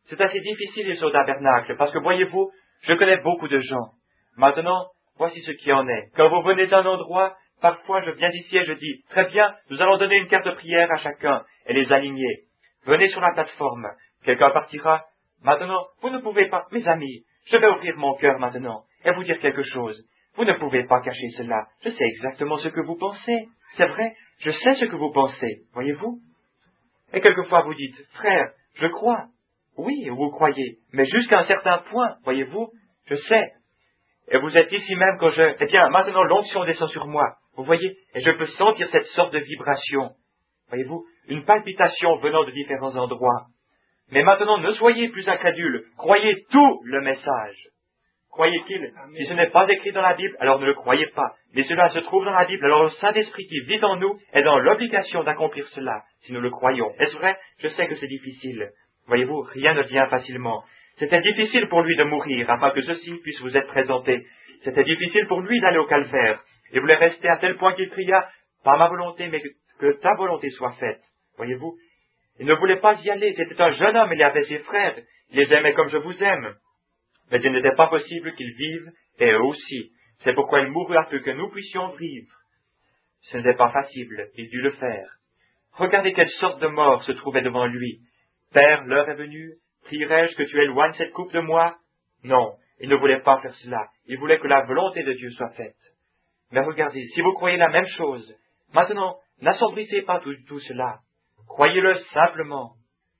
C'est assez difficile ici au tabernacle, parce que voyez-vous, je connais beaucoup de gens. Maintenant, voici ce qui en est. Quand vous venez à un endroit, parfois je viens ici et je dis, très bien, nous allons donner une carte de prière à chacun et les aligner. Venez sur la plateforme. Quelqu'un partira. Maintenant, vous ne pouvez pas, mes amis, je vais ouvrir mon cœur maintenant et vous dire quelque chose. Vous ne pouvez pas cacher cela. Je sais exactement ce que vous pensez. C'est vrai, je sais ce que vous pensez, voyez-vous. Et quelquefois vous dites, frère, je crois. Oui, vous croyez, mais jusqu'à un certain point, voyez-vous, je sais. Et vous êtes ici même quand je... Eh bien, maintenant l'onction descend sur moi, vous voyez, et je peux sentir cette sorte de vibration. Voyez-vous, une palpitation venant de différents endroits. Mais maintenant, ne soyez plus incrédules, croyez tout le message. Croyez-t-il? Si ce n'est pas écrit dans la Bible, alors ne le croyez pas. Mais cela se trouve dans la Bible, alors le Saint-Esprit qui vit en nous est dans l'obligation d'accomplir cela, si nous le croyons. Est-ce vrai? Je sais que c'est difficile. Voyez-vous, rien ne vient facilement. C'était difficile pour lui de mourir, afin que ceci puisse vous être présenté. C'était difficile pour lui d'aller au calvaire. Il voulait rester à tel point qu'il pria, pas ma volonté, mais que, que ta volonté soit faite. Voyez-vous, il ne voulait pas y aller. C'était un jeune homme, il y avait ses frères. Il les aimait comme je vous aime. Mais il n'était pas possible qu'ils vivent, et eux aussi. C'est pourquoi il mourut afin que nous puissions vivre. Ce n'était pas facile, il dut le faire. Regardez quelle sorte de mort se trouvait devant lui. Père, l'heure est venue, prierai-je que tu éloignes cette coupe de moi? Non, il ne voulait pas faire cela. Il voulait que la volonté de Dieu soit faite. Mais regardez, si vous croyez la même chose, maintenant, n'assombrissez pas tout, tout cela. Croyez-le simplement.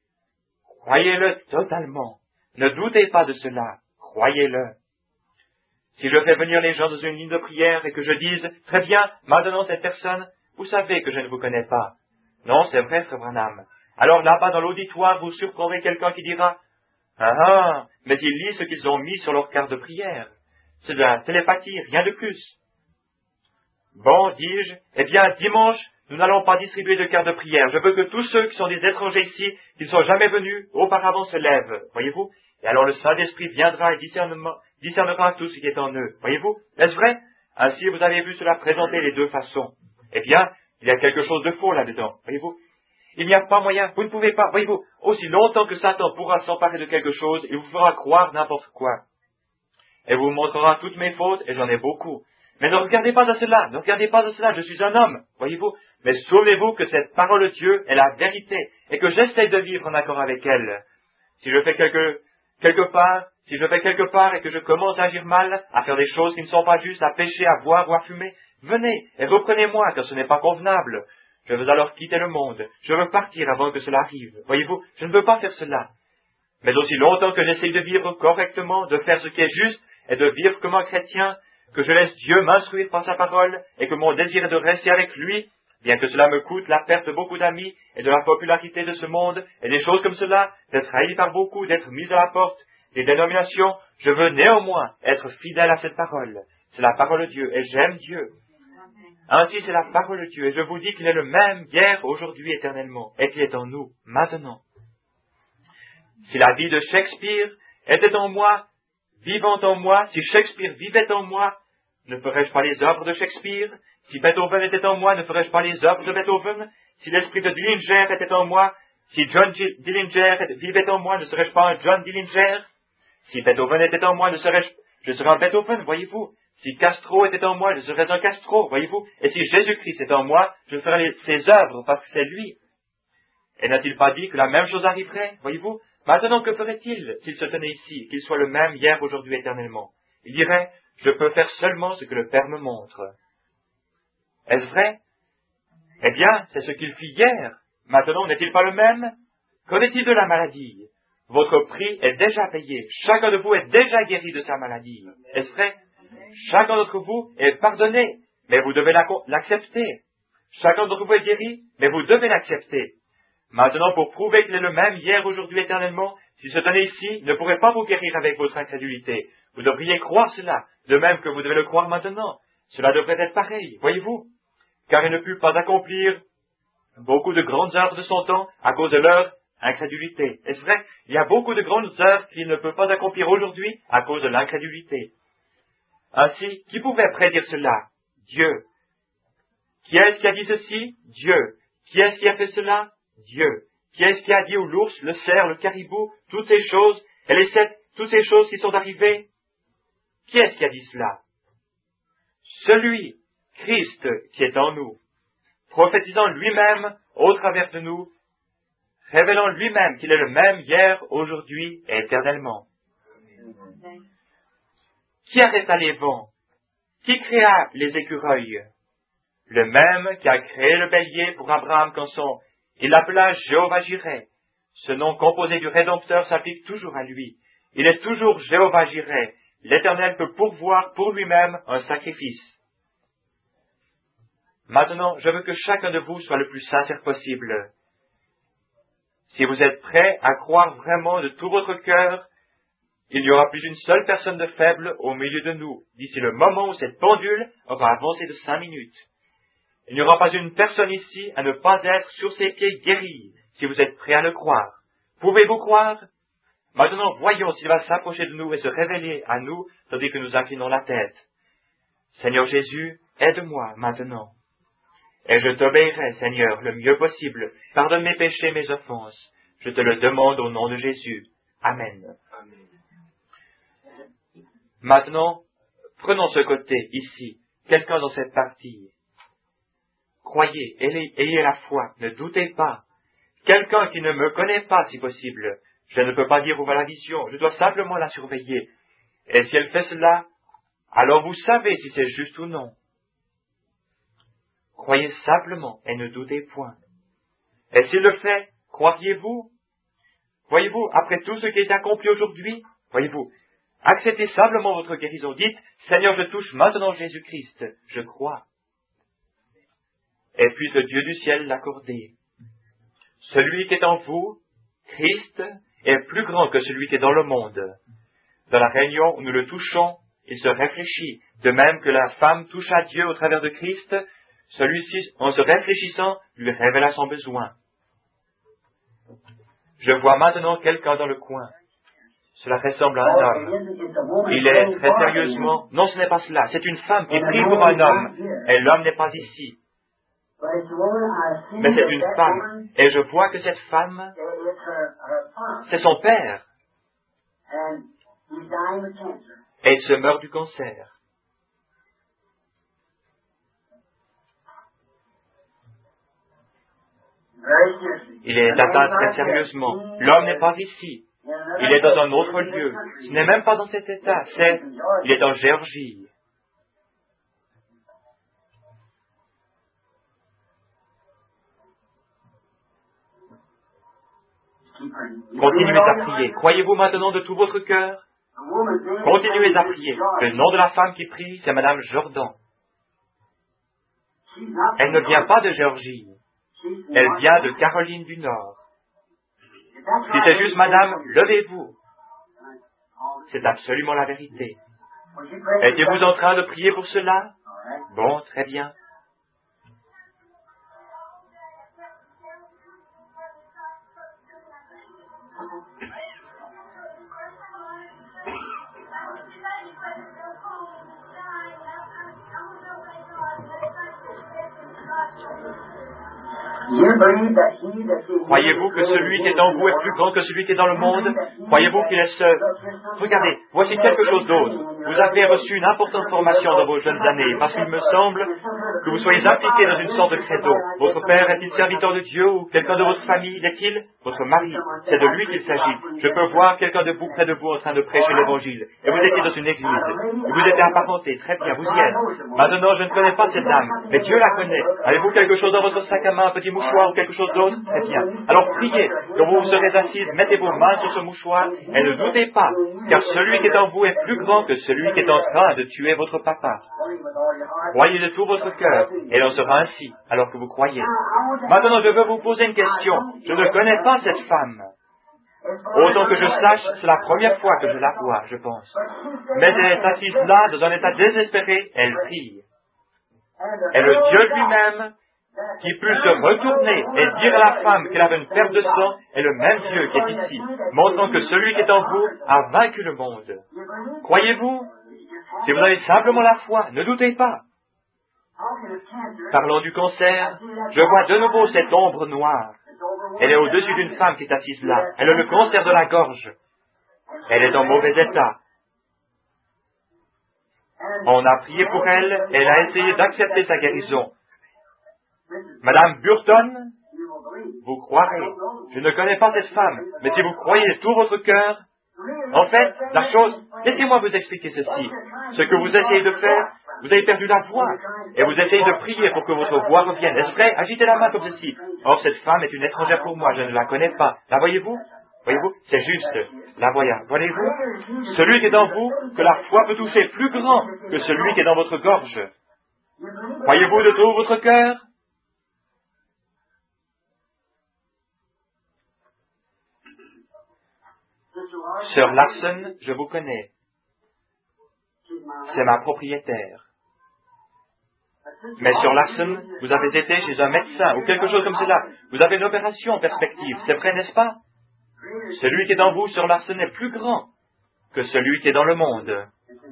Croyez-le totalement. Ne doutez pas de cela. Croyez-le. Si je fais venir les gens dans une ligne de prière et que je dise, très bien, maintenant cette personne, vous savez que je ne vous connais pas. Non, c'est vrai, frère Branham. Alors là-bas dans l'auditoire, vous surprendrez quelqu'un qui dira, ah ah, mais ils lisent ce qu'ils ont mis sur leur carte de prière. C'est de la télépathie, rien de plus. Bon, dis-je, eh bien, dimanche, nous n'allons pas distribuer de cartes de prière. Je veux que tous ceux qui sont des étrangers ici, qui ne sont jamais venus auparavant, se lèvent, voyez-vous. Et alors le Saint-Esprit viendra et discernera, discernera tout ce qui est en eux. Voyez-vous? Est-ce vrai? Ainsi, vous avez vu cela présenter les deux façons. Eh bien, il y a quelque chose de faux là-dedans. Voyez-vous? Il n'y a pas moyen. Vous ne pouvez pas. Voyez-vous? Aussi longtemps que Satan pourra s'emparer de quelque chose, il vous fera croire n'importe quoi. Et vous montrera toutes mes fautes, et j'en ai beaucoup. Mais ne regardez pas à cela. Ne regardez pas à cela. Je suis un homme. Voyez-vous? Mais souvenez-vous que cette parole de Dieu est la vérité, et que j'essaie de vivre en accord avec elle. Si je fais quelque... quelque part, si je vais quelque part et que je commence à agir mal, à faire des choses qui ne sont pas justes, à pécher, à boire ou à fumer, venez et reprenez-moi, car ce n'est pas convenable. Je veux alors quitter le monde. Je veux partir avant que cela arrive. Voyez-vous, je ne veux pas faire cela. Mais aussi longtemps que j'essaye de vivre correctement, de faire ce qui est juste, et de vivre comme un chrétien, que je laisse Dieu m'instruire par sa parole, et que mon désir est de rester avec lui, bien que cela me coûte la perte de beaucoup d'amis et de la popularité de ce monde, et des choses comme cela, d'être haï par beaucoup, d'être mis à la porte des dénominations, je veux néanmoins être fidèle à cette parole. C'est la parole de Dieu, et j'aime Dieu. Ainsi, c'est la parole de Dieu, et je vous dis qu'il est le même hier, aujourd'hui, éternellement, et qu'il est en nous, maintenant. Si la vie de Shakespeare était en moi, vivant en moi, si Shakespeare vivait en moi, ne ferais-je pas les œuvres de Shakespeare? Si Beethoven était en moi, ne ferais-je pas les œuvres de Beethoven? Si l'esprit de Dillinger était en moi, si John Dillinger vivait en moi, ne serais-je pas un John Dillinger? Si Beethoven était en moi, ne serais-je, je serais un Beethoven, voyez-vous? Si Castro était en moi, je serais un Castro, voyez-vous? Et si Jésus-Christ est en moi, je ferais les, ses œuvres, parce que c'est lui. Et n'a-t-il pas dit que la même chose arriverait, voyez-vous? Maintenant, que ferait-il s'il se tenait ici, qu'il soit le même hier, aujourd'hui, éternellement? Il dirait, je peux faire seulement ce que le Père me montre. Est-ce vrai? Eh bien, c'est ce qu'il fit hier. Maintenant, n'est-il pas le même? Qu'en est-il de la maladie? Votre prix est déjà payé. Chacun de vous est déjà guéri de sa maladie. Est-ce vrai? Chacun d'entre vous est pardonné, mais vous devez l'accepter. Chacun d'entre vous est guéri, mais vous devez l'accepter. Maintenant, pour prouver qu'il est le même hier, aujourd'hui, éternellement, s'il se tenait ici, il ne pourrait pas vous guérir avec votre incrédulité. Vous devriez croire cela, de même que vous devez le croire maintenant. Cela devrait être pareil, voyez-vous? Car il ne put pas accomplir beaucoup de grandes œuvres de son temps à cause de leur incrédulité. Est-ce vrai? Il y a beaucoup de grandes œuvres qu'il ne peut pas accomplir aujourd'hui à cause de l'incrédulité. Ainsi, qui pouvait prédire cela? Dieu. Qui est-ce qui a dit ceci? Dieu. Qui est-ce qui a fait cela? Dieu. Qui est-ce qui a dit au l'ours, le cerf, le caribou, toutes ces choses, et les sept, toutes ces choses qui sont arrivées? Qui est-ce qui a dit cela? Celui, Christ, qui est en nous, prophétisant lui-même au travers de nous, révélant lui-même qu'il est le même hier, aujourd'hui et éternellement. Qui arrêta les vents? Qui créa les écureuils? Le même qui a créé le bélier pour Abraham quand son, il l'appela Jéhovah Jireh. Ce nom composé du Rédempteur s'applique toujours à lui. Il est toujours Jéhovah Jireh. L'Éternel peut pourvoir pour lui-même un sacrifice. Maintenant, je veux que chacun de vous soit le plus sincère possible. Si vous êtes prêt à croire vraiment de tout votre cœur, il n'y aura plus une seule personne de faible au milieu de nous, d'ici le moment où cette pendule aura avancé de cinq minutes. Il n'y aura pas une personne ici à ne pas être sur ses pieds guérie, si vous êtes prêt à le croire. Pouvez-vous croire? Maintenant, voyons s'il va s'approcher de nous et se révéler à nous, tandis que nous inclinons la tête. Seigneur Jésus, aide-moi maintenant. Et je t'obéirai, Seigneur, le mieux possible. Pardonne mes péchés, mes offenses. Je te le demande au nom de Jésus. Amen. Amen. Maintenant, prenons ce côté, ici, quelqu'un dans cette partie. Croyez, ayez, ayez la foi, ne doutez pas. Quelqu'un qui ne me connaît pas, si possible. Je ne peux pas dire où va la vision, je dois simplement la surveiller. Et si elle fait cela, alors vous savez si c'est juste ou non. Croyez simplement et ne doutez point. Et s'il le fait, croiriez-vous? Voyez-vous, après tout ce qui est accompli aujourd'hui, voyez-vous, acceptez simplement votre guérison. Dites, Seigneur, je touche maintenant Jésus-Christ, je crois. Et puis le Dieu du ciel l'accorder. Celui qui est en vous, Christ, est plus grand que celui qui est dans le monde. Dans la réunion où nous le touchons, il se réfléchit, de même que la femme touche à Dieu au travers de Christ, celui-ci, en se réfléchissant, lui révéla son besoin. Je vois maintenant quelqu'un dans le coin. Cela ressemble à un homme. Il est très sérieusement... Non, ce n'est pas cela. C'est une femme qui prie pour un homme, et l'homme n'est pas ici. Mais c'est une femme, et je vois que cette femme, c'est son père. Et il se meurt du cancer. Il est atteint très sérieusement. L'homme n'est pas ici. Il est dans un autre lieu. Ce n'est même pas dans cet état. C'est, il est en Géorgie. Continuez à prier. Croyez-vous maintenant de tout votre cœur? Continuez à prier. Le nom de la femme qui prie, c'est Madame Jordan. Elle ne vient pas de Géorgie. Elle vient de Caroline du Nord. Si c'est juste, Madame, levez-vous. C'est absolument la vérité. Êtes-vous en train de prier pour cela? Bon, très bien. Croyez-vous que celui qui est en vous est plus grand que celui qui est dans le monde? Croyez-vous qu'il est seul? Regardez, voici quelque chose d'autre. Vous avez reçu une importante formation dans vos jeunes années, parce qu'il me semble que vous soyez impliqué dans une sorte de credo. Votre père est-il serviteur de Dieu ou quelqu'un de votre famille l'est-il? Votre mari, c'est de lui qu'il s'agit. Je peux voir quelqu'un debout près de vous en train de prêcher l'Évangile. Et vous étiez dans une église. Et vous étiez apparenté. Très bien, vous y êtes. Maintenant, je ne connais pas cette dame, mais Dieu la connaît. Avez-vous quelque chose dans votre sac à main, un petit mouchoir ou quelque chose d'autre? Très bien. Alors priez. Quand vous serez assise, mettez vos mains sur ce mouchoir et ne doutez pas, car celui qui est en vous est plus grand que celui qui est en train de tuer votre papa. Croyez de tout votre cœur, et il en sera ainsi, alors que vous croyez. Maintenant, je veux vous poser une question. Je ne connais pas cette femme. Autant que je sache, c'est la première fois que je la vois, je pense. Mais elle est assise là, dans un état désespéré, elle prie. Et le Dieu lui-même, qui peut se retourner et dire à la femme qu'elle avait une perte de sang, est le même Dieu qui est ici, montrant que celui qui est en vous a vaincu le monde. Croyez-vous? Si vous avez simplement la foi, ne doutez pas. Parlons du cancer, je vois de nouveau cette ombre noire. Elle est au-dessus d'une femme qui est assise là. Elle a le cancer de la gorge. Elle est en mauvais état. On a prié pour elle, elle a essayé d'accepter sa guérison. Madame Burton, vous croirez. Je ne connais pas cette femme, mais si vous croyez de tout votre cœur, en fait, la chose, laissez-moi vous expliquer ceci. Ce que vous essayez de faire, vous avez perdu la voix, et vous essayez de prier pour que votre voix revienne. Est-ce vrai? Agitez la main comme ceci. Or, cette femme est une étrangère pour moi, je ne la connais pas. La voyez-vous? Voyez-vous? C'est juste. La voyez. Voyez-vous? Celui qui est dans vous, que la foi peut toucher, est plus grand que celui qui est dans votre gorge. Croyez-vous de tout votre cœur? Sœur Larson, je vous connais. C'est ma propriétaire. Mais Sœur Larson, vous avez été chez un médecin ou quelque chose comme cela. Vous avez une opération en perspective. C'est vrai, n'est-ce pas? Celui qui est dans vous, Sœur Larson, est plus grand que celui qui est dans le monde.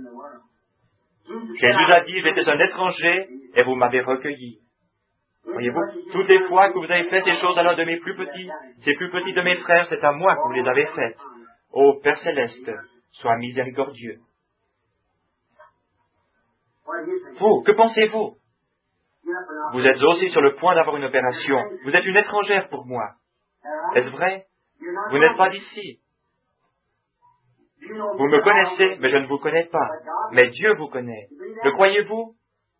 Jésus a dit, j'étais un étranger et vous m'avez recueilli. Voyez-vous, toutes les fois que vous avez fait ces choses à l'un de mes plus petits, ces plus petits de mes frères, c'est à moi que vous les avez faites. Ô Père Céleste, sois miséricordieux. Vous, que pensez-vous? Vous êtes aussi sur le point d'avoir une opération. Vous êtes une étrangère pour moi. Est-ce vrai? Vous n'êtes pas d'ici. Vous me connaissez, mais je ne vous connais pas. Mais Dieu vous connaît. Le croyez-vous?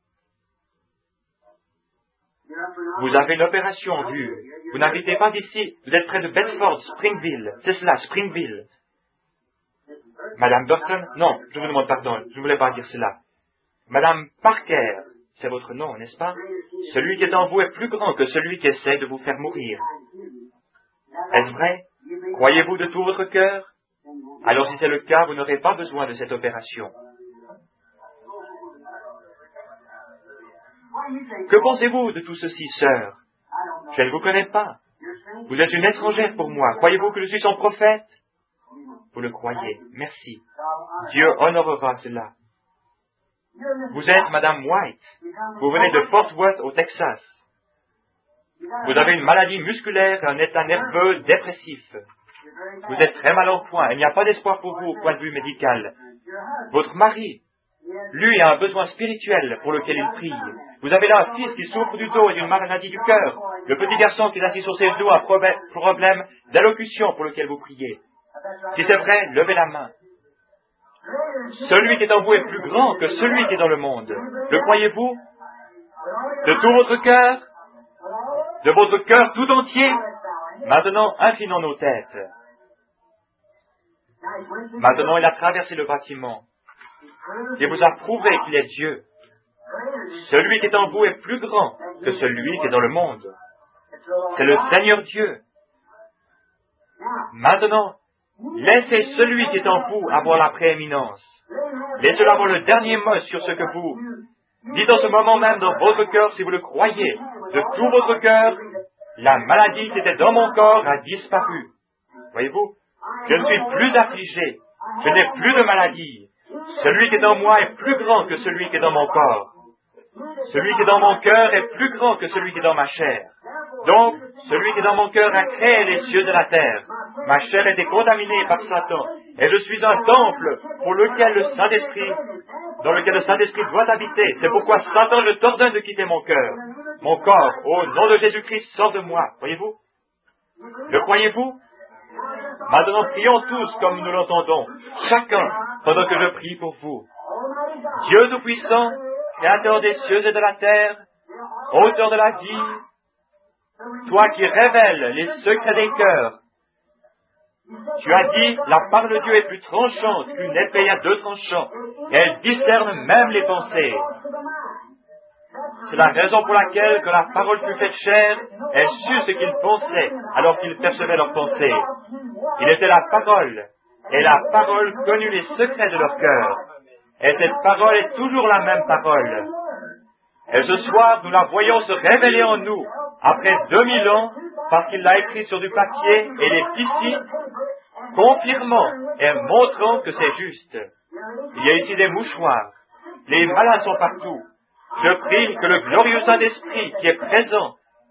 Vous avez une opération en vue. Vous n'habitez pas ici. Vous êtes près de Bedford, Springville. C'est cela, Springville. Madame Burton? Non, je vous demande pardon. Je ne voulais pas dire cela. Madame Parker, c'est votre nom, n'est-ce pas? Celui qui est en vous est plus grand que celui qui essaie de vous faire mourir. Est-ce vrai? Croyez-vous de tout votre cœur? Alors si c'est le cas, vous n'aurez pas besoin de cette opération. Que pensez-vous de tout ceci, sœur? Je ne vous connais pas. Vous êtes une étrangère pour moi. Croyez-vous que je suis son prophète? Vous le croyez. Merci. Dieu honorera cela. Vous êtes Madame White. Vous venez de Fort Worth, au Texas. Vous avez une maladie musculaire et un état nerveux dépressif. Vous êtes très mal en point. Il n'y a pas d'espoir pour vous au point de vue médical. Votre mari, lui, a un besoin spirituel pour lequel il prie. Vous avez là un fils qui souffre du dos et d'une maladie du cœur. Le petit garçon qui est assis sur ses dos a un problème d'allocution pour lequel vous priez. Si c'est vrai, levez la main. Celui qui est en vous est plus grand que celui qui est dans le monde. Le croyez-vous? De tout votre cœur? De votre cœur tout entier? Maintenant, inclinons nos têtes. Maintenant, il a traversé le bâtiment. Il vous a prouvé qu'il est Dieu. Celui qui est en vous est plus grand que celui qui est dans le monde. C'est le Seigneur Dieu. Maintenant, laissez celui qui est en vous avoir la prééminence. Laissez-le avoir le dernier mot sur ce que vous dites en ce moment même dans votre cœur si vous le croyez. De tout votre cœur, la maladie qui était dans mon corps a disparu. Voyez-vous, je ne suis plus affligé. Je n'ai plus de maladie. Celui qui est dans moi est plus grand que celui qui est dans mon corps. Celui qui est dans mon cœur est plus grand que celui qui est dans ma chair. Donc, celui qui est dans mon cœur a créé les cieux de la terre. Ma chair était contaminée par Satan, et je suis un temple pour lequel le Saint-Esprit, dans lequel le Saint-Esprit doit habiter. C'est pourquoi Satan, je t'ordonne de quitter mon cœur. Mon corps, au nom de Jésus-Christ, sort de moi. Voyez-vous? Le croyez-vous? Maintenant, prions tous comme nous l'entendons, chacun, pendant que je prie pour vous. Dieu Tout-Puissant, Créateur des cieux et de la terre, Auteur de la vie, toi qui révèles les secrets des cœurs, tu as dit, la parole de Dieu est plus tranchante qu'une épée à deux tranchants, et elle discerne même les pensées. C'est la raison pour laquelle, quand la parole fut faite chair, elle sut ce qu'ils pensaient, alors qu'ils percevaient leurs pensées. Il était la parole, et la parole connut les secrets de leur cœur. Et cette parole est toujours la même parole. Et ce soir, nous la voyons se révéler en nous, après deux mille ans, parce qu'il l'a écrit sur du papier, et il est ici, confirmant et montrant que c'est juste. Il y a ici des mouchoirs. Les malades sont partout. Je prie que le glorieux Saint-Esprit qui est présent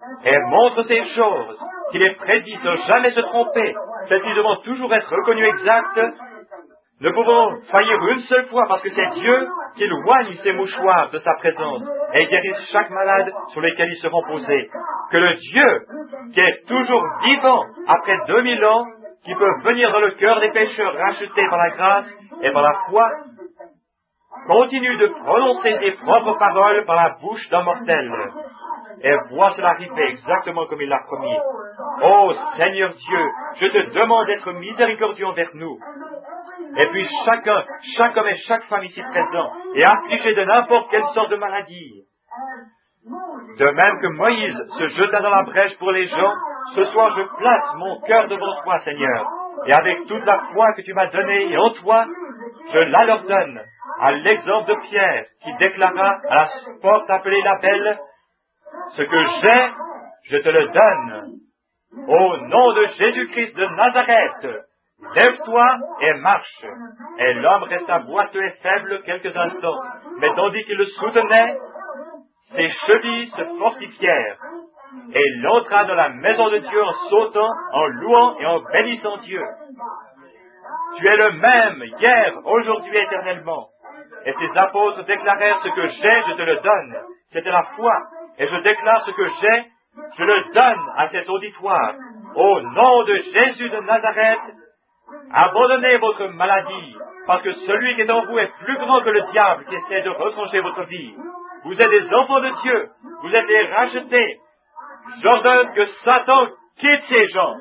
et montre ces choses, qu'il est prédit sans jamais se tromper, celles-ci devront toujours être reconnues exactes. Ne pouvons faillir une seule fois parce que c'est Dieu qui éloigne ces mouchoirs de sa présence et guérit chaque malade sur lesquels ils seront posés. Que le Dieu, qui est toujours vivant après deux mille ans, qui peut venir dans le cœur des pécheurs rachetés par la grâce et par la foi, continue de prononcer ses propres paroles par la bouche d'un mortel et voit cela arriver exactement comme il l'a promis. Ô Seigneur Dieu, je te demande d'être miséricordieux envers nous. Et puis chacun, chaque homme et chaque femme ici présent est affligé de n'importe quelle sorte de maladie. De même que Moïse se jeta dans la brèche pour les gens, ce soir je place mon cœur devant toi, Seigneur. Et avec toute la foi que tu m'as donnée et en toi, je la leur donne, à l'exemple de Pierre, qui déclara à la porte appelée la Belle, ce que j'ai, je te le donne. Au nom de Jésus-Christ de Nazareth, lève-toi et marche. Et l'homme resta boiteux et faible quelques instants, mais tandis qu'il le soutenait, ses chevilles se fortifièrent. Et il entra dans la maison de Dieu en sautant, en louant et en bénissant Dieu. Tu es le même hier, aujourd'hui, éternellement. Et ses apôtres déclarèrent ce que j'ai, je te le donne. C'était la foi. Et je déclare ce que j'ai, je le donne à cet auditoire. Au nom de Jésus de Nazareth, abandonnez votre maladie, parce que celui qui est en vous est plus grand que le diable qui essaie de retrancher votre vie. Vous êtes des enfants de Dieu, vous êtes des rachetés. J'ordonne que Satan quitte ces gens.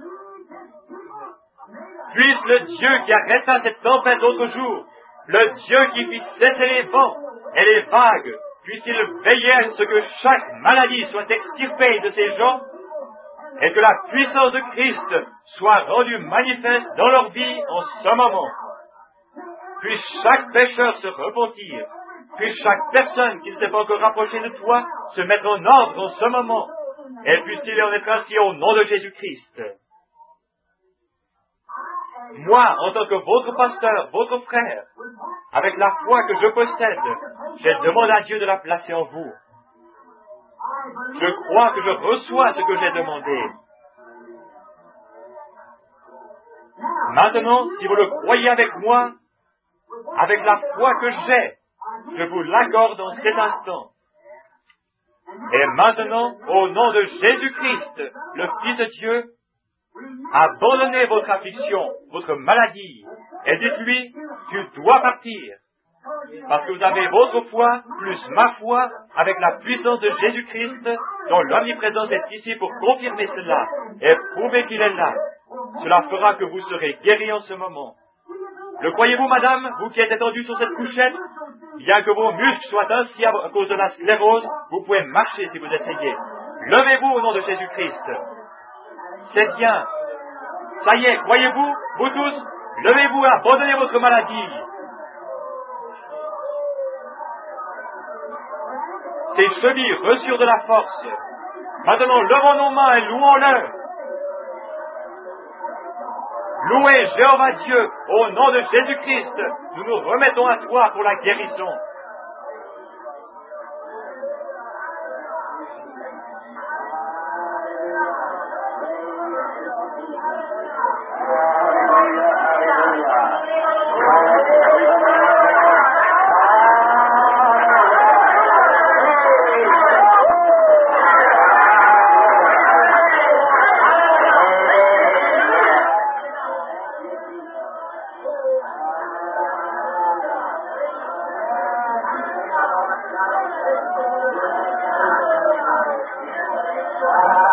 Puisse le Dieu qui arrêta cette tempête l'autre jour, le Dieu qui fit cesser les vents et les vagues, puisse-t-il veiller à ce que chaque maladie soit extirpée de ces gens et que la puissance de Christ soit rendue manifeste dans leur vie en ce moment. Puisse chaque pécheur se repentir, puisse chaque personne qui ne s'est pas encore rapprochée de toi se mettre en ordre en ce moment, et puisse-t-il en être ainsi au nom de Jésus-Christ. Moi, en tant que votre pasteur, votre frère, avec la foi que je possède, j'ai demandé à Dieu de la placer en vous. Je crois que je reçois ce que j'ai demandé. Maintenant, si vous le croyez avec moi, avec la foi que j'ai, je vous l'accorde en cet instant. Et maintenant, au nom de Jésus-Christ, le Fils de Dieu, abandonnez votre affliction, votre maladie, et dites-lui, tu dois partir. Parce que vous avez votre foi, plus ma foi, avec la puissance de Jésus-Christ, dont l'omniprésence est ici pour confirmer cela, et prouver qu'il est là. Cela fera que vous serez guéris en ce moment. Le croyez-vous, madame, vous qui êtes étendue sur cette couchette? Bien que vos muscles soient ainsi à cause de la sclérose, vous pouvez marcher si vous essayez. Levez-vous au nom de Jésus-Christ. C'est bien. Ça y est, croyez-vous, vous tous, levez-vous et abandonnez votre maladie. Ces chevilles reçurent de la force. Maintenant, levons nos mains et louons-le. Louez Jéhovah Dieu, au nom de Jésus-Christ, nous nous remettons à toi pour la guérison. Wow.